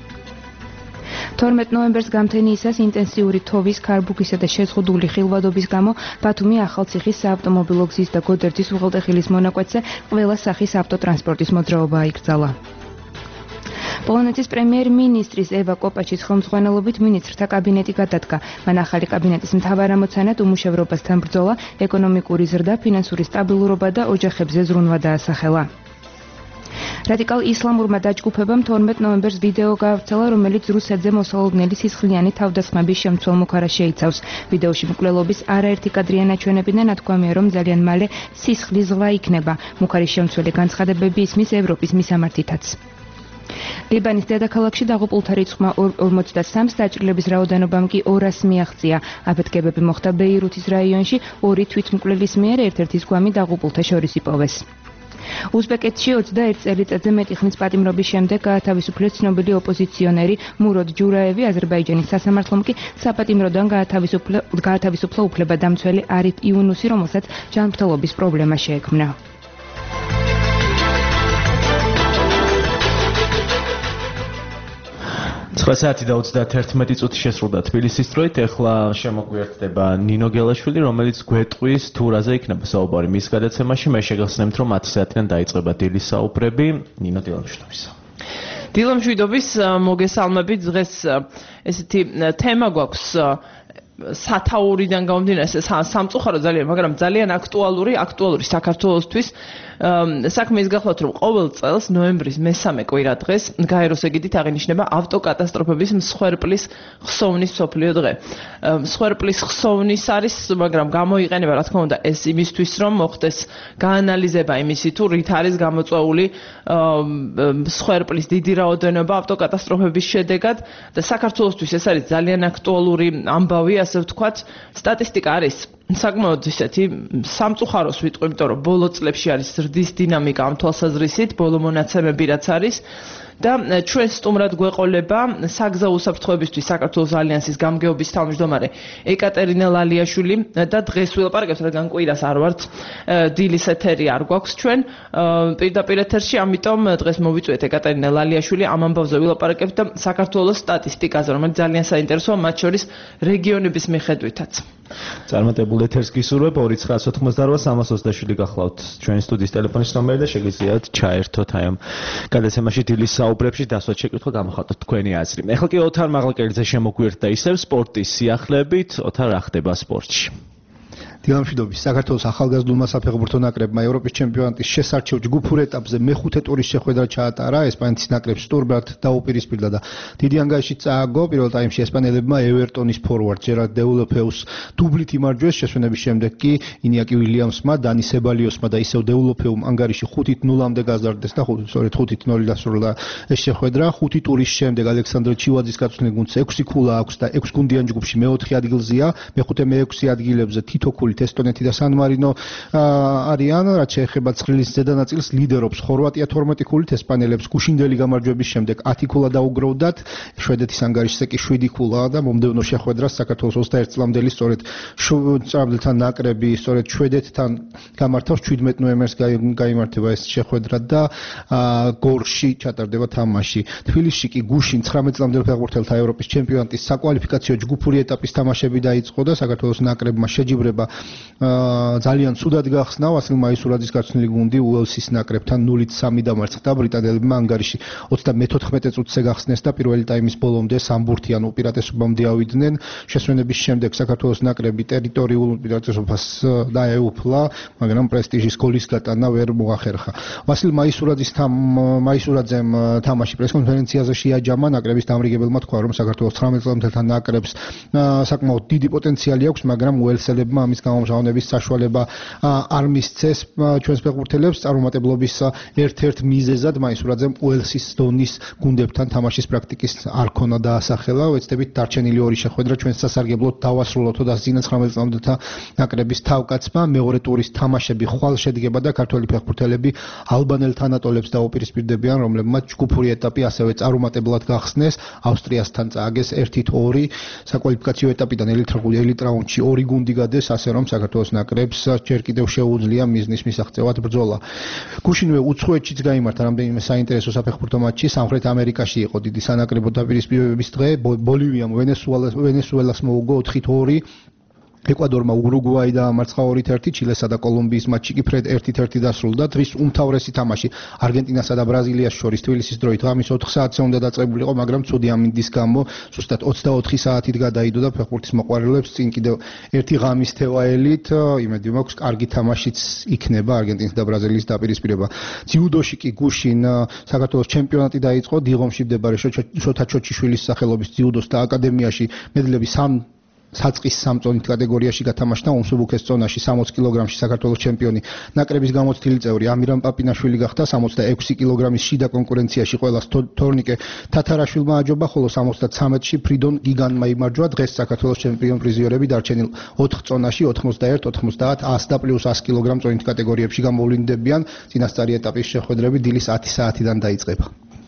12 ნოემბერს გამთენიისას ინტენსიური თოვის, ქარბუქისა და შეზღუდული ხილვადობის გამო ბათუმი ახალციხის საავტომობილო გზის და გოდერძის უღელტეხილის მონაკვეთზე ყველა სახის ავტოტრანსპორტის მოძრაობა აიკრძალა. პოლონეთის პრემიერ-მინისტრის ევა კოპაჩის ხელმძღვანელობით მინისტრთა კაბინეტი გადადგა. მან ახალი კაბინეტის მთავარ ამოცანად უმუშევრობასთან ბრძოლა, ეკონომიკური ზრდა, ფინანსური სტაბილურობა და ოჯახებზე ზრუნვა დაასახელა. რადიკალ ისლამურმა დაჯგუფებამ 12 ნოემბერს ვიდეო გაავრცელა, რომელიც რუსეთზე მოსალოდნელი სისხლიანი თავდასხმების შემცველ მუქარას შეიცავს. ვიდეოში მკვლელობის არაერთი კადრია ნაჩვენები და ნათქვამია, რომ ძალიან მალე სისხლის ზღვა იქნება. მუქარის შემცველი განცხადებები ისმის ევროპის მისამართითაც. ლიბანის დედაქალაქში დაღუპულთა რიცხვმა 43-ს, დაჭრილების რაოდენობამ კი 200-ს მიაღწია. აფეთქებები მოხდა ბეირუთის რაიონში, 2 თვითმკვლელის მიერ ერთ-ერთის გვამი დაღუპულთა შორის იპოვეს. უზბეკეთში 21 წელიწადზე მეტი ხნის პატიმრობის შემდეგ გაათავისუფლეს ცნობილი ოპოზიციონერი მუროდ ჯურაევი. აზერბაიჯანის სასამართლომ კი საპატიმროდან გაათავისუფლა უფლებადამცველი არიფ იუნუსი, რომელსაც ჯანმრთელობის პრობლემა შეექმნა. 9 საათი და 31 წუთი შესრულდა თბილისის დროით. ეხლა შემოგვიერთდება ნინო გელაშვილი, რომელიც გვეტყვის თუ რაზე იქნება საუბარი მის გადაცემაში. მე შეგახსენებთ, რომ 10 საათიდან დაიწყება დილის საუბრები. ნინო დილამშვიდობისა. დილამშვიდობის, მოგესალმებით. დღეს ესეთი თემა გვაქვს სათაურიდან გამომდინარე სამწუხარო ძალიან, მაგრამ ძალიან აქტუალური საქართველოსთვის საქმე ის გახლავთ, რომ ყოველ წელს ნოემბრის მე-3 კვირა დღეს გაეროს ეგიდით აღინიშნება ავტოკატასტროფების მსხვერპლის ხსოვნის მსოფლიო დღე. მსხვერპლის ხსოვნის არის, მაგრამ გამოიყენება, რა თქმა უნდა, ეს იმისთვის, რომ მოხდეს გაანალიზება იმისი თუ რით არის გამოწვეული მსხვერპლის დიდი რაოდენობა ავტოკატასტროფების შედეგად და საქართველოსთვის ეს არის ძალიან აქტუალური ამბავი, ასე ვთქვათ, სტატისტიკა არის საკმაოდ ისეთი სამწუხაროს ვიტყვი, იმიტომ რომ ბოლო წლებში არის ზრდის დინამიკა ამ თვალსაზრისით, ბოლო მონაცემები რაც არის და ჩვენ სტუმრად გვეყოლება საგზაო უსაფრთხოებისთვის საქართველოს ალიანსის გამგეობის თავმჯდომარე ეკატერინა ლალიაშვილი და დღეს ვილაპარაკებთ, რადგან კვირას არ ვართ, დილის ეთერი არ გვაქვს ჩვენ პირდაპირ ეთერში, ამიტომ დღეს მოვიწვიეთ ეკატერინა ლალიაშვილი ამ ამბავზე ვილაპარაკებთ და საქართველოს სტატისტიკაზე, რომელიც ძალიან საინტერესოა, მათ შორის რეგიონების მიხედვითაც. წარმატებულ ეთერს გისურვებ 2988-327 გახლავთ ჩვენი სტუდიის ტელეფონის ნომერი და შეგიძლიათ ჩაერთოთ აი ამ გადაცემაში დილის საუბრებში დასვათ შეკითხვა გამოხატოთ თქვენი აზრი. ეხლა კი ოთარ მაღლაკელიძე შემოგვიერთდა ისევ სპორტის სიახლეებით. ოთარ, რა ხდება სპორტში? დილამშვიდობის საქართველოს ახალგაზრდულმა საფეხბურთო ნაკრებმა ევროპის ჩემპიონატის შესარჩევ ჯგუფურ ეტაპზე მეხუთე ტურის შეხვედრა ჩაატარა, ესპანეთის ნაკრებს სტურბრად დაუპირისპირდა და დიდი ანგარიში წააგო. პირველ ტაიმში ესპანელებმა ევერტონის ფორვარდ ჯერარდ დეულოფეუს დუბლით იმარჯვეს, შესვენების შემდეგ კი ინიაკი უილიამსმა, დანი სებალიოსმა და ისევ დეულოფეუმ ანგარიში 5-0-მდე გაზარდეს და სწორედ 5-0 დასრულდა ეს შეხვედრა. 5 ტურის შემდეგ ალექსანდრე ჩივაძის გაწვრთნილ გუნდს 6 ქულა აქვს და 6 გუნდიან ჯგუფში მე-4 ადგილზეა, მეხუთე მე-6 ადგილებზე თითო ქული ესტონეთი და სან-მარინო არიან, რაც შეეხება ცხრილის ზედა ნაწილს ლიდერობს ხორვატია 12 ქულით, ესპანელებს გუშინდელი გამარჯვების შემდეგ 10 ქულა დაუგროვდათ, შვედეთის ანგარიშზე კი 7 ქულაა და მომდევნო შეხვედრას საქართველოს 21 წლამდელი სწორედ წამებთან ნაკრები სწორედ შვედეთთან გამართავს 17 ნოემბერს გაიმართება ეს შეხვედრა და გორში ჩატარდება თამაში. თბილისში კი გუშინ 19 წლამდელ ფეხბურთელთა ევროპის ჩემპიონატის საკვალიფიკაციო ჯგუფური ეტაპის თამაშები დაიწყო და საქართველოს ნაკრებმა შეჯიბრება ძალიან ცუდად გახსნა. ვასილ მაისურაძის გაწვრთნილი გუნდი უელსის ნაკრებთან 0-3 დამარცხდა. ბრიტანელებმა ანგარიში 34 წუთზე გახსნეს და პირველი ტაიმის ბოლომდე სამბურთიან უპირატესობამდე ავიდნენ. შესვენების შემდეგ საქართველოს ნაკრები ტერიტორიულ უპირატესობას დაეუფლა, მაგრამ პრესტიჟის გოლის გატანა ვერ მოახერხა. ვასილ მაისურაძემ თამაში პრესკონფერენციაზე შეაჯამა, ნაკრების დამრიგებელმა თქვა, რომ საქართველოს 19 წლამდელთან ნაკრებს საკმაოდ დიდი პოტენციალი აქვს, მაგრამ უელსელებმა ამის გამომჟღავნების საშუალება არ მისცეს ჩვენს ფეხბურთელებს. წარუმატებლობის ერთ-ერთ მიზეზად მაისურაძემ უელსის დონის გუნდებთან თამაშის პრაქტიკის არ ქონა დაასახელა. ვეცდებით დარჩენილი ორი შეხვედრა ჩვენს სასარგებლოდ დავასრულოთ და ზინა 19 წლამდელთა ნაკრების თავკაცმა. მეორე ტურის თამაშები ხვალ შედგება და ქართველი ფეხბურთელები ალბანელ თანატოლებს დაუპირისპირდებიან, რომლებმაც ჯგუფური ეტაპი ასევე წარუმატებლად გახსნეს. ავსტრიასთან წააგეს 1-2 საკვალიფიკაციო ეტაპიდან ელიტ რაუნდში ორი გუნდი გადეს, ასე რომ საქართველოს ნაკრებს ჯერ კიდევ შეუძლია მიზნის მისაღწევად ბრძოლა. გუშინვე უცხოეთშიც გაიმართა რამდენიმე საინტერესო საფეხბურთო მატჩი. სამხრეთ ამერიკაში იყო დიდი სანაკრებო დაპირისპირებების დღე. ბოლივიამ ვენესუელას მოუგო 4-2. ეკვადორმა ურუგვაი დაამარცხა 2-1, ჩილესა და კოლუმბიის მატჩი კი ფრედ 1-1 დასრულდა. დღის უმთავრესი თამაში არგენტინასა და ბრაზილიას შორის თბილისის დროით ღამის 4 საათზე უნდა დაწყებულიყო, მაგრამ ცუდი ამინდის გამო ზუსტად 24 საათით გადაიდო და ფეხბურთის მოყვარელებს წინ კიდევ ერთი ღამის თევაელით იმედი მაქვს კარგი თამაშიც იქნება არგენტინის და ბრაზილიის დაპირისპირება. ძიუდოში კი გუშინ საქართველოს ჩემპიონატი დაიწყო. დილომში მდებარე შოთა ჩოჩიშვილის სახელობის ძიუდოს და აკადემიაში მედლები საწყის სამწონით კატეგორიაში გათამაშდა. უმსუბუქეს ზონაში 60 კილოგრამში საქართველოს ჩემპიონი ნაკრების გამოცდილი წევრი ამირან პაპინაშვილი გახდა. 66 კილოგრამის შიდა კონკურენციაში ყველას თორნიკე თათარაშვილმა აჯობა, ხოლო 73-ში ფრიდონ გიგანმა იმარჯვა. დღეს საქართველოს ჩემპიონ პრიზიორები დარჩენილ 4 წონაში 91, 90, 100 და პლუს 100 კილოგრამ წონით კატეგორიებში გამოვლინდებიან. წინასწარი ეტაპის შეხვედრები დილის 10 საათიდან დაიწყება.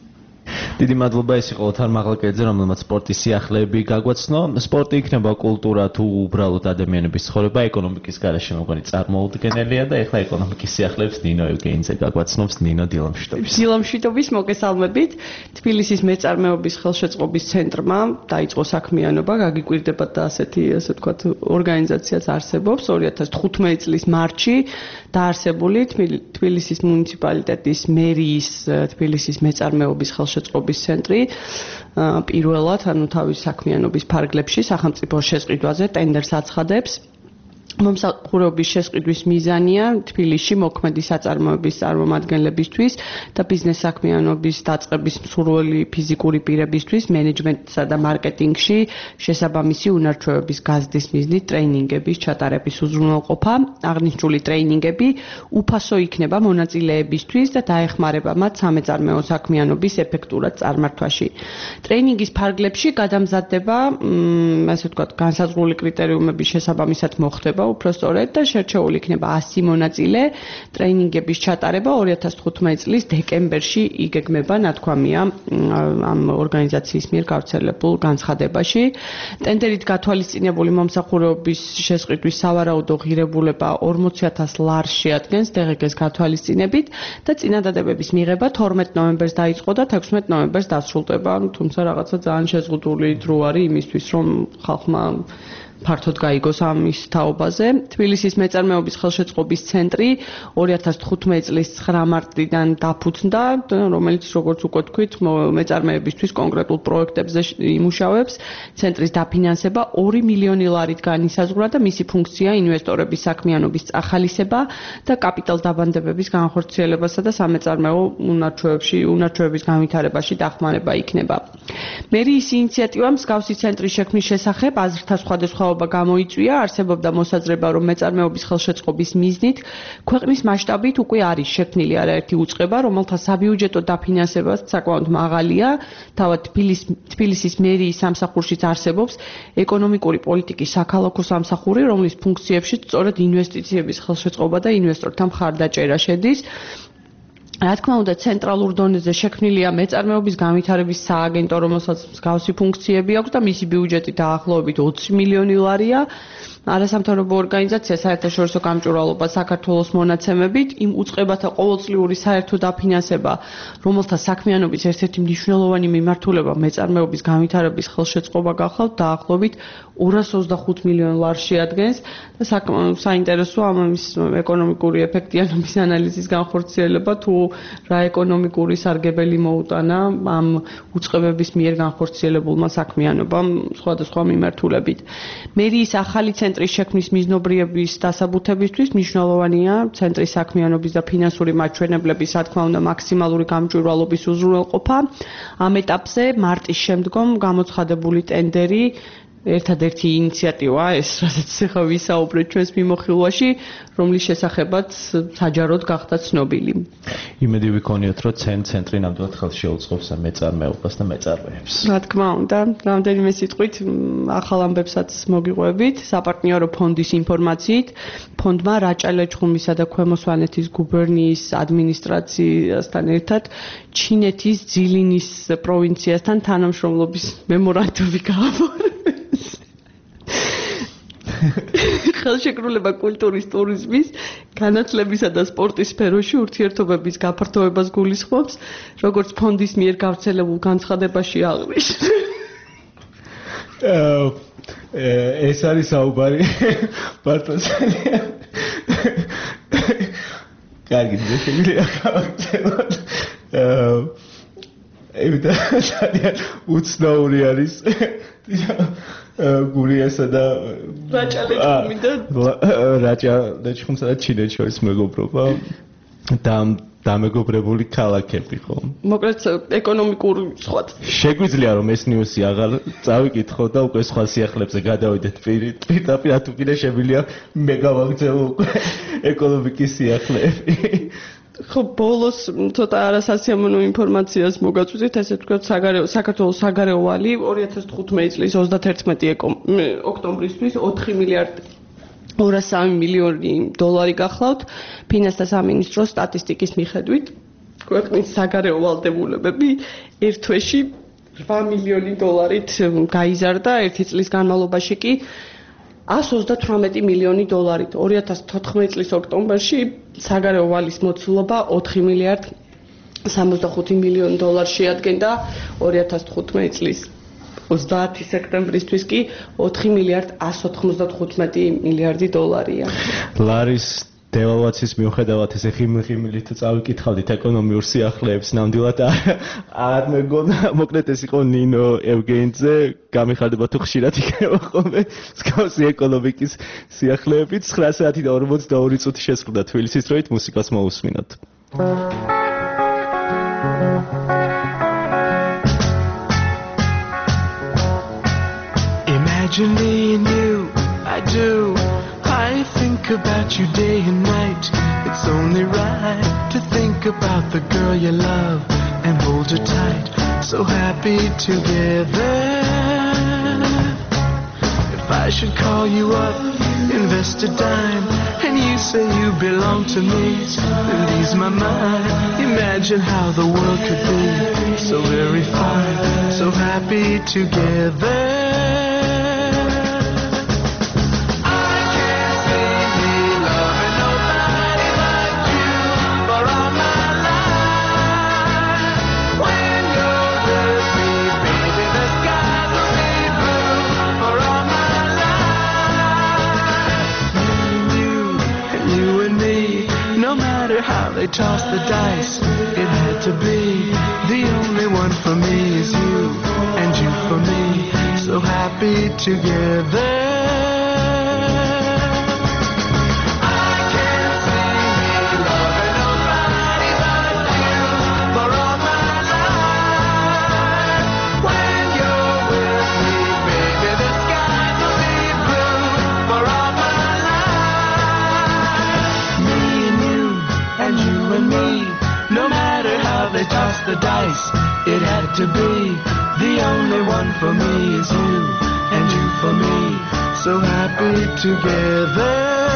დიდი მადლობა, ეს იყო ოთარ მაღლაკელიძე, რომელმაც სპორტის სიახლეები გაგვაცნო. სპორტი იქნება კულტურა თუ უბრალოდ ადამიანების ცხოვრება, ეკონომიკის გარეშე მოგონი წარმოუდგენელია და ეხლა ეკონომიკის სიახლეებს ნინო ევგენიძე გაგვაცნობს. ნინო, დილამშვიდობის. დილამშვიდობის, მოგესალმებით. თბილისის მეწარმეობის ხელშეწყობის ცენტრმა დაიწყო საქმიანობა, გაგიკვირდება და ასე ვთქვათ, ორგანიზაციაც არსებობს 2015 წლის მარტში დაარსებული თბილისის მუნიციპალიტეტის მერიის თბილისის მეწარმეობის ხელშეწყობის მუშაობის ცენტრი პირველად, ანუ თავის საქმიანობის ფარგლებში სახელმწიფო შესყიდვაზე ტენდერს აცხადებს. მომსახურების შესყიდვის მიზანია თბილისში მოქმედი საწარმოების წარმომადგენლებისთვის და ბიზნეს საქმიანობის დაწყების მსურველი ფიზიკური პირებისთვის მენეჯმენტსა და მარკეტინგში შესაბამისი უნარჩვევების გაზრდის მიზნით ტრეინინგების ჩატარების უზრუნველყოფა. აღნიშნული ტრეინინგები უფასო იქნება მონაწილეებისთვის და დაეხმარება მათ სამეწარმეო საქმიანობის ეფექტურად წარმართვაში. ტრეინინგის ფარგლებში გადამზადდება, ასე ვთქვათ, განსაზღვრული კრიტერიუმების შესაბამისად მოხდება უფრო სწორედ და შერჩეული იქნება 100 მონაწილე. ტრეინინგების ჩატარება 2015 წლის დეკემბერში იგეგმება, ნათქვამია ამ ორგანიზაციის მიერ გავრცელებულ განცხადებაში. ტენდერით გათვალისწინებული მომსახურების შესყიდვის სავარაუდო ღირებულება 40,000 ლარს შეადგენს DGG-ს გათვალისწინებით და წინადადებების მიღება 12 ნოემბერს დაიწყო და 16 ნოემბერს დასრულდება. თუმცა რაღაცა ძალიან შეზღუდული დრო არის იმისთვის, რომ ხალხმა ფართოდ გაიგოს ამის თაობაზე. თბილისის მეწარმეობის ხელშეწყობის ცენტრი 2015 წლის 9 მარტიდან დაფუძნდა, რომელიც როგორც უკვე თქვით, მეწარმეებისთვის კონკრეტულ პროექტებზე იმუშავებს. ცენტრის დაფინანსება 2 მილიონი ლარით განისაზღვრა და მისი ფუნქცია ინვესტორების საქმიანობის წახალისება და კაპიტალ დაბანდებების განხორციელებასა და სამეწარმეო უნარჩვევების განვითარებაში დახმარება იქნება. მერიის ინიციატივა მსგავსი ცენტრის შექმნის შესახებ აზრთა სხვადასხვა გამოიწვია, არსებობდა მოსაზრება, რომ მეწარმეობის ხელშეწყობის მიზნით ქვეყნის მასშტაბით უკვე არის შექმნილი არაერთი უწყება, რომელთა საბიუჯეტო დაფინანსებაც საკმაოდ მაღალია. თავად თბილისის მერიის სამსახურშიც არსებობს ეკონომიკური პოლიტიკის საქალაქო სამსახური, რომლის ფუნქციებში სწორედ ინვესტიციების ხელშეწყობა და ინვესტორთა მხარდაჭერა შედის. რა თქმა უნდა, ცენტრალურ დონეზე შექმნილია მეწარმეობის განვითარების სააგენტო, რომელსაც მსგავსი ფუნქციები აქვს და მისი ბიუჯეტი დაახლოებით 20 მილიონი ლარია. არასამთავრობო ორგანიზაცია საერთაშორისო გამჭვირვალობა საქართველოს მონაცემებით იმ უწყებათა ყოველწლიური საერთო დაფინანსება, რომელთა საქმიანობის ერთ-ერთი მნიშვნელოვანი მიმართულება მეწარმეობის განვითარების ხელშეწყობა გახლავთ, დაახლოებით 225 მილიონ ლარს შეადგენს და საინტერესოა ამის ეკონომიკური ეფექტიანობის ანალიზის განხორციელება, თუ რა ეკონომიკური სარგებელი მოუტანა ამ უწყებების მიერ განხორციელებულმა საქმიანობამ სხვადასხვა მიმართულებით. მერიის ახალი ცენტრის შექმნის მიზნობრიების დასაბუთებისთვის მნიშვნელოვანია ცენტრის საქმიანობის და ფინანსური მაჩვენებლების, რა თქმა უნდა, მაქსიმალური გამჭვირვალობის უზრუნველყოფა. ამ ეტაპზე მარტის შემდგომ გამოცხადებული ტენდერი ერთადერთი ინიციატივა ეს, რასაც ახლა ვისაუბრეთ ჩვენს მიმოხილვაში, რომლის შესახებაც საჯაროდ გახდა ცნობილი. იმედი ვიქონიოთ, რომ ცენტრი ნამდვილად ხელს შეუწყობს მეწარმეობას და მეწარმეებს. რა თქმა უნდა, რამდენიმე სიტყვით ახალ ამბებსაც მოგიყვებით. საპარტნიორო ფონდის ინფორმაციით, ფონდმა რაჭა-ლეჩხუმისა და ქვემო სვანეთის გუბერნიის ადმინისტრაციასთან ერთად ჩინეთის ძილინის პროვინციასთან თანამშრომლობის მემორანდუმი გააფორმა. ხელშეკრულება კულტურის, ტურიზმის, განათლებისა და სპორტის სფეროში ურთიერთობების გაფართოებას გულისხმობს, როგორც ფონდის მიერ გავრცელებულ განცხადებაში აღნიშნეს. ეს არის საუბარი პარტოზალია. კარგი, შეგვიძლია გავაკეთოთ. ძალიან უცნაური არის. გურიასა და რაჭა-ლეჩხუმსა და ჩინეთს შორის მეგობრობა და დამეგობრებული ქალაქები ხო? მოკლედ ეკონომიკური სხვა. შეგვიძლია რომ ეს ნიუსი აღარ წავიკითხო და უკვე სხვა სიახლეებზე გადავიდეთ პირდაპირ, თუ კიდე შეგვიძლია მე გავაგრძელო უკვე ეკონომიკის სიახლეები. ხო, ბოლოს ცოტა არასასიამოვნო ინფორმაციას მოგაწვით, ესე ვთქვათ, საქართველოს საგარეო ვალი 2015 წლის 31 ოქტომბრისთვის 4 მილიარდი 203 მილიონი დოლარი გახლავთ. ფინანსთა სამინისტროს სტატისტიკის მიხედვით, ქვეყნის საგარეო ვალდებულებები ერთ თვეში 8 მილიონი დოლარით გაიზარდა, ერთი წლის განმავლობაში კი 138 მილიონი დოლარით. 2014 წლის ოქტომბერში საგარეო ვალის მოცულობა 4 მილიარდ 65 მილიონი დოლარს შეადგენდა, 2015 წლის 30 სექტემბრისთვის კი 4 მილიარდ 195 მილიარდი დოლარია. ლარის დევალვაციის მიუხედავად ესე ღიმილით წავიკითხავდით ეკონომიურ სიახლეებს ნამდვილად არ მეგონა მოკლედ ეს იყო ნინო ევგენიძე გამიხარდება თუ ხშირად იქნება ხოლმე მსგავსი ეკონომიკის სიახლეებით 9 საათი და 42 წუთი შესრულდა თბილისის დროით მუსიკას მოусმინოთ Imagine me and you I do I think about you day and night. It's only right to think about the girl you love and hold her tight. So happy together. If I should call you up, invest a dime, and you say you belong to me, then ease my mind. Imagine how the world could be so very fine, so happy together. How they toss the dice, it had to be. The only one for me is you, and you for me. So happy together. Toss the dice, it had to be. The only one for me is you, and you for me. So happy together.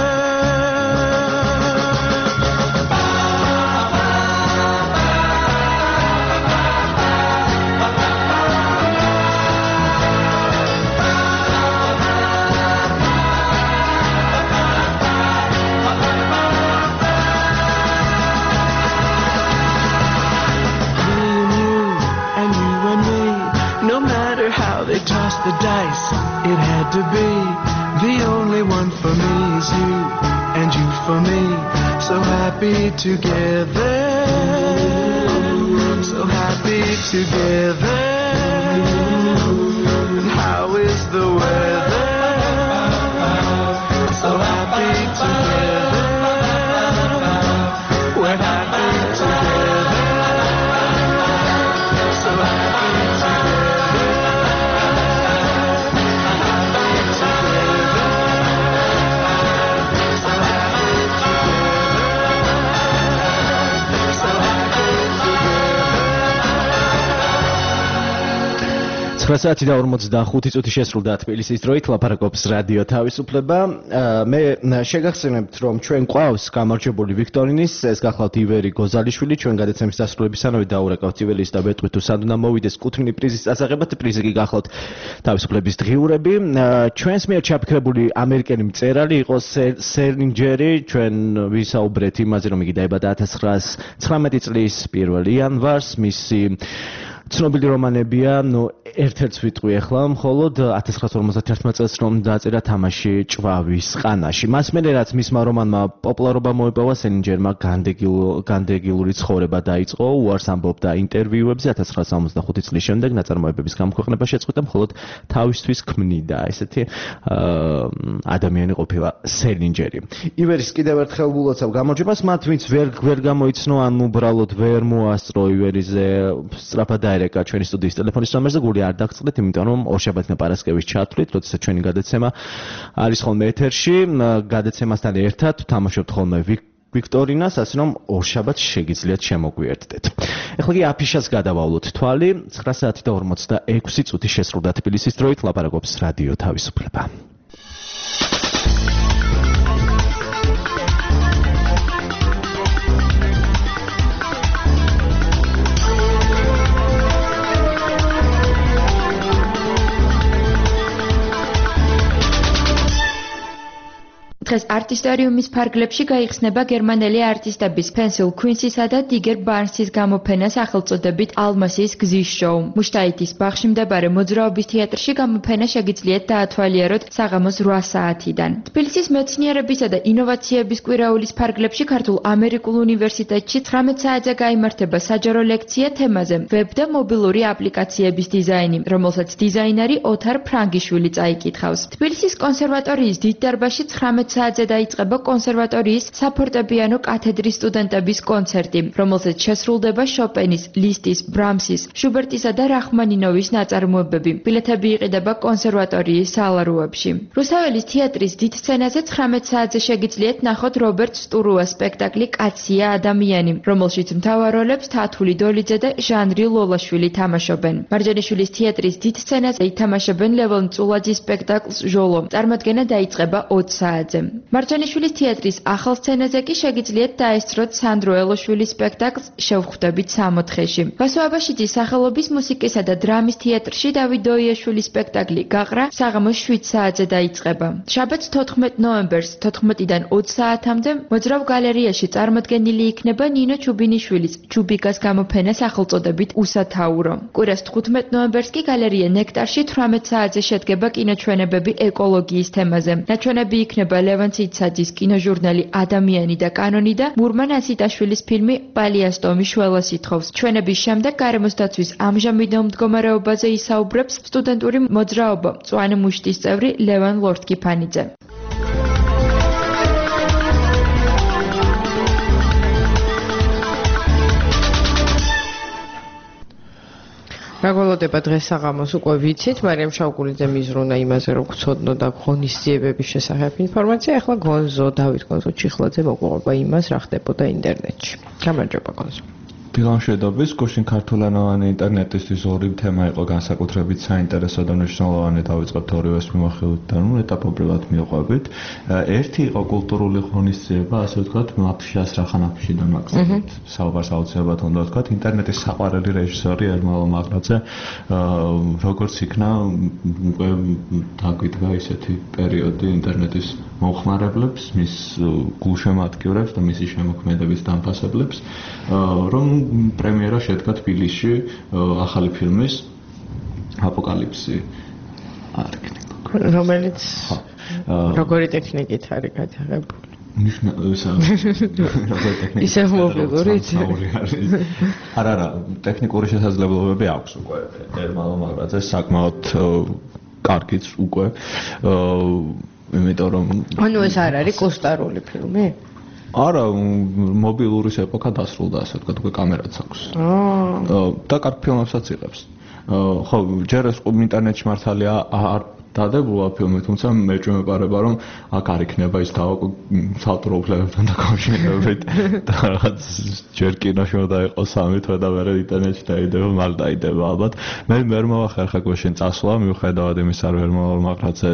Toss the dice, it had to be. The only one for me is you, and you for me. So happy together, so happy together. And how is the weather? So happy together, we're happy together. So happy together. საათი და 45 წუთი შესრულდა თბილისის დროით ლაპარაკობს რადიო თავისუფლება. მე შეგახსენებთ რომ ჩვენ ყავს გამარჯვებული ვიქტორინის ეს გახლავთ ივერი გოზალიშვილი ჩვენ გადაცემის დასრულებისთანავე დაურეკავთ იველის და ბეტყვი თუ სანდუნა მოვიდეს კუთვნილი პრიზის წასაღებად პრიზი კი გახლავთ თავისუფლების დღიურები. ჩვენს მიერ ჩაფიქრებული ამერიკელი მწერალი იყო სერლინჯერი ჩვენ ვისაუბრეთ იმაზე რომ იგი დაიბადა 1919 წლის 1 იანვარს მისი ცნობილი რომანებია, ერთ-ერთ ვიტყვი ახლა, მხოლოდ 1951 წელს რომ დაწერა თამაში ჭვავის ყანაში. მას მერე რაც მისმა რომანმა პოპულარობა მოიპოვა, სელინჯერმა განდეგილური ცხოვრება დაიწყო, უარს ამბობდა ინტერვიუებზე 1965 წლის შემდეგ ნაწარმოებების გამოქვეყნება შეწყვიტა, მხოლოდ თავისთვის ქმნიდა, ესეთი ადამიანი ყოფილა სელინჯერი. ივერის კიდევ ერთხელ ვულოცავ გამარჯვებას მათ, ვინც ვერ გამოიცნო, ან უბრალოდ ვერ მოასწრო ივერიზე სწრაფად დაერეკა ჩვენი სტუდიის ტელეფონის ნომერზე, გული არ დაგწყდეთ, იმიტომ რომ ორშაბათი და პარასკევის ჩათვლით, როდესაც ჩვენი გადაცემა არის ხოლმე ეთერში, გადაცემასთან ერთად თამაშობთ ხოლმე ვიქტორინას, ასე რომ ორშაბათს შეგიძლიათ შემოგვიერთდეთ. ეხლა კი აფიშას გადავავლოთ თვალი, 9 საათი და 46 წუთი შესრულდა თბილისის დროით, ლაპარაკობს რადიო თავისუფლება. დღეს არტისტერიუმის ფარგლებში გაიხსნება გერმანელი არტისტების Pencil Queens-ისა და Tiger Barnes-ის გამოფენა სახელწოდებით ალმასის გზის შოუ. მუშტაიტის ბაღში მდებარე მოძრაობის თეატრში გამოფენა შეგიძლიათ დაათვალიეროთ საღამოს 8 საათიდან. თბილისის მეცნიერებისა და ინოვაციების კვირაულის ფარგლებში ქართულ ამერიკულ უნივერსიტეტში 19 საათზე გაიმართება საჯარო ლექცია თემაზე ვებ და მობილური აპლიკაციების დიზაინი, რომელსაც დიზაინერი ოთარ ფრანგიშვილი წაიკითხავს. თბილისის კონსერვატორიის დიდ დარბაზში 19 საათზე დაიწყება კონსერვატორიის საფორტეპიანო კათედრის სტუდენტების კონცერტი, რომელზეც შესრულდება შოპენის, ლისტის, ბრამსის, შუბერტისა და რახმანინოვის ნაწარმოებები. ბილეთები იყიდება კონსერვატორიის სალაროებში. რუსაველის თეატრის დიდ სცენაზე 19 საათზე შეგიძლიათ ნახოთ რობერტ სტურუას სპექტაკლი კაცია ადამიანი, რომელშიც მთავარ როლებს თათული დოლიძე და ჟანრი ლოლაშვილი თამაშობენ. მარჯანიშვილის თეატრის დიდ სცენაზე ითამაშებენ ლევონ წულაძის სპექტაკლს ჟოლო. წარმოდგენა დაიწყება 20 საათზე. მარჯანიშვილის თეატრის ახალ სცენაზე კი შეგიძლიათ დაესწროთ სანდრო ელოშვილის სპექტაკლს შევხვდებით 64-ში. ვასო აბაშიძის სახელობის მუსიკისა და დრამის თეატრში დავით დოიაშვილის სპექტაკლი გაყრა საღამოს 7 საათზე დაიწყება. შაბათს 14 ნოემბერს 14-დან 20 საათამდე მოძრავ გალერეაში წარმოდგენილი იქნება ნინო ჩუბინიშვილის ჩუბიკას გამოფენა სახელწოდებით უსათაურო. კვირას 15 ნოემბერს კი გალერეა ნექტარში 18 საათზე შედგება კინოჩვენებები ეკოლოგიის თემაზე. ნაჩვენები იქნება ლევან ციცაძის კინოჟურნალი ადამიანი და კანონი და მურმან ასიტაშვილის ფილმი პალიასტომი შველას ითხოვს. ჩვენების შემდეგ გარემოს დაცვის ამჟამინდელ მდგომარეობაზე ისაუბრებს სტუდენტური მოძრაობა მწვანე მუშტის წევრი ლევან ლორთქიფანიძე. რა გველოდება დღეს საღამოს უკვე ვიცით, მარიამ შავგულიძე მიზრუნა იმაზე, რომ გცოდნო და ღონისძიებების შესახებ ინფორმაცია. ახლა გონზო, დავით გონზო ჩიხლაძე მოყვება იმას, რა ხდებოდა ინტერნეტში. გამარჯობა გონზო. ბილანშედობის გუშინ ქართულენოვანი ინტერნეტისთვის ორი თემა იყო განსაკუთრებით საინტერესო და მნიშვნელოვანი დავიწყებთ ორივეს მიმოხილვით და ეტაპობრივად მივყვებით. ერთი იყო კულტურული ღონისძიება, ასე ვთქვათ, მაფშიას რახანაფშიდან მაგზებით. საუბარს აუცილებლად უნდა ვთქვათ, ინტერნეტის საყვარელი რეჟისორი ერმალო მაღრაძე როგორც იქნა უკვე დაგვიდგა ისეთი პერიოდი ინტერნეტის მომხმარებლებს, მის გულშემატკივრებს და მისი შემოქმედების დამფასებლებს, რომ პრემიერა შედგა თბილისში ახალი ფილმის აპოკალიფსი რომელიც როგორი ტექნიკით არის გადაღებული? ისე მობილურით? არა, ტექნიკური შესაძლებლობები აქვს უკვე ერმალო მაღრაძეს საკმაოდ კარგიც უკვე იმიტომ რომ ანუ ეს არ არის კოსტარული ფილმი? არა, მობილურის ეპოქა დასრულდა, ასე ვთქვათ, უკვე კამერაც აქვს. და კარგ ფილმებსაც იღებს. ხო, ჯერ ეს ინტერნეტში მართალია არ დადებულა ფილმი, თუმცა მე მეპარება, რომ აქ არ იქნება ის საავტორო უფლებებთან დაკავშირებით და რაღაც ჯერ კინოში უნდა იყოს 3 თვე და მერე ინტერნეტში დაიდება, მალ დაიდება ალბათ. მე ვერ მოვახერხა გვაშენ წასვლა, მიუხედავად იმისა, რომ ერმალო მაღრაძე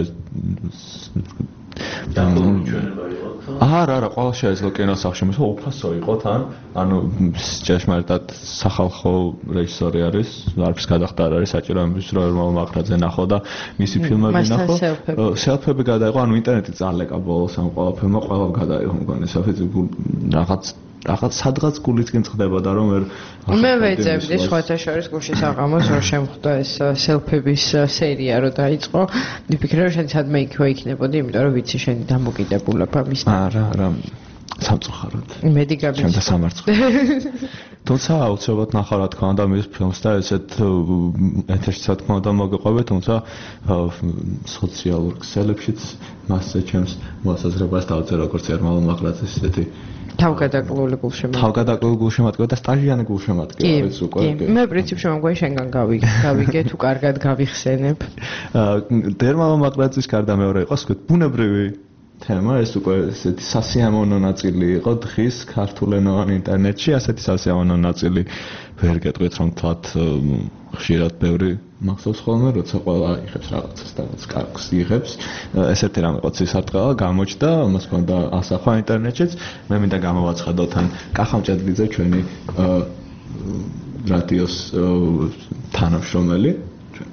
არა, ყველა შეიძლება კინოსახლში, მაგრამ უფასო იყო თან, ანუ ჭეშმარიტად სახალხო რეჟისორი არის, არაფრის გადახდა არ არის, საჭირო ამის რომ ერმალო მაღრაძე ნახო და მისი ფილმები ნახო. სელფები გადაიღო, ანუ ინტერნეტი წალეკა ბოლოს ამ ყველა ფილმმა, ყველა გადაიღო მგონი სელფი რაღაც სადღაც გულისკენ წდებოდა რომ მე ვეძებდი სხვათა შორის გუშინ საღამოს რომ შემხვდა ეს სელფების სერია რომ დაიწყო. ვიფიქრე რომ შენ სადმე იქვა იქნებოდი, იმიტომ რომ ვიცი შენი დამოკიდებულება მის. არა, სამწუხაროდ. მედი გაბიჭდა. ჩემ და სამარცხო. თუმცა აუცილებლად ნახა რა თქმა უნდა მის ფილმს და ესეთ ეთერში რა თქმა უნდა მოგეყვებით, თუმცა სოციალურ ქსელებშიც მასზე ჩემს მოსაზრებას დავწერე როგორც ერმალო მაღრაძეს ესეთი თავგადაკლული გულშემატკივარი და სტაჟიანი გულშემატკივარი არის უკვე. მე პრინციპში მომგვარი შენგან გავიგე თუ კარგად გავიხსენებ. ერმალო მაღრაძის გარდა მეორე იყო ვთქვით ბუნებრივი თემა, ეს უკვე ესეთი სასიამოვნო ნაწილი იყო დღის ქართულენოვან ინტერნეტში, ასეთი სასიამოვნო ნაწილი ვერ გეტყვით რომ თქვათ ხშირად ბევრი მახსოვს ხოლმე, როცა ყველა იღებს რაღაცას და რაღაც კარგს იღებს. ესეთი რამე იყო ცისარტყელა, გამოჩნდა, მას ჰქონდა ასახვა ინტერნეტშიც. მე მინდა გამოვაცხადოთ ან კახამჭედლიძე ჩვენი რადიოს თანამშრომელი,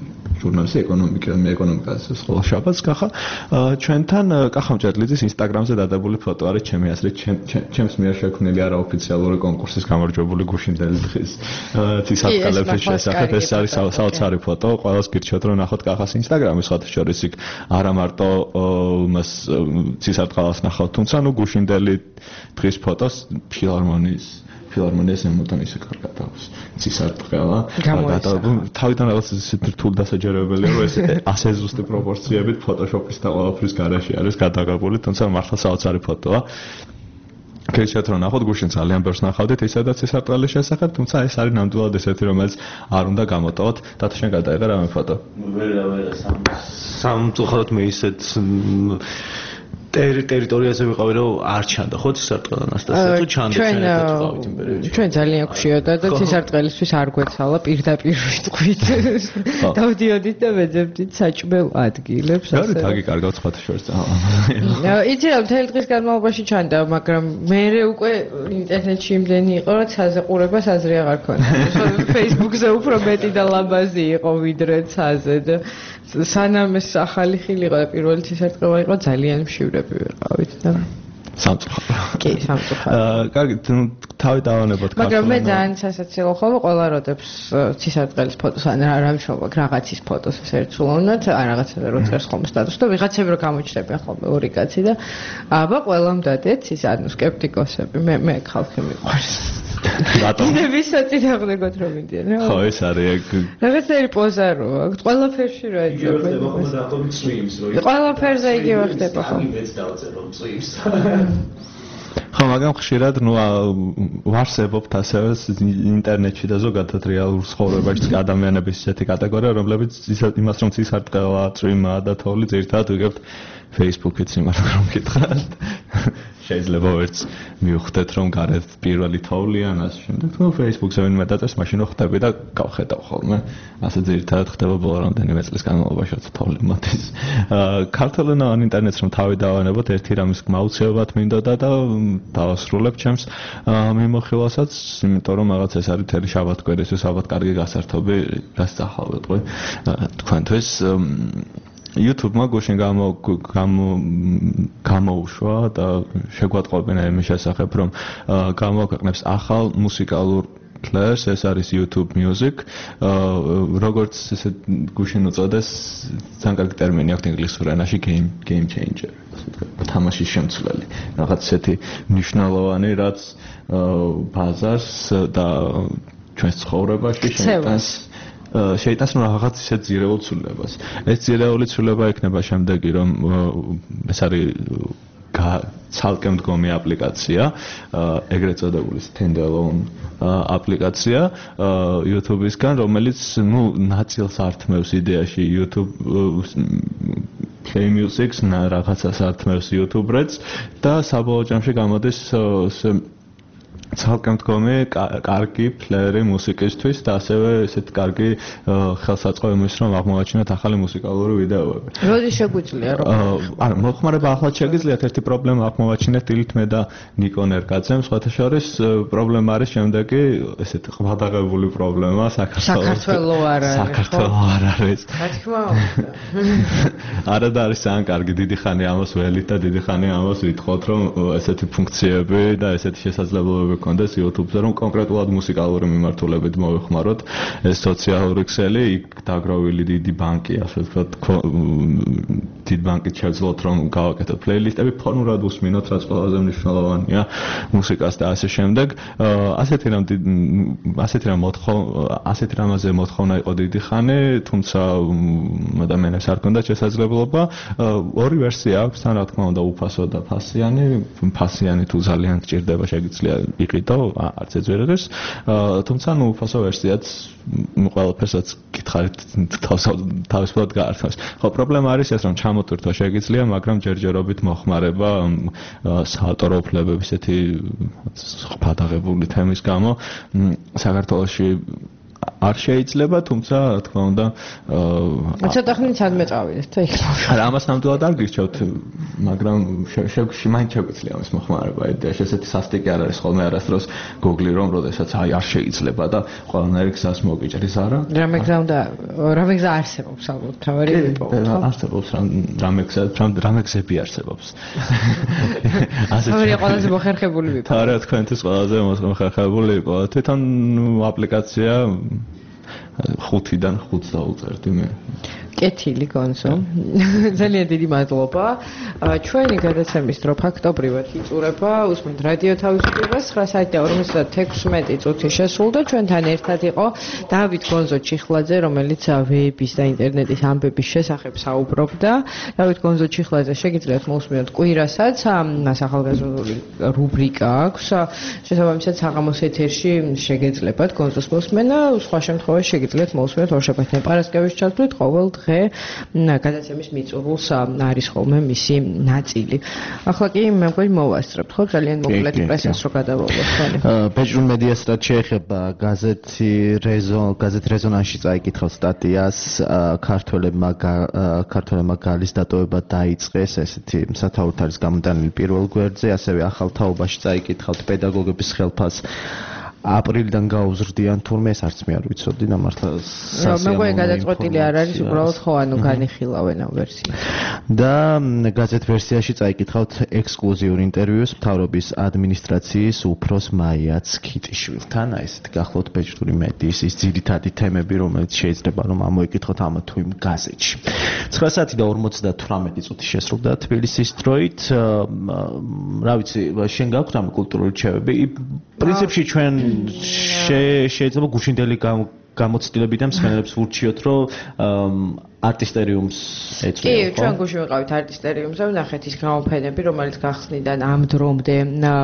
ჟურნალისტი ეკონომიკაზე ხოლო შაბათს კახა ჩვენთან კახა მჭედლიძის ინსტაგრამზე დადებული ფოტო არის ჩემი აზრით ჩემს მიერ შექმნილი არაოფიციალური კონკურსის გამარჯვებული გუშინდელი დღის ცისარტყელების შესახებ ეს არის საოცარი ფოტო ყველას გირჩევთ რომ ნახოთ კახას ინსტაგრამის ხოთ შორის იქ არა მარტო მას ცისარტყელას ნახავთ თუმცა ნუ გუშინდელი დღის ფოტოს ფილარმონიას ემოტან ისე კარგად აქვს ცისარტყელა თავიდან რაღაც ისეთ რთულ დასაჯერებელია რომ ეს ასე ზუსტი პროპორციებით ფოტოშოპის და ყველაფრის garaში არის გადაღებული თუმცა მართლა საოცარი ფოტოა კეჩათ რომ ნახოთ გუშინ ძალიან ბევრს ნახავდით ისედაც ცისარტყელის შესახებ თუმცა ეს არის ნამდვილად ესეთი რომელიც არ უნდა გამოტოვოთ და შენ გადაიღე რამე ფოტო ვერა სამწუხაროდ მე ისეთ ტერიტორიაზე ვიყავი რომ არ ჩანდა ხო ცისარტყელა ანასტასია თუ ჩანდა ჩვენ ძალიან გვშიოდა და ცისარტყელისთვის არ გვეცალა პირდაპირ ვიტყვით დავდიოდით და ვეძებდით საჭმელ ადგილებს ასე რა გიკარგავთ სხვათა შორის იცი რა მთელი დღის განმავლობაში ჩანდა მაგრამ მე უკვე ინტერნეტში იმდენი იყო რომ ცაზე ყურებას აზრი აღარ ქონდა Facebook-ზე უფრო მეტი და ლამაზი იყო ვიდრე ცაზე და სანამ ეს ახალი ხილი იყო და პირველი ცისარტყელა იყო ძალიან მშივრები ვიყავით და სამწუხაროდ კი სამწუხაროდ კარგი თავი დავანებოთ მაგრამ მე ძალიან სასაცილო ხოლმე ყველა როდებს ცისარტყელის ფოტოს ან რამშობა რაღაცის ფოტოს ეს ერთსულოვნად ან რაღაცაზე რო წერს ხოლმე სტატუსს და ვიღაცები რო გამოჩნდებიან ხოლმე ორი კაცი და აბა ყველამ დადეთ ის ანუ სკეპტიკოსები მე ხალხი მიყვარს რატომ? ვისაც წინააღმდეგოთ რომ მიდიან რა? ხო, ეს არის რაღაცერი პოზა რო აქვს, ყველაფერში რა იცოდი. ყველაფერზე იგივე ხდება ხო? მეც დავწერო წვიმს. ხო, მაგრამ ხშირად ნუ ვარსებობთ ასევე ინტერნეტში და ზოგადად რეალურ ცხოვრებაში ადამიანების ისეთი კატეგორია, რომლებიც იმას რომ ცისარტყელა, წვიმა და თოვლი ძირითადად ვიგებთ Facebook-ით სიმართლე რომ გითხრათ. შეიძლება ვერც მივხვდეთ რომ გარეთ პირველი თოვლია ან ასე შემდეგ. თუ Facebook-ზე ვინმე დაწეს, მაშინ ხვდები და გავხედავ ხოლმე. ასე ძირითადად ხდება ბოლო რამდენიმე წლის განმავლობაში თოვლი მოდის. ქართულენოვან ინტერნეტს რომ თავი დავანებოთ, ერთი რამის მაუცეობად მინდოდა და დავასრულებ ჩემს მიმოხილვასაც, იმიტომ რომ რაღაც ეს არის თელი შაბათ-კვირისთვის ალბათ კარგი გასართობი გასწავლეთ ყო. თქვენთვის YouTube-მა გუშინ გამოუშვა და შეგვატყობინა იმის შესახებ, რომ გამოაქვეყნებს ახალ მუსიკალურ players, ეს არის YouTube Music, როგორც ესე გუშინ უწოდეს, ძალიან კარგი ტერმინი აქვს ინგლისურ ენაში game changer. თამაშის შემცვლელი. რაღაც ესეთი მნიშვნელოვანი, რაც ბაზარს და ჩვენს ცხოვრებაში შეიტანს რაღაც ისეთ ძირეულ ცვლილებას. ეს ძირეული ცვლილება იქნება შემდეგი, რომ ეს არის ცალკე მდგომი აპლიკაცია, ეგრეთ წოდებული standalone აპლიკაცია YouTube-ისგან, რომელიც ნაწილს ართმევს იდეაში YouTube Play Music-ს, რაღაცას ართმევს YouTube-რედს და საბოლოო ჯამში გამოდის ცალკე მდგომი კარგი პლეერი მუსიკისთვის და ასევე ესეთ კარგი ხელსაწყო იმის რომ აღმოაჩინოთ ახალი მუსიკალური ვიდეოები. როდის შეგვიძლია რომ არა, მოხმარება ახლად შეგიძლიათ ერთი პრობლემა აღმოვაჩინეთ დილით მე და ნიკო ნერგაძემ, სხვათა შორის პრობლემა არის შემდეგი, ესეთი ყბადაღებული პრობლემა საქართველოს საქართველოს არ არის. რა თქმა უნდა. არა და არის ძალიან კარგი, დიდი ხანი ამას ველით და დიდი ხანი ამას ვითხოვთ რომ ესეთი ფუნქციები და ესეთი შესაძლებლობები კონდეს YouTube-ზე რომ კონკრეტულად მუსიკალური მიმართულებით მოვეხმაროთ ეს სოციალური ქსელი, იქ დაგროვილი დიდი ბანკი, ასე ვთქვათ, დიდ ბანკით შევძლოთ რომ გავაკეთოთ პლეილისტები, ფონურად უსმინოთ, რაც ყველაზე მნიშვნელოვანია მუსიკას და ასე შემდეგ. ასეთი რამაზე მოთხოვნა იყო დიდი ხანი, თუმცა ადამიანებს არ ჰქონდათ შესაძლებლობა. ორი ვერსია აქვს, თან რა თქმა უნდა, უფასო და ფასიანი. ფასიანი თუ ძალიან გჭირდება, შეგიძლია იყიდო, არც ეს ვერ არის. თუმცა ნუ უფასო ვერსიაც ყველაფერსაც გითხარით თავისუფლად გაართავს. ხო, პრობლემა არის ეს, რომ ჩამოტვირთვა შეგიძლია, მაგრამ ჯერჯერობით მოხმარება საავტორო უფლებების ესეთი ხფადაღებული თემის გამო საქართველოში არ შეიძლება, თუმცა რა თქმა უნდა ცოტა ხნით სადმე წავიდეთ და იქ. არა, ამას ნამდვილად არ გირჩევთ, მაგრამ მაინც შეგვიძლია ამის მოხმარება. ესეთი სასტიკი არ არის ხოლმე არასდროს Google-ი რომ როდესაც არ შეიძლება და ყველანაირი გზას მოგიჭრის, არა? რამე გზა არსებობს ალბათ, თავარი ვიპოვოთ. არსებობს რამე გზები არსებობს. თავარი ყველაზე მოხერხებული ვიპოვოთ. არა, თქვენთვის ყველაზე მოხერხებული იყო. თვითონ აპლიკაცია 5-დან 5-ს დაუწერდი მე. კეთილი გონსო. ძალიან დიდი მადლობა. ჩვენი გადაცემის დრო ფაქტობრივად იწურება, უსმენთ რადიო თავისუფლებას 9:56 წუთი შესრულდა. ჩვენთან ერთად იყო დავით გონზო ჩიხლაძე, რომელიც ვების და ინტერნეტის ამბების შესახებ საუბრობდა. დავით გონზო ჩიხლაძე შეგიძლიათ მოусმინოთ კვირასაც, მას ახალგაზრდული რუბრიკა აქვს. შესაბამისად საღამოს ეთერში შეგეძლებათ გონზოს მოსმენა, სხვა შემთხვევაში შეგიძლიათ მოусმინოთ ორშაბათიდან პარასკევის ჩათვლით ყოველ დღე გადაცემის მიწურულს არის ხოლმე მისი ნაწილი. ახლა კი მე მგონი მოვასწრებთ ხო ძალიან მოკლედ პრესას რო გადავავლოთ ხოლმე. ბეჭდურ მედიას რაც შეეხება გაზეთ რეზონანსში წაიკითხავ სტატიას ქართველებმა გალის დატოვება დაიწყეს ესეთი სათაურით არის გამოტანილი პირველ გვერდზე, ასევე ახალ თაობაში წაიკითხავთ პედაგოგების ხელფას აპრილიდან გაუზრდიან თურმე ეს არც მე არ ვიცოდი და მართლა მე მგონი გადაწყვეტილი არ არის უბრალოდ ხო ანუ განიხილავენ ამ ვერსიას და გაზეთ ვერსიაში წაიკითხავთ ექსკლუზიურ ინტერვიუს მთავრობის ადმინისტრაციის უფროს მაიაც ქიტიშვილთან აი ესეთ გახლავთ ბეჭდური მედიის ის ძირითადი თემები რომელიც შეიძლება რომ ამოიკითხოთ ამ თუ იმ გაზეთში 9 საათი და 58 წუთი შესრულდა თბილისის დროით რა ვიცი შენ გაქვს ამ კულტურული რჩევები პრინციპში ჩვენ შეიძლება გუშინდელი გამოცდილებიდან მსმენელებს ვურჩიოთ რომ არტისტერიუმს ეწვია. კი, ჩვენ გუშინ ვიყავით არტისტერიუმზე, ვნახეთ ის გამოფენები, რომელიც გახსნიდან ამ დრომდე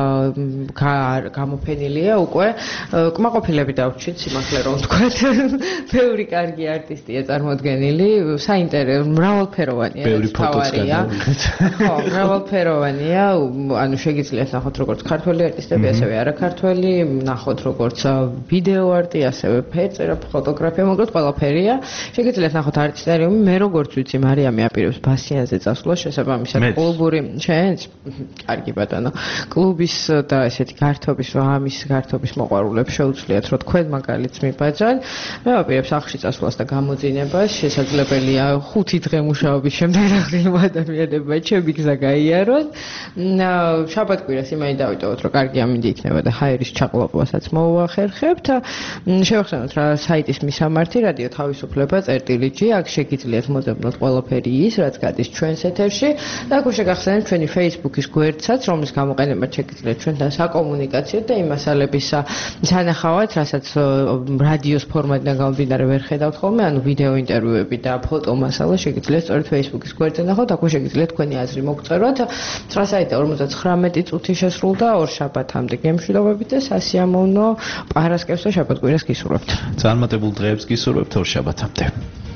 გამოფენილია უკვე. კმაყოფილები დავჭით, სიმართლე რომ ვთქვათ. ბევრი კარგი არტისტია წარმოდგენილი, საინტერესო, მრავალფეროვანია. ბევრი ფოტოსკანია. ხო, მრავალფეროვანია, ანუ შეგიძლიათ ნახოთ როგორც ქართველი არტისტები, ასევე არაქართველი, ნახოთ როგორც ვიდეო არტი, ასევე ფერწერა, ფოტოგრაფია, მოკლედ ყველაფერია. შეგიძლიათ ნახოთ არტისტერიუმი მე როგორც ვიცი მარიამი აპირებს ბასიანზე წასვლა შესაბამისად კლუბური ჩვენც კარგი ბატონო კლუბის და ესეთი გართობის ამის გართობის მოყვარულებს შეუძლიათ რომ თქვენ მაგალითს მიბაძან მე ვაპირებს სახლში წასვლას და გამოძინებას შესაძლებელია 5 დღე მუშაობის შემდეგ რაღაცა ადამიანებმა ჩემი გზა გაიაროთ შაბათ-კვირას იმანი დავიტოვოთ რომ კარგი ამინდი იქნება და ჰაერის ჩაყლაპვასაც მოვახერხებთ შევახსენოთ რა საიტის მისამართი რადიო თავისუფლება წერტილი.g აქ შეგიძლიათ მოძებნოთ ყველაფერი ის რაც გადის ჩვენს ეთერში და აქ შეგახსენებთ ჩვენი Facebook-ის გვერდსაც რომლის გამოყენებაც შეგიძლიათ ჩვენთან საკომუნიკაციო და იმ მასალების სანახავად რასაც რადიოს ფორმატიდან გამომდინარე ვერ ხედავთ ხოლმე ანუ ვიდეო ინტერვიუები და ფოტო მასალა შეგიძლიათ სწორედ Facebook-ის გვერდზე ნახოთ აქ შეგიძლიათ თქვენი აზრი მოგწეროთ 9:59 წუთი შესრულდა ორშაბათამდე გემშვიდობებით და სასიამოვნო პარასკევს და შაბათ-კვირას გისურვებთ წარმატებულ დღეებს გისურვებთ ორშაბათამდე